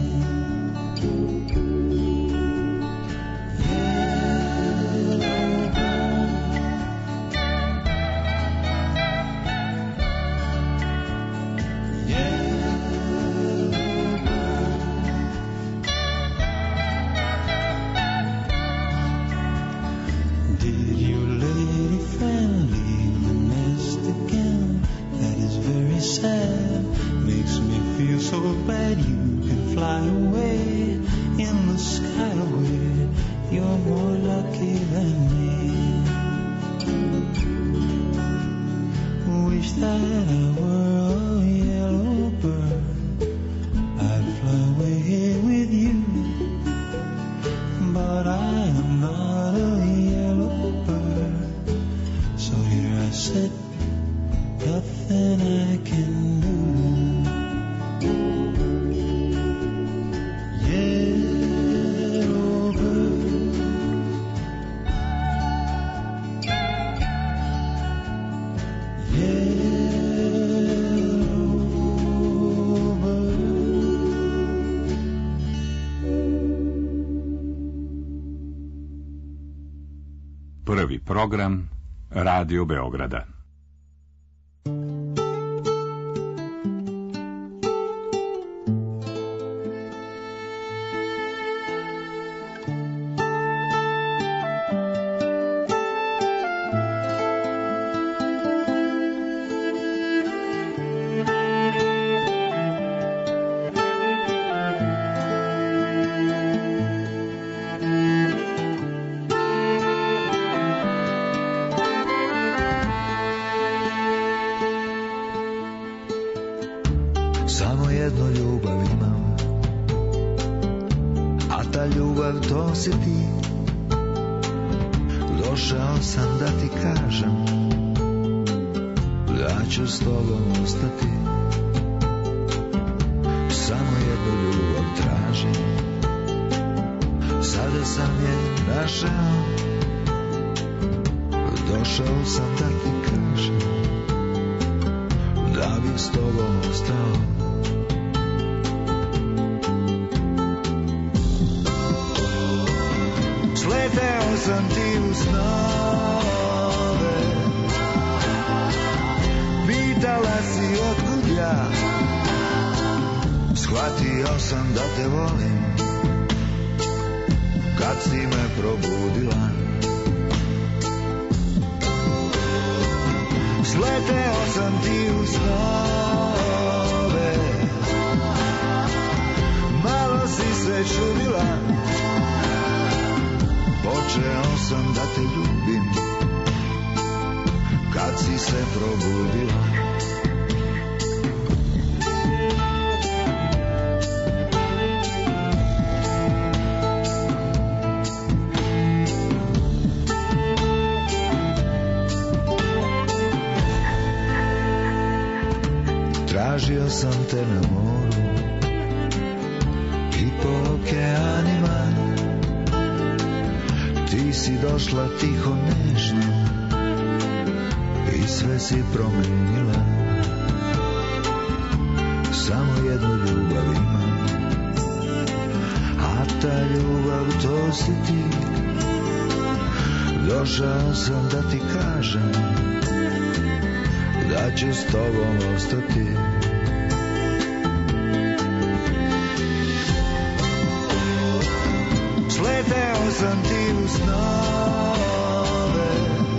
Prvi program Radio Beograda. Samo jednu ljubav imam, a ta ljubav to si ti. Došao sam da ti kažem da ću s tobom ostati. Samo jednu ljubav tražim, sada sam je našao. Došao sam da ti kažem da bih s tobom ostao. Sleteo sam ti u snove, pitala si otkud ja, shvatio sam da te volim kad si me probudila. Sleteo sam ti u snove, malo si se čudila. Počeo sam da te ljubim kad si se probudila. Tražio sam te na moru i po okeanima. Ti si došla tiho nežno i sve si promenila. Samo jednu ljubav imam, a ta ljubav to si ti. Došao sam da ti kažem da ću s tobom ostati. Sleteo sam ti u snove,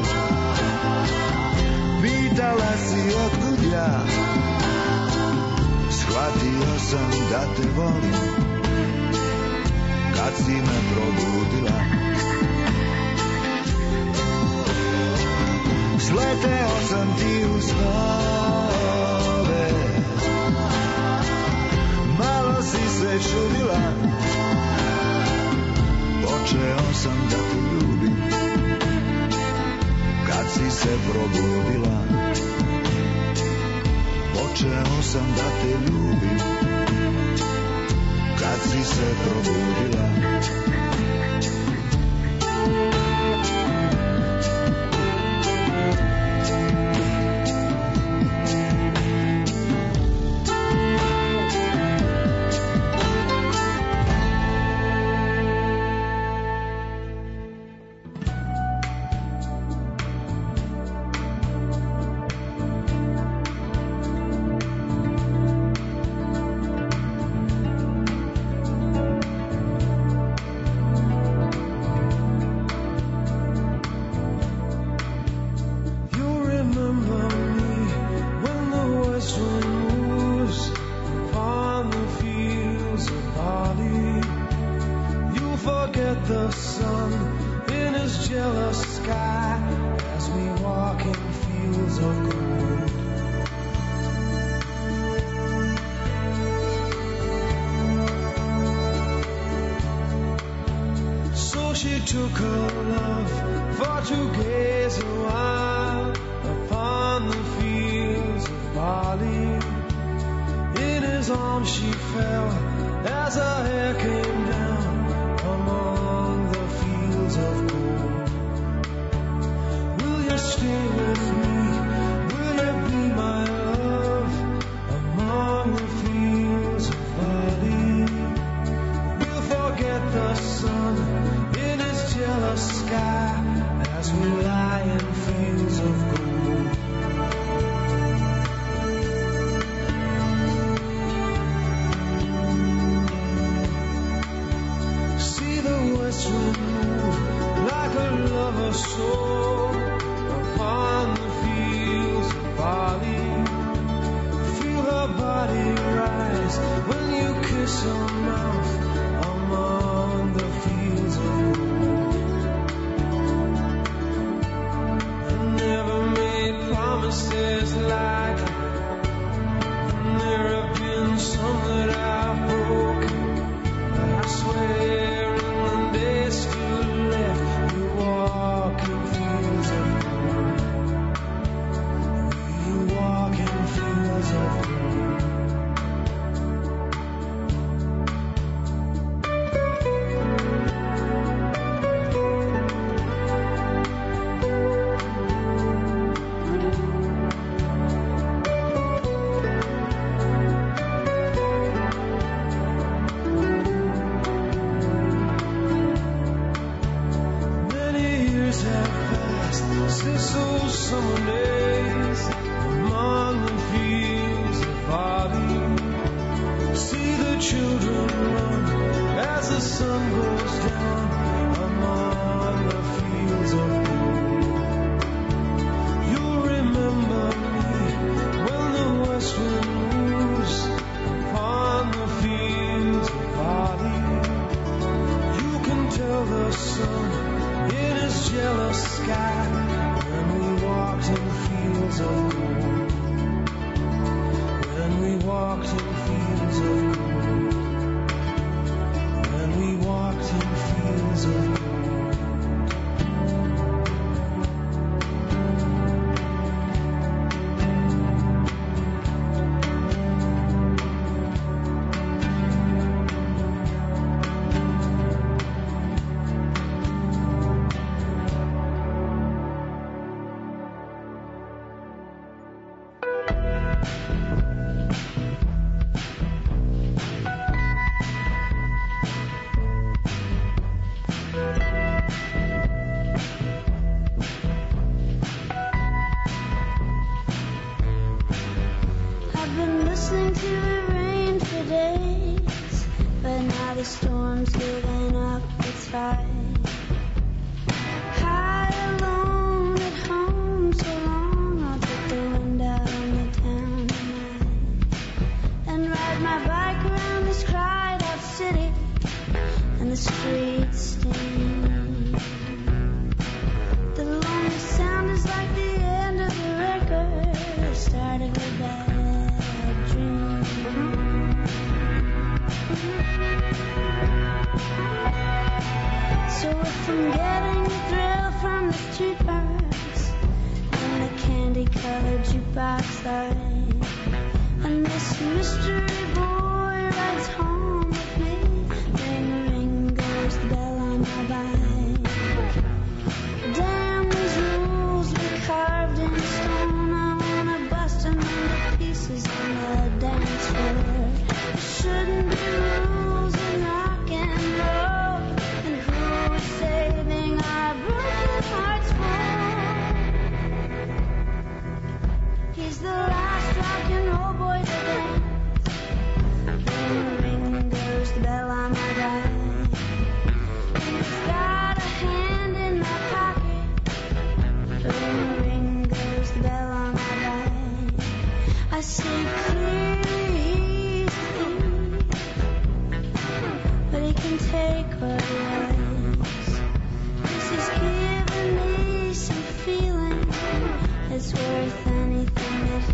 pitala si otkud ja, shvatio sam da te volim kad si me probudila. teo sam ti u snove, malo si se čudila, počeo sam da te ljubim, kad si se probudila. Počeo sam da te ljubim, kad si se probudila.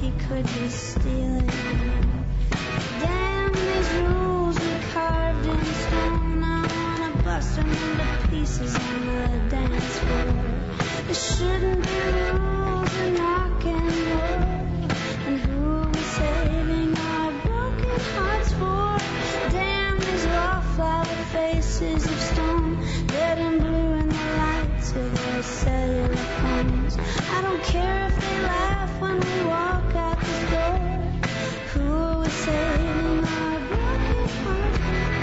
he could be stealing. Damn, these rules are carved in stone. I wanna bust them into pieces on the dance floor. There shouldn't be rules in rock and roll. And who are we saving our broken hearts for? Damn, these wallflower faces of stone, red and blue in the lights of their cellular phones. I don't care if they laugh when we walk out the door. Who are we saving our broken hearts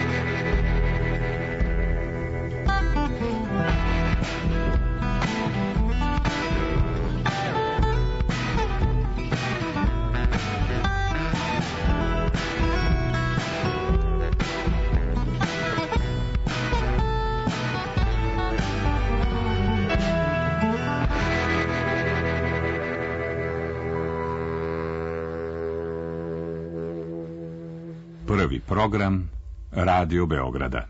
Prvi program Radio Beograda.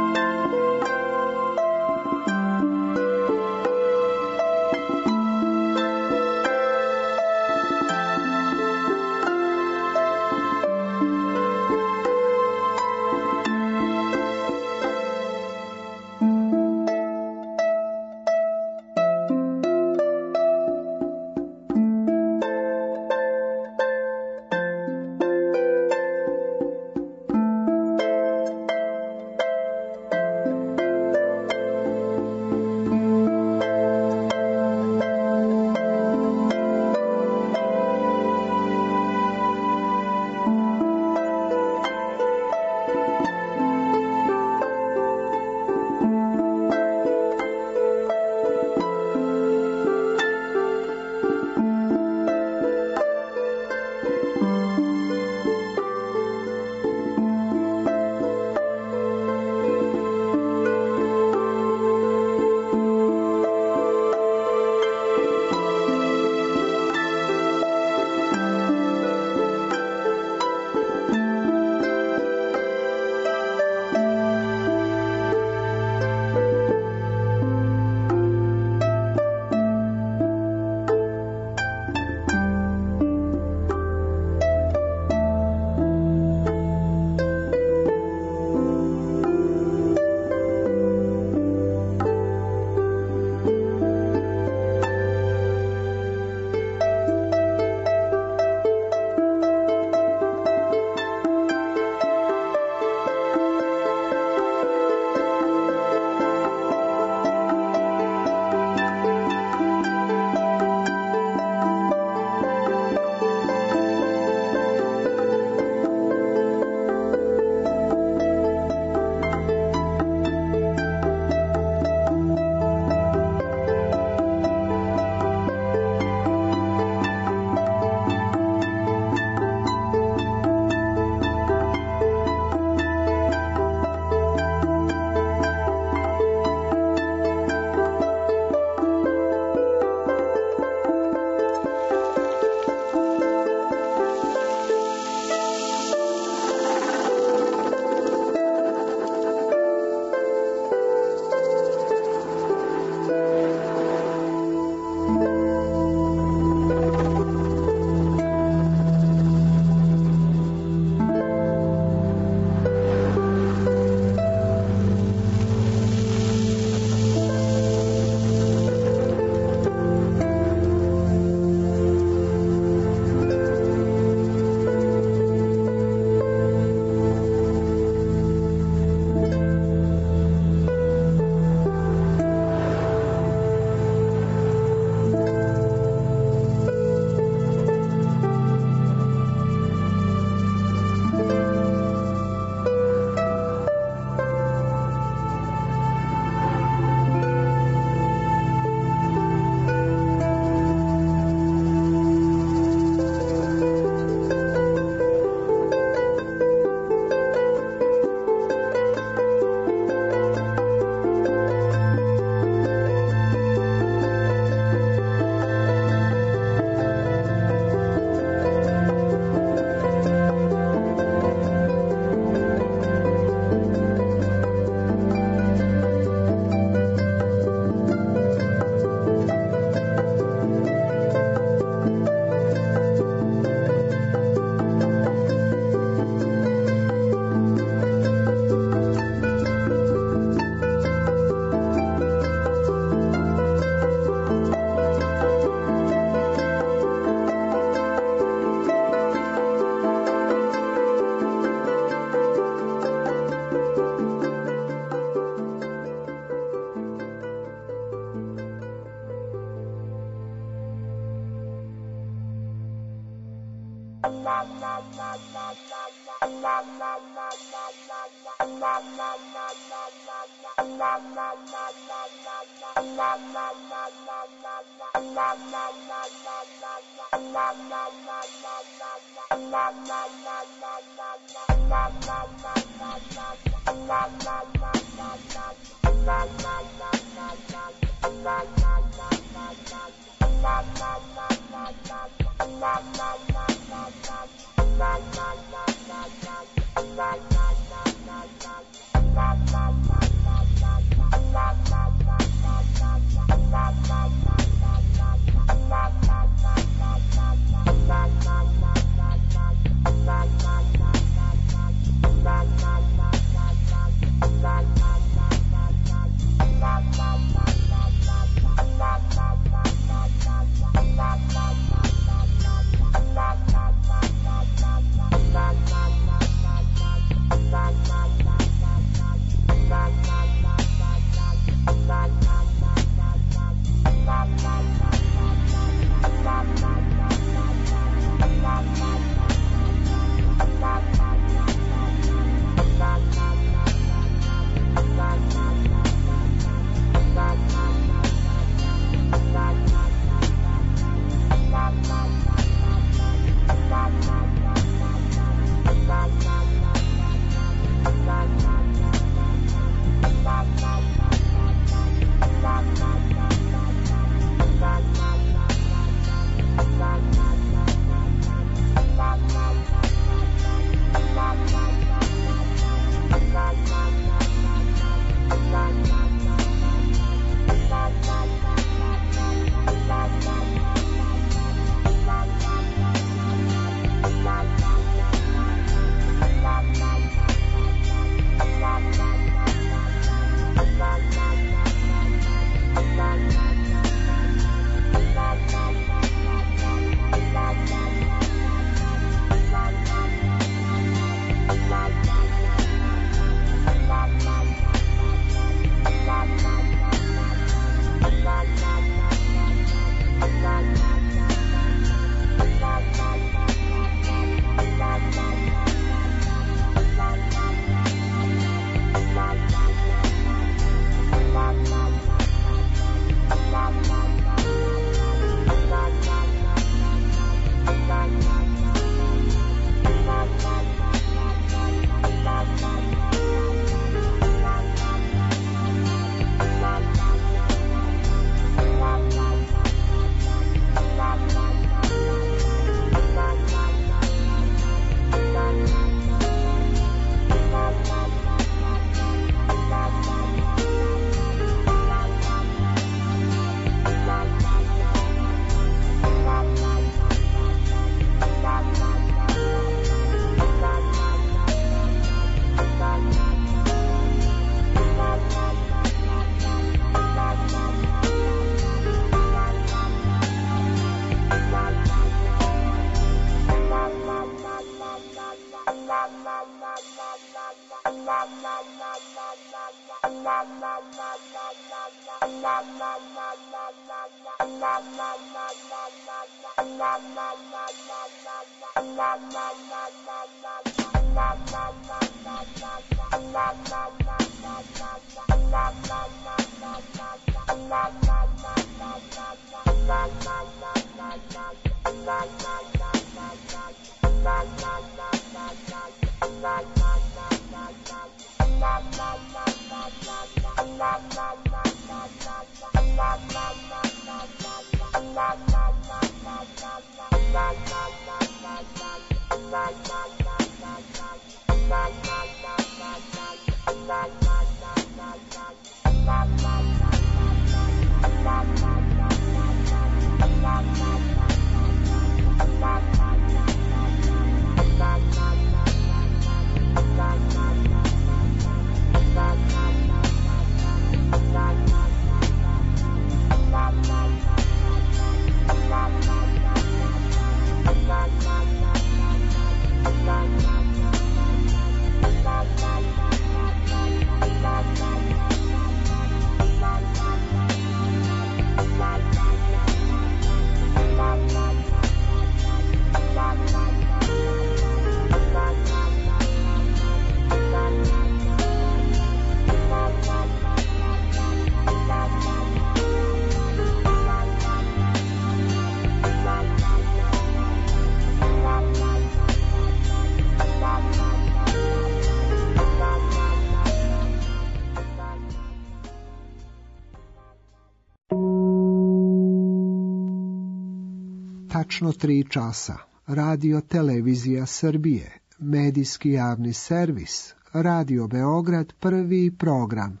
tačno 3 časa. Radio Televizija Srbije, medijski javni servis, Radio Beograd, prvi program.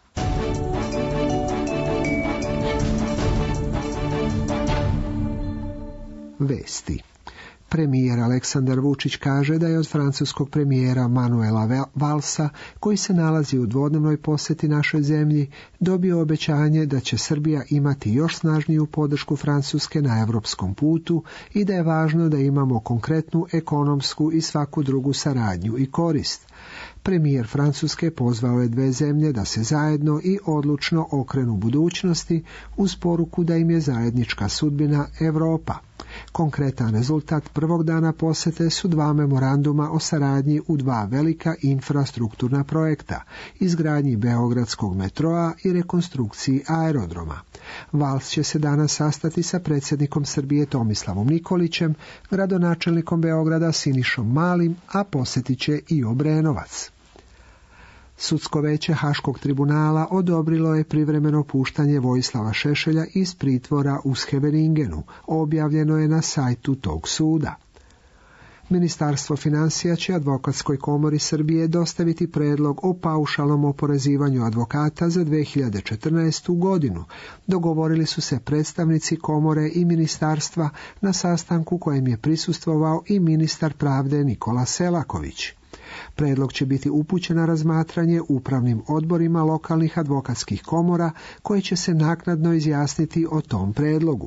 Vesti. Premijer Aleksandar Vučić kaže da je od francuskog premijera Manuela Valsa, koji se nalazi u dvodnevnoj posjeti našoj zemlji, dobio obećanje da će Srbija imati još snažniju podršku Francuske na evropskom putu i da je važno da imamo konkretnu ekonomsku i svaku drugu saradnju i korist. Premijer Francuske pozvao je 2 zemlje da se zajedno i odlučno okrenu budućnosti uz poruku da im je zajednička sudbina Evropa. Konkretan rezultat prvog dana posjete su 2 memoranduma o saradnji u 2 velika infrastrukturna projekta, izgradnji Beogradskog metroa i rekonstrukciji aerodroma. Vals će se danas sastati sa predsjednikom Srbije Tomislavom Nikolićem, gradonačelnikom Beograda Sinišom Malim, a posjetit će i Obrenovac. Sudsko veće Haškog tribunala odobrilo je privremeno puštanje Vojislava Šešelja iz pritvora u Scheveningsenu, objavljeno je na sajtu tog suda. Ministarstvo financija će Advokatskoj komori Srbije dostaviti predlog o paušalnom oporezivanju advokata za 2014. godinu. Dogovorili su se predstavnici komore i ministarstva na sastanku kojem je prisustvovao i ministar pravde Nikola Selaković. Predlog će biti upućen na razmatranje upravnim odborima lokalnih advokatskih komora koji će se naknadno izjasniti o tom predlogu.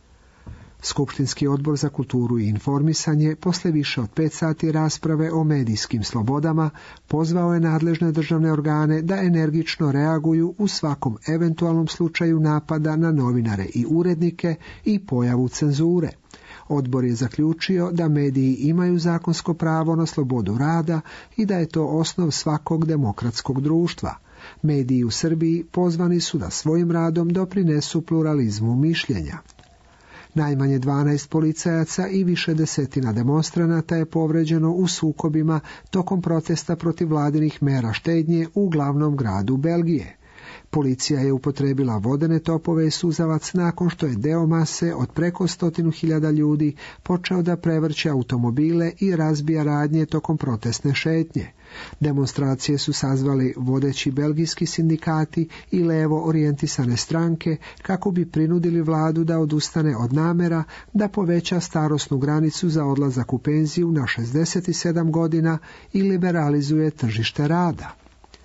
Skupštinski odbor za kulturu i informisanje, posle više od 5 sati rasprave o medijskim slobodama, pozvao je nadležne državne organe da energično reaguju u svakom eventualnom slučaju napada na novinare i urednike i pojavu cenzure. Odbor je zaključio da mediji imaju zakonsko pravo na slobodu rada i da je to osnov svakog demokratskog društva. Mediji u Srbiji pozvani su da svojim radom doprinesu pluralizmu mišljenja. Najmanje 12 policajaca i više desetina demonstranata je povređeno u sukobima tokom protesta protiv vladinih mera štednje u glavnom gradu Belgije. Policija je upotrebila vodene topove i suzavac nakon što je deo mase od preko 100.000 ljudi počeo da prevrće automobile i razbija radnje tokom protestne šetnje. Demonstracije su sazvali vodeći belgijski sindikati i levo orijentisane stranke kako bi prinudili vladu da odustane od namera da poveća starosnu granicu za odlazak u penziju na 67 godina i liberalizuje tržište rada.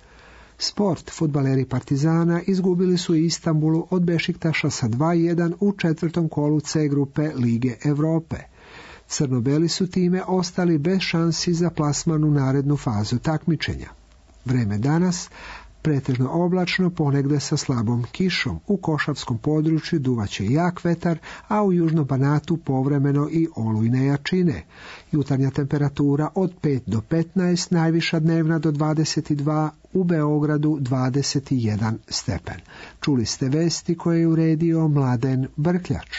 Sport. Fudbaleri Partizana izgubili su i Istanbulu od Bešiktaša sa 2:1 u 4. kolu C grupe Lige Evrope. Crno-beli su time ostali bez šansi za plasman u narednu fazu takmičenja. Vreme danas pretežno oblačno, ponegde sa slabom kišom. U Košavskom području duvaće jak vetar, a u južnom Banatu povremeno i olujne jačine. Jutarnja temperatura od 5 do 15, najviša dnevna do 22, u Beogradu 21 stepen. Čuli ste vesti koje je uredio Mladen Brkljač.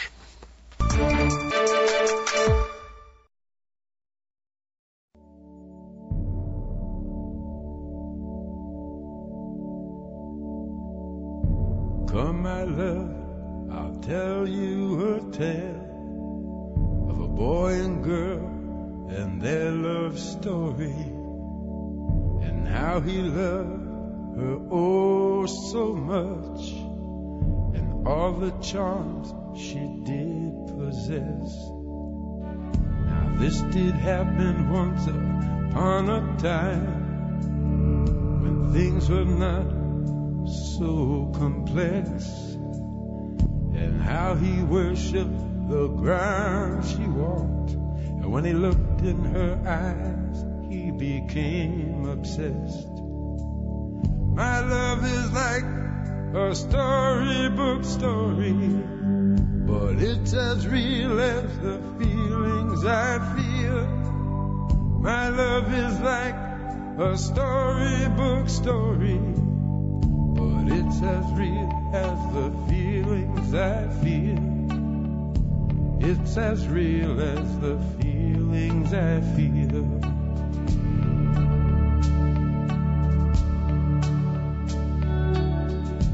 Come, my love, I'll tell you a tale of a boy and girl and their love story, and how he loved her oh so much, and all the charms she did possess. Now this did happen once upon a time when things were not so complex, and how he worshipped the ground she walked, and when he looked in her eyes he became obsessed. My love is like a storybook story, but it's as real as the feelings I feel. My love is like a storybook story, but it's as real as the feelings I feel. It's as real as the feelings I feel.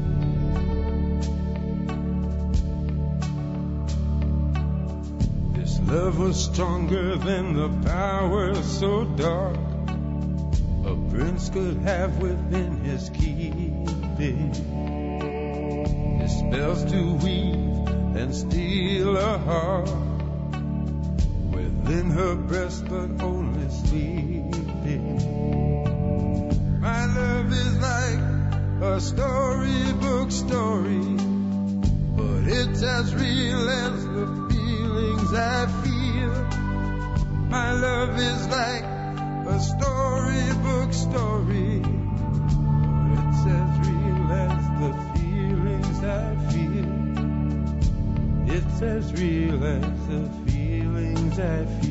This Love was stronger than the power so dark a prince could have within his keeping. His spells to weave and steal a heart within her breast, but only sleeping. My love is like a storybook story, but it's as real as the feelings I feel. My love is like a storybook story, but it's as real as the feelings I feel. It's as real as the feelings I feel.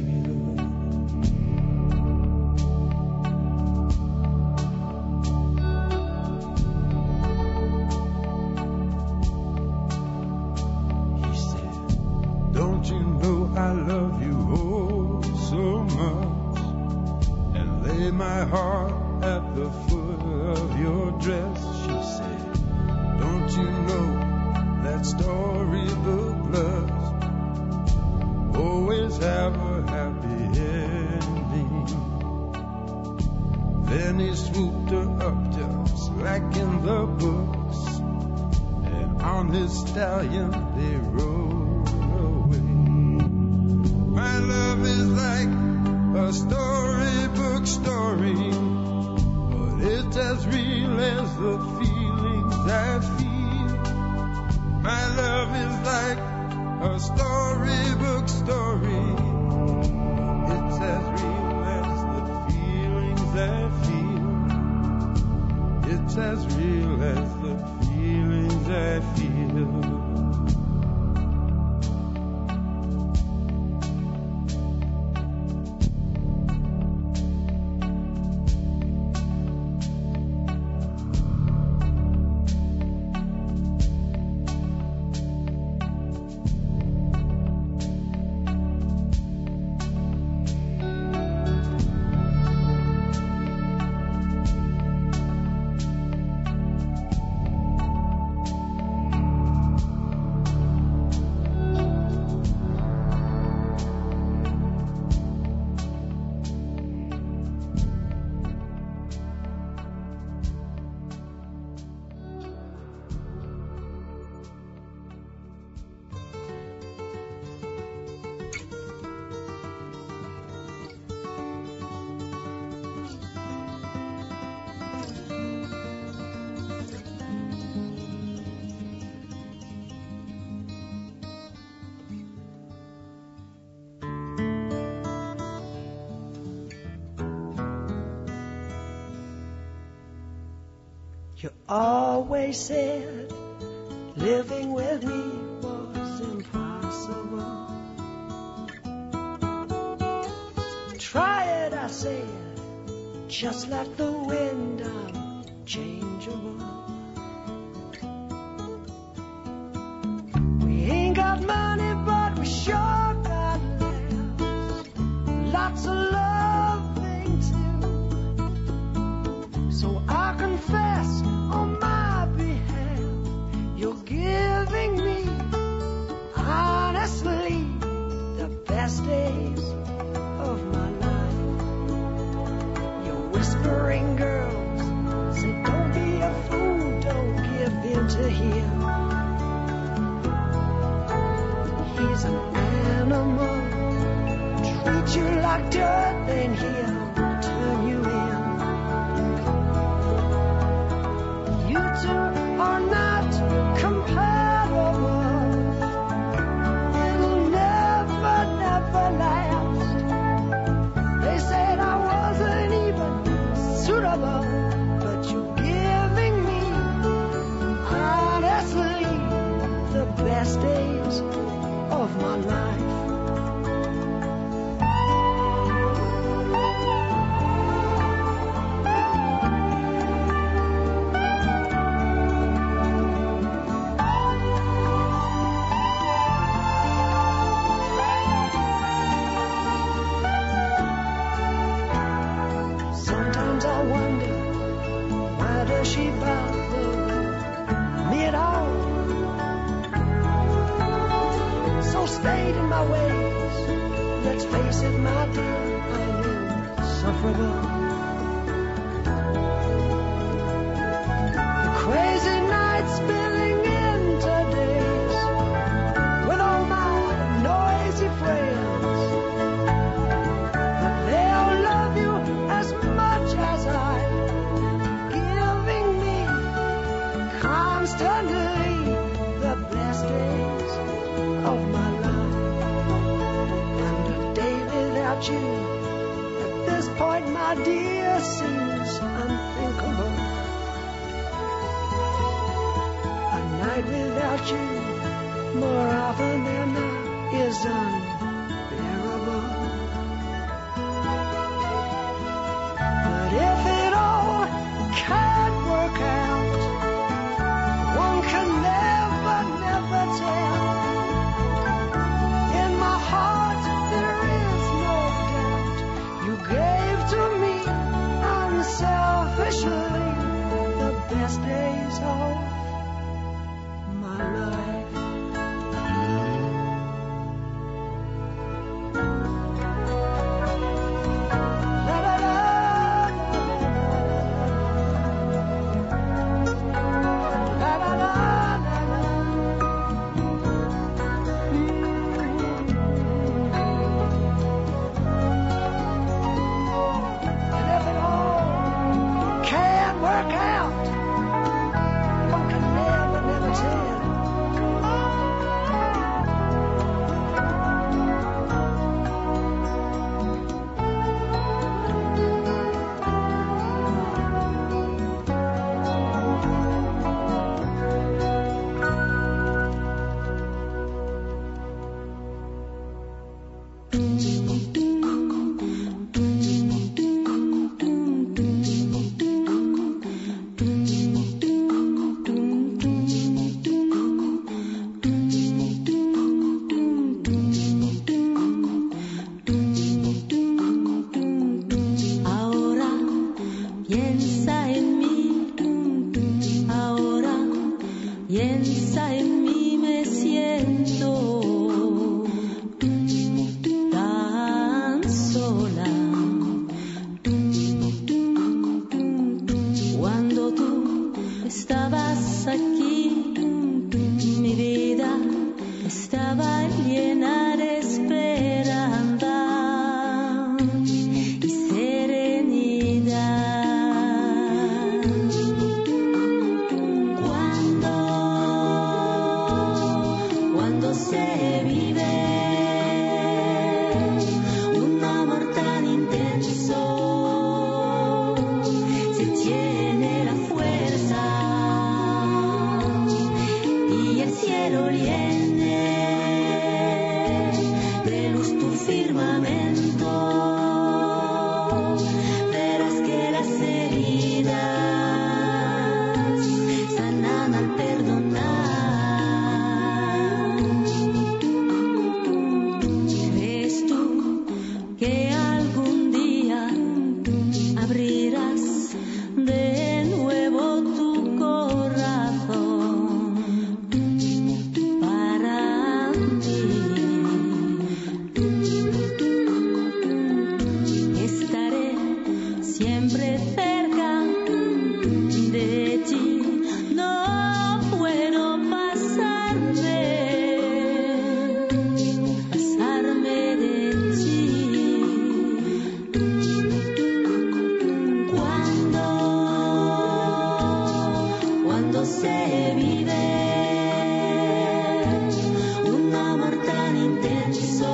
I love you oh so much, and lay my heart at the foot of your dress. She said, don't you know that storybook loves always have a happy ending? Then he swooped her up just like in the books, and on his stallion they rode. My love is like a storybook story, but it's as real as the feelings I feel. My love is like a storybook story, it's as real as the feelings I feel. It's as real as the feelings I feel. You always said living with me was impossible. Try it, I said, just like the wind, I'm changeable. We ain't got money, but we sure got laughs, lots of loving too. So I confess on my behalf, you're giving me, honestly, the best days of my life. You're whispering, girls, say don't be a fool, don't give in to him. He's an animal, treat you like dirt, then he'll turn you in. You two are not compatible. It'll never, never last. They said I wasn't even suitable, but you're giving me, honestly, the best days of my life. Sometimes I wonder, why does she bother me at all? So stayed in my ways, let's face it, my dear, I'm insufferable. The crazy nights spilling into days with all my noisy friends, but they'll love you as much as I'm giving me constantly the best days of my life. And a day without you at this point, my dear, seems unthinkable. A night without you more often than not is unbearable. But if it all can't work out, one can never, never tell. In my heart there is no doubt you gave to me unselfishly the best days of my life. La la la. La la la la la. And if it all can't work out, one can never, never tell. Ahora piensa en mí, ahora piensa en mí, me siento tan sola. Cuando tú estabas aquí, mi vida estaba llena de esperanza y serenidad. Cuando se vive un amor tan intenso, se tiene la fuerza y el cielo llene de luz tu firmamento. Verás que las heridas sanan al perdonar. ¿Crees tú que algún día abrirás de nuevo tu corazón para mí? Estaré siempre cerca de ti, no puedo pasarme de ti. Cuando se vive un amor tan intenso,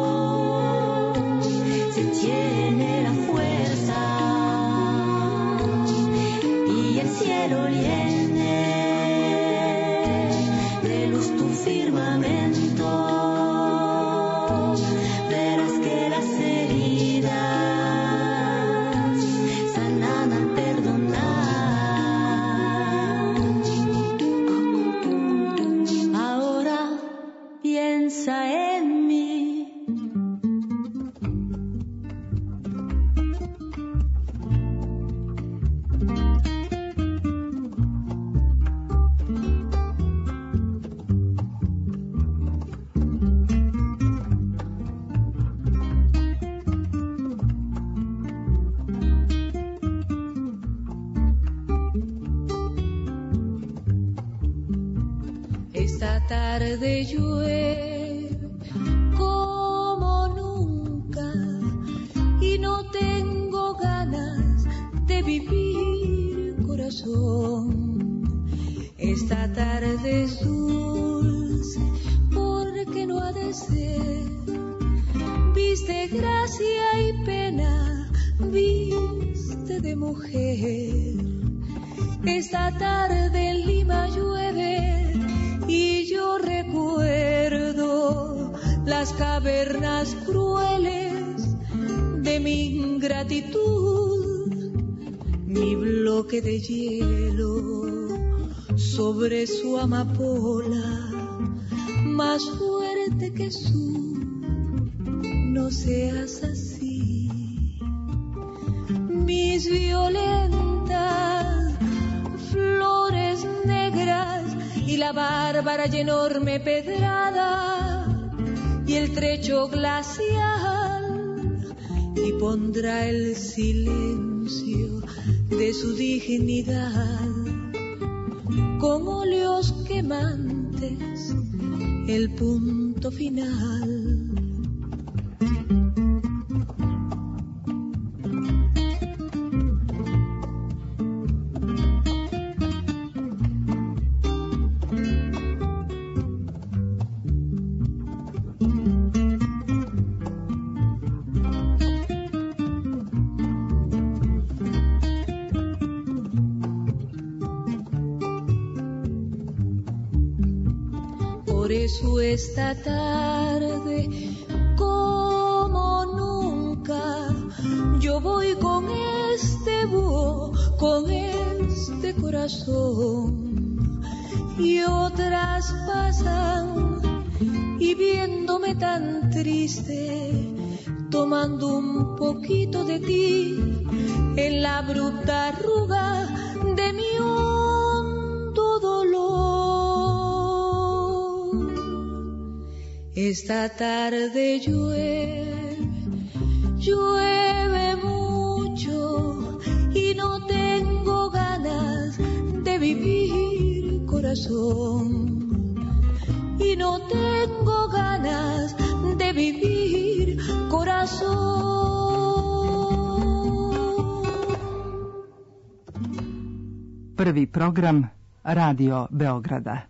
se tiene la fuerza y el cielo llene de luz tu firmamento. Verás que las heridas sanan al perdonar. Ahora piensa en mí. Esta tarde llueve como nunca y no tengo ganas de vivir, corazón. Esta tarde es dulce porque no ha de ser. Viste gracia y pena, viste de mujer. Esta tarde en Lima llueve y yo recuerdo las cavernas crueles de mi ingratitud, mi bloque de hielo sobre su amapola, más fuerte que su, no seas así. Mis violentas flores negras y la bárbara y enorme pedrada y el trecho glacial, y pondrá el silencio de su dignidad con óleos quemantes el punto final. Por eso esta tarde, como nunca, yo voy con este búho, con este corazón, y otras pasan y viéndome tan triste, tomando un poquito de ti en la bruta arruga de mi hondo dolor. Esta tarde llueve, llueve mucho y no tengo ganas de vivir, corazón. Y no tengo ganas de vivir, corazón. Prvi program Radio Beograda.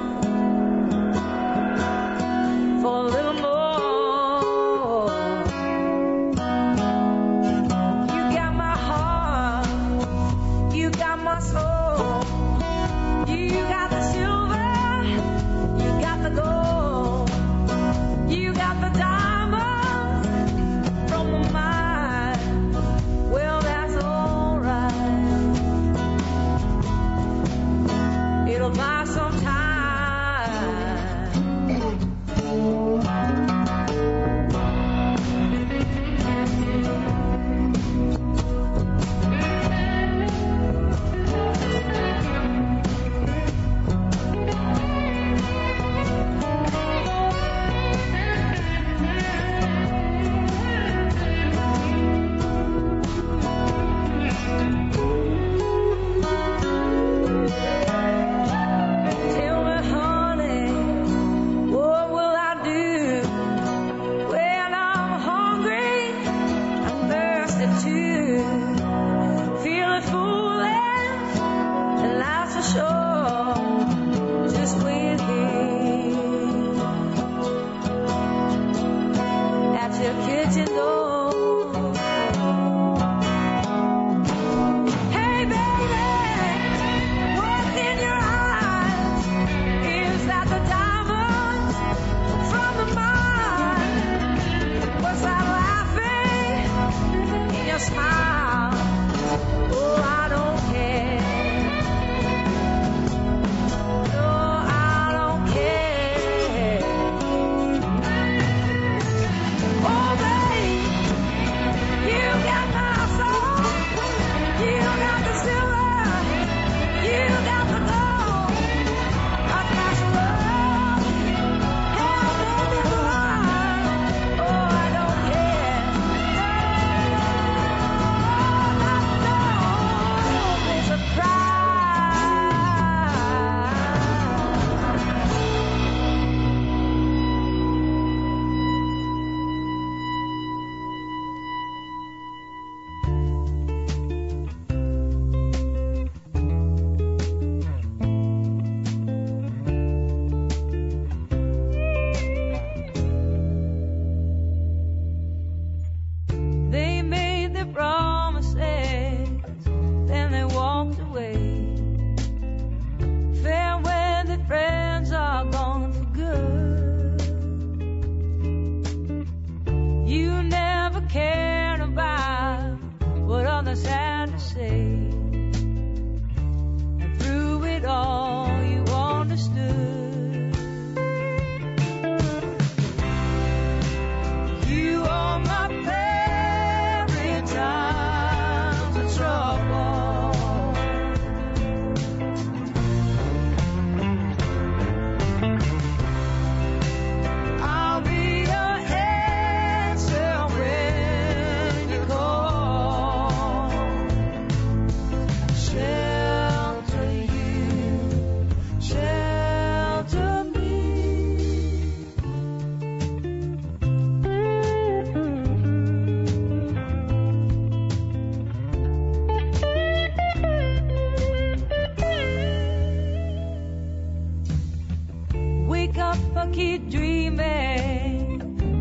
For a little more.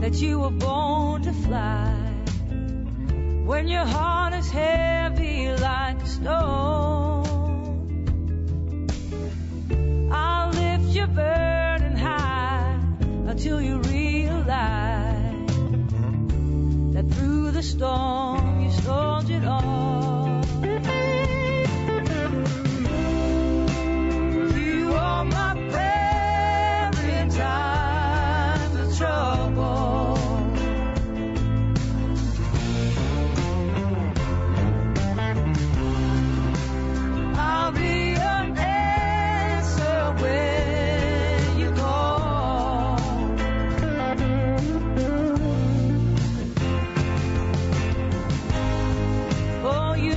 that you were born to fly. When your heart is heavy like a stone, I'll lift your burden high until you realize that through the storm you soldiered on. You are my prayer in times of trouble. I'll be an answer when you call. Oh, you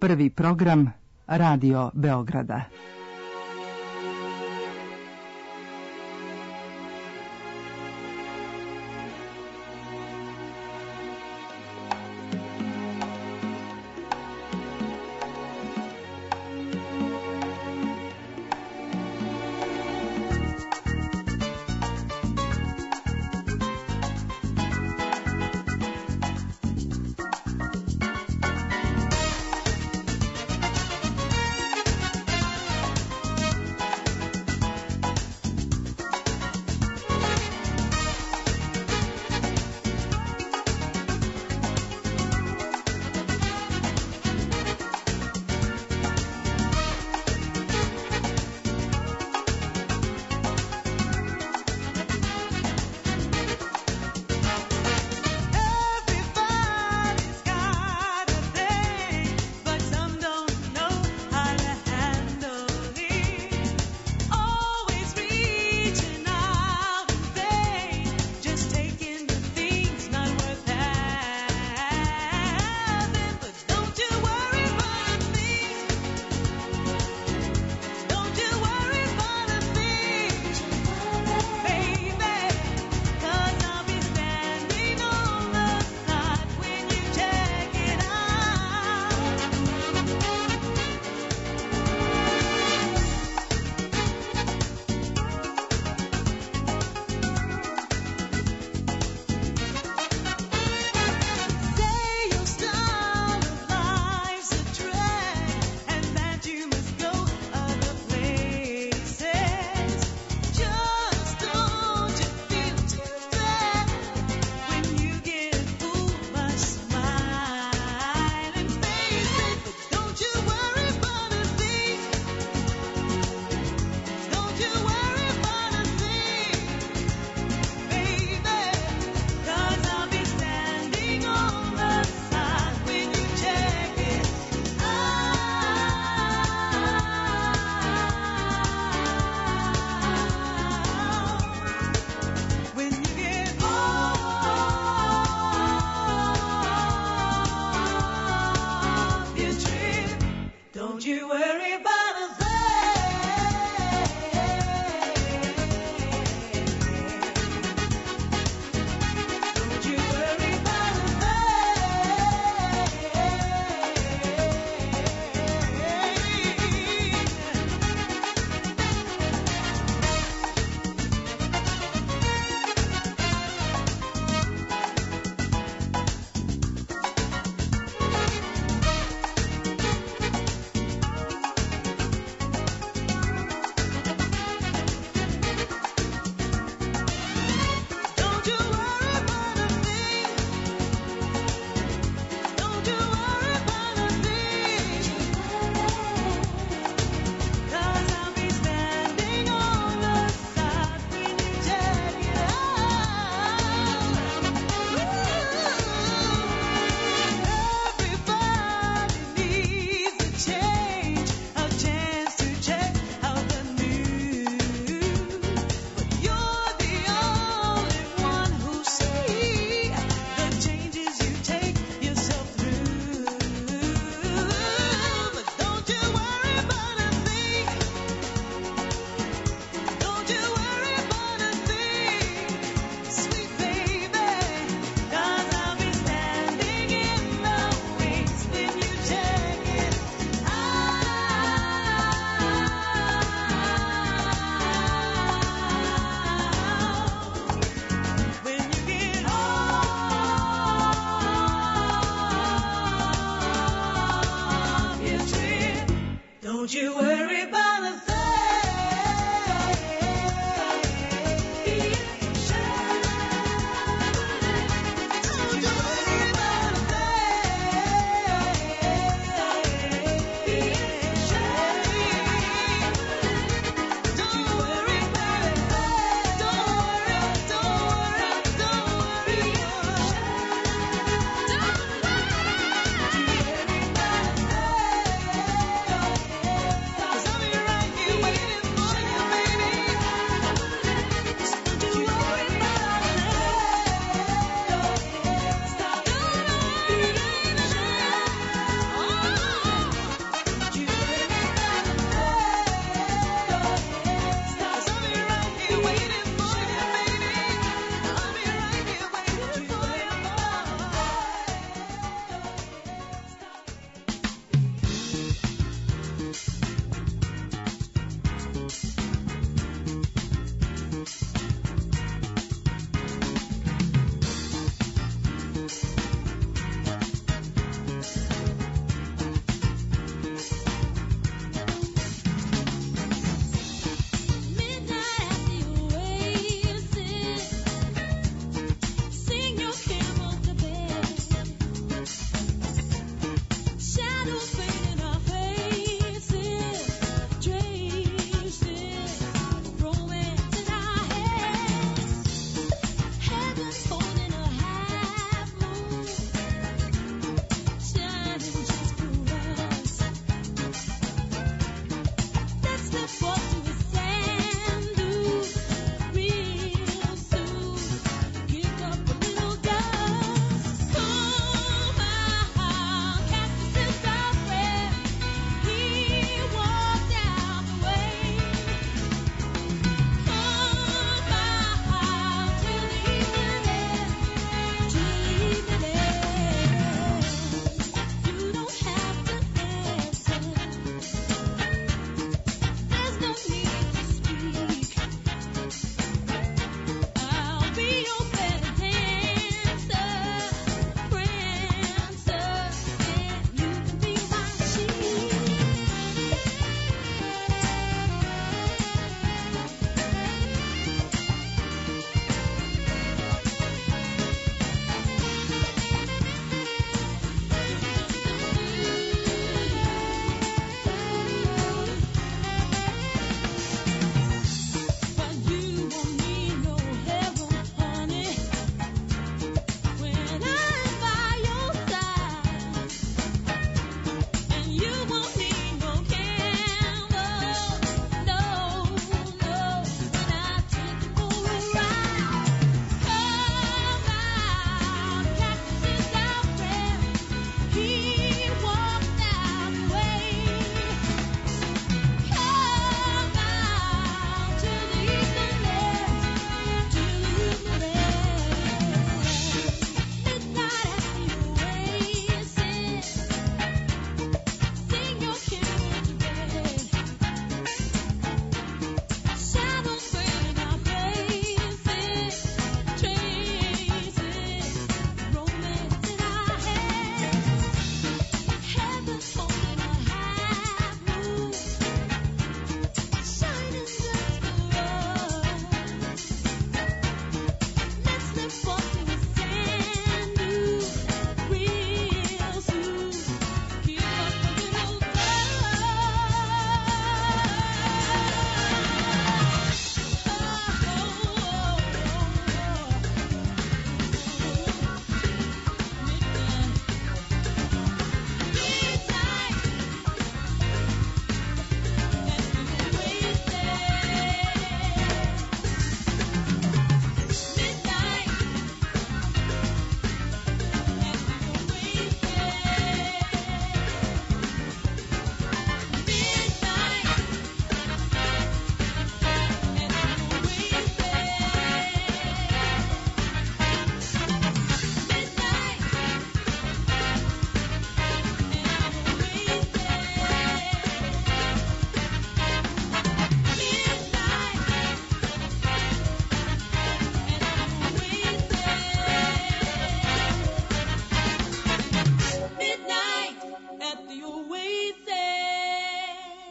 Prvi program Radio Beograda.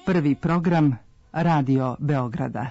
Prvi program Radio Beograda.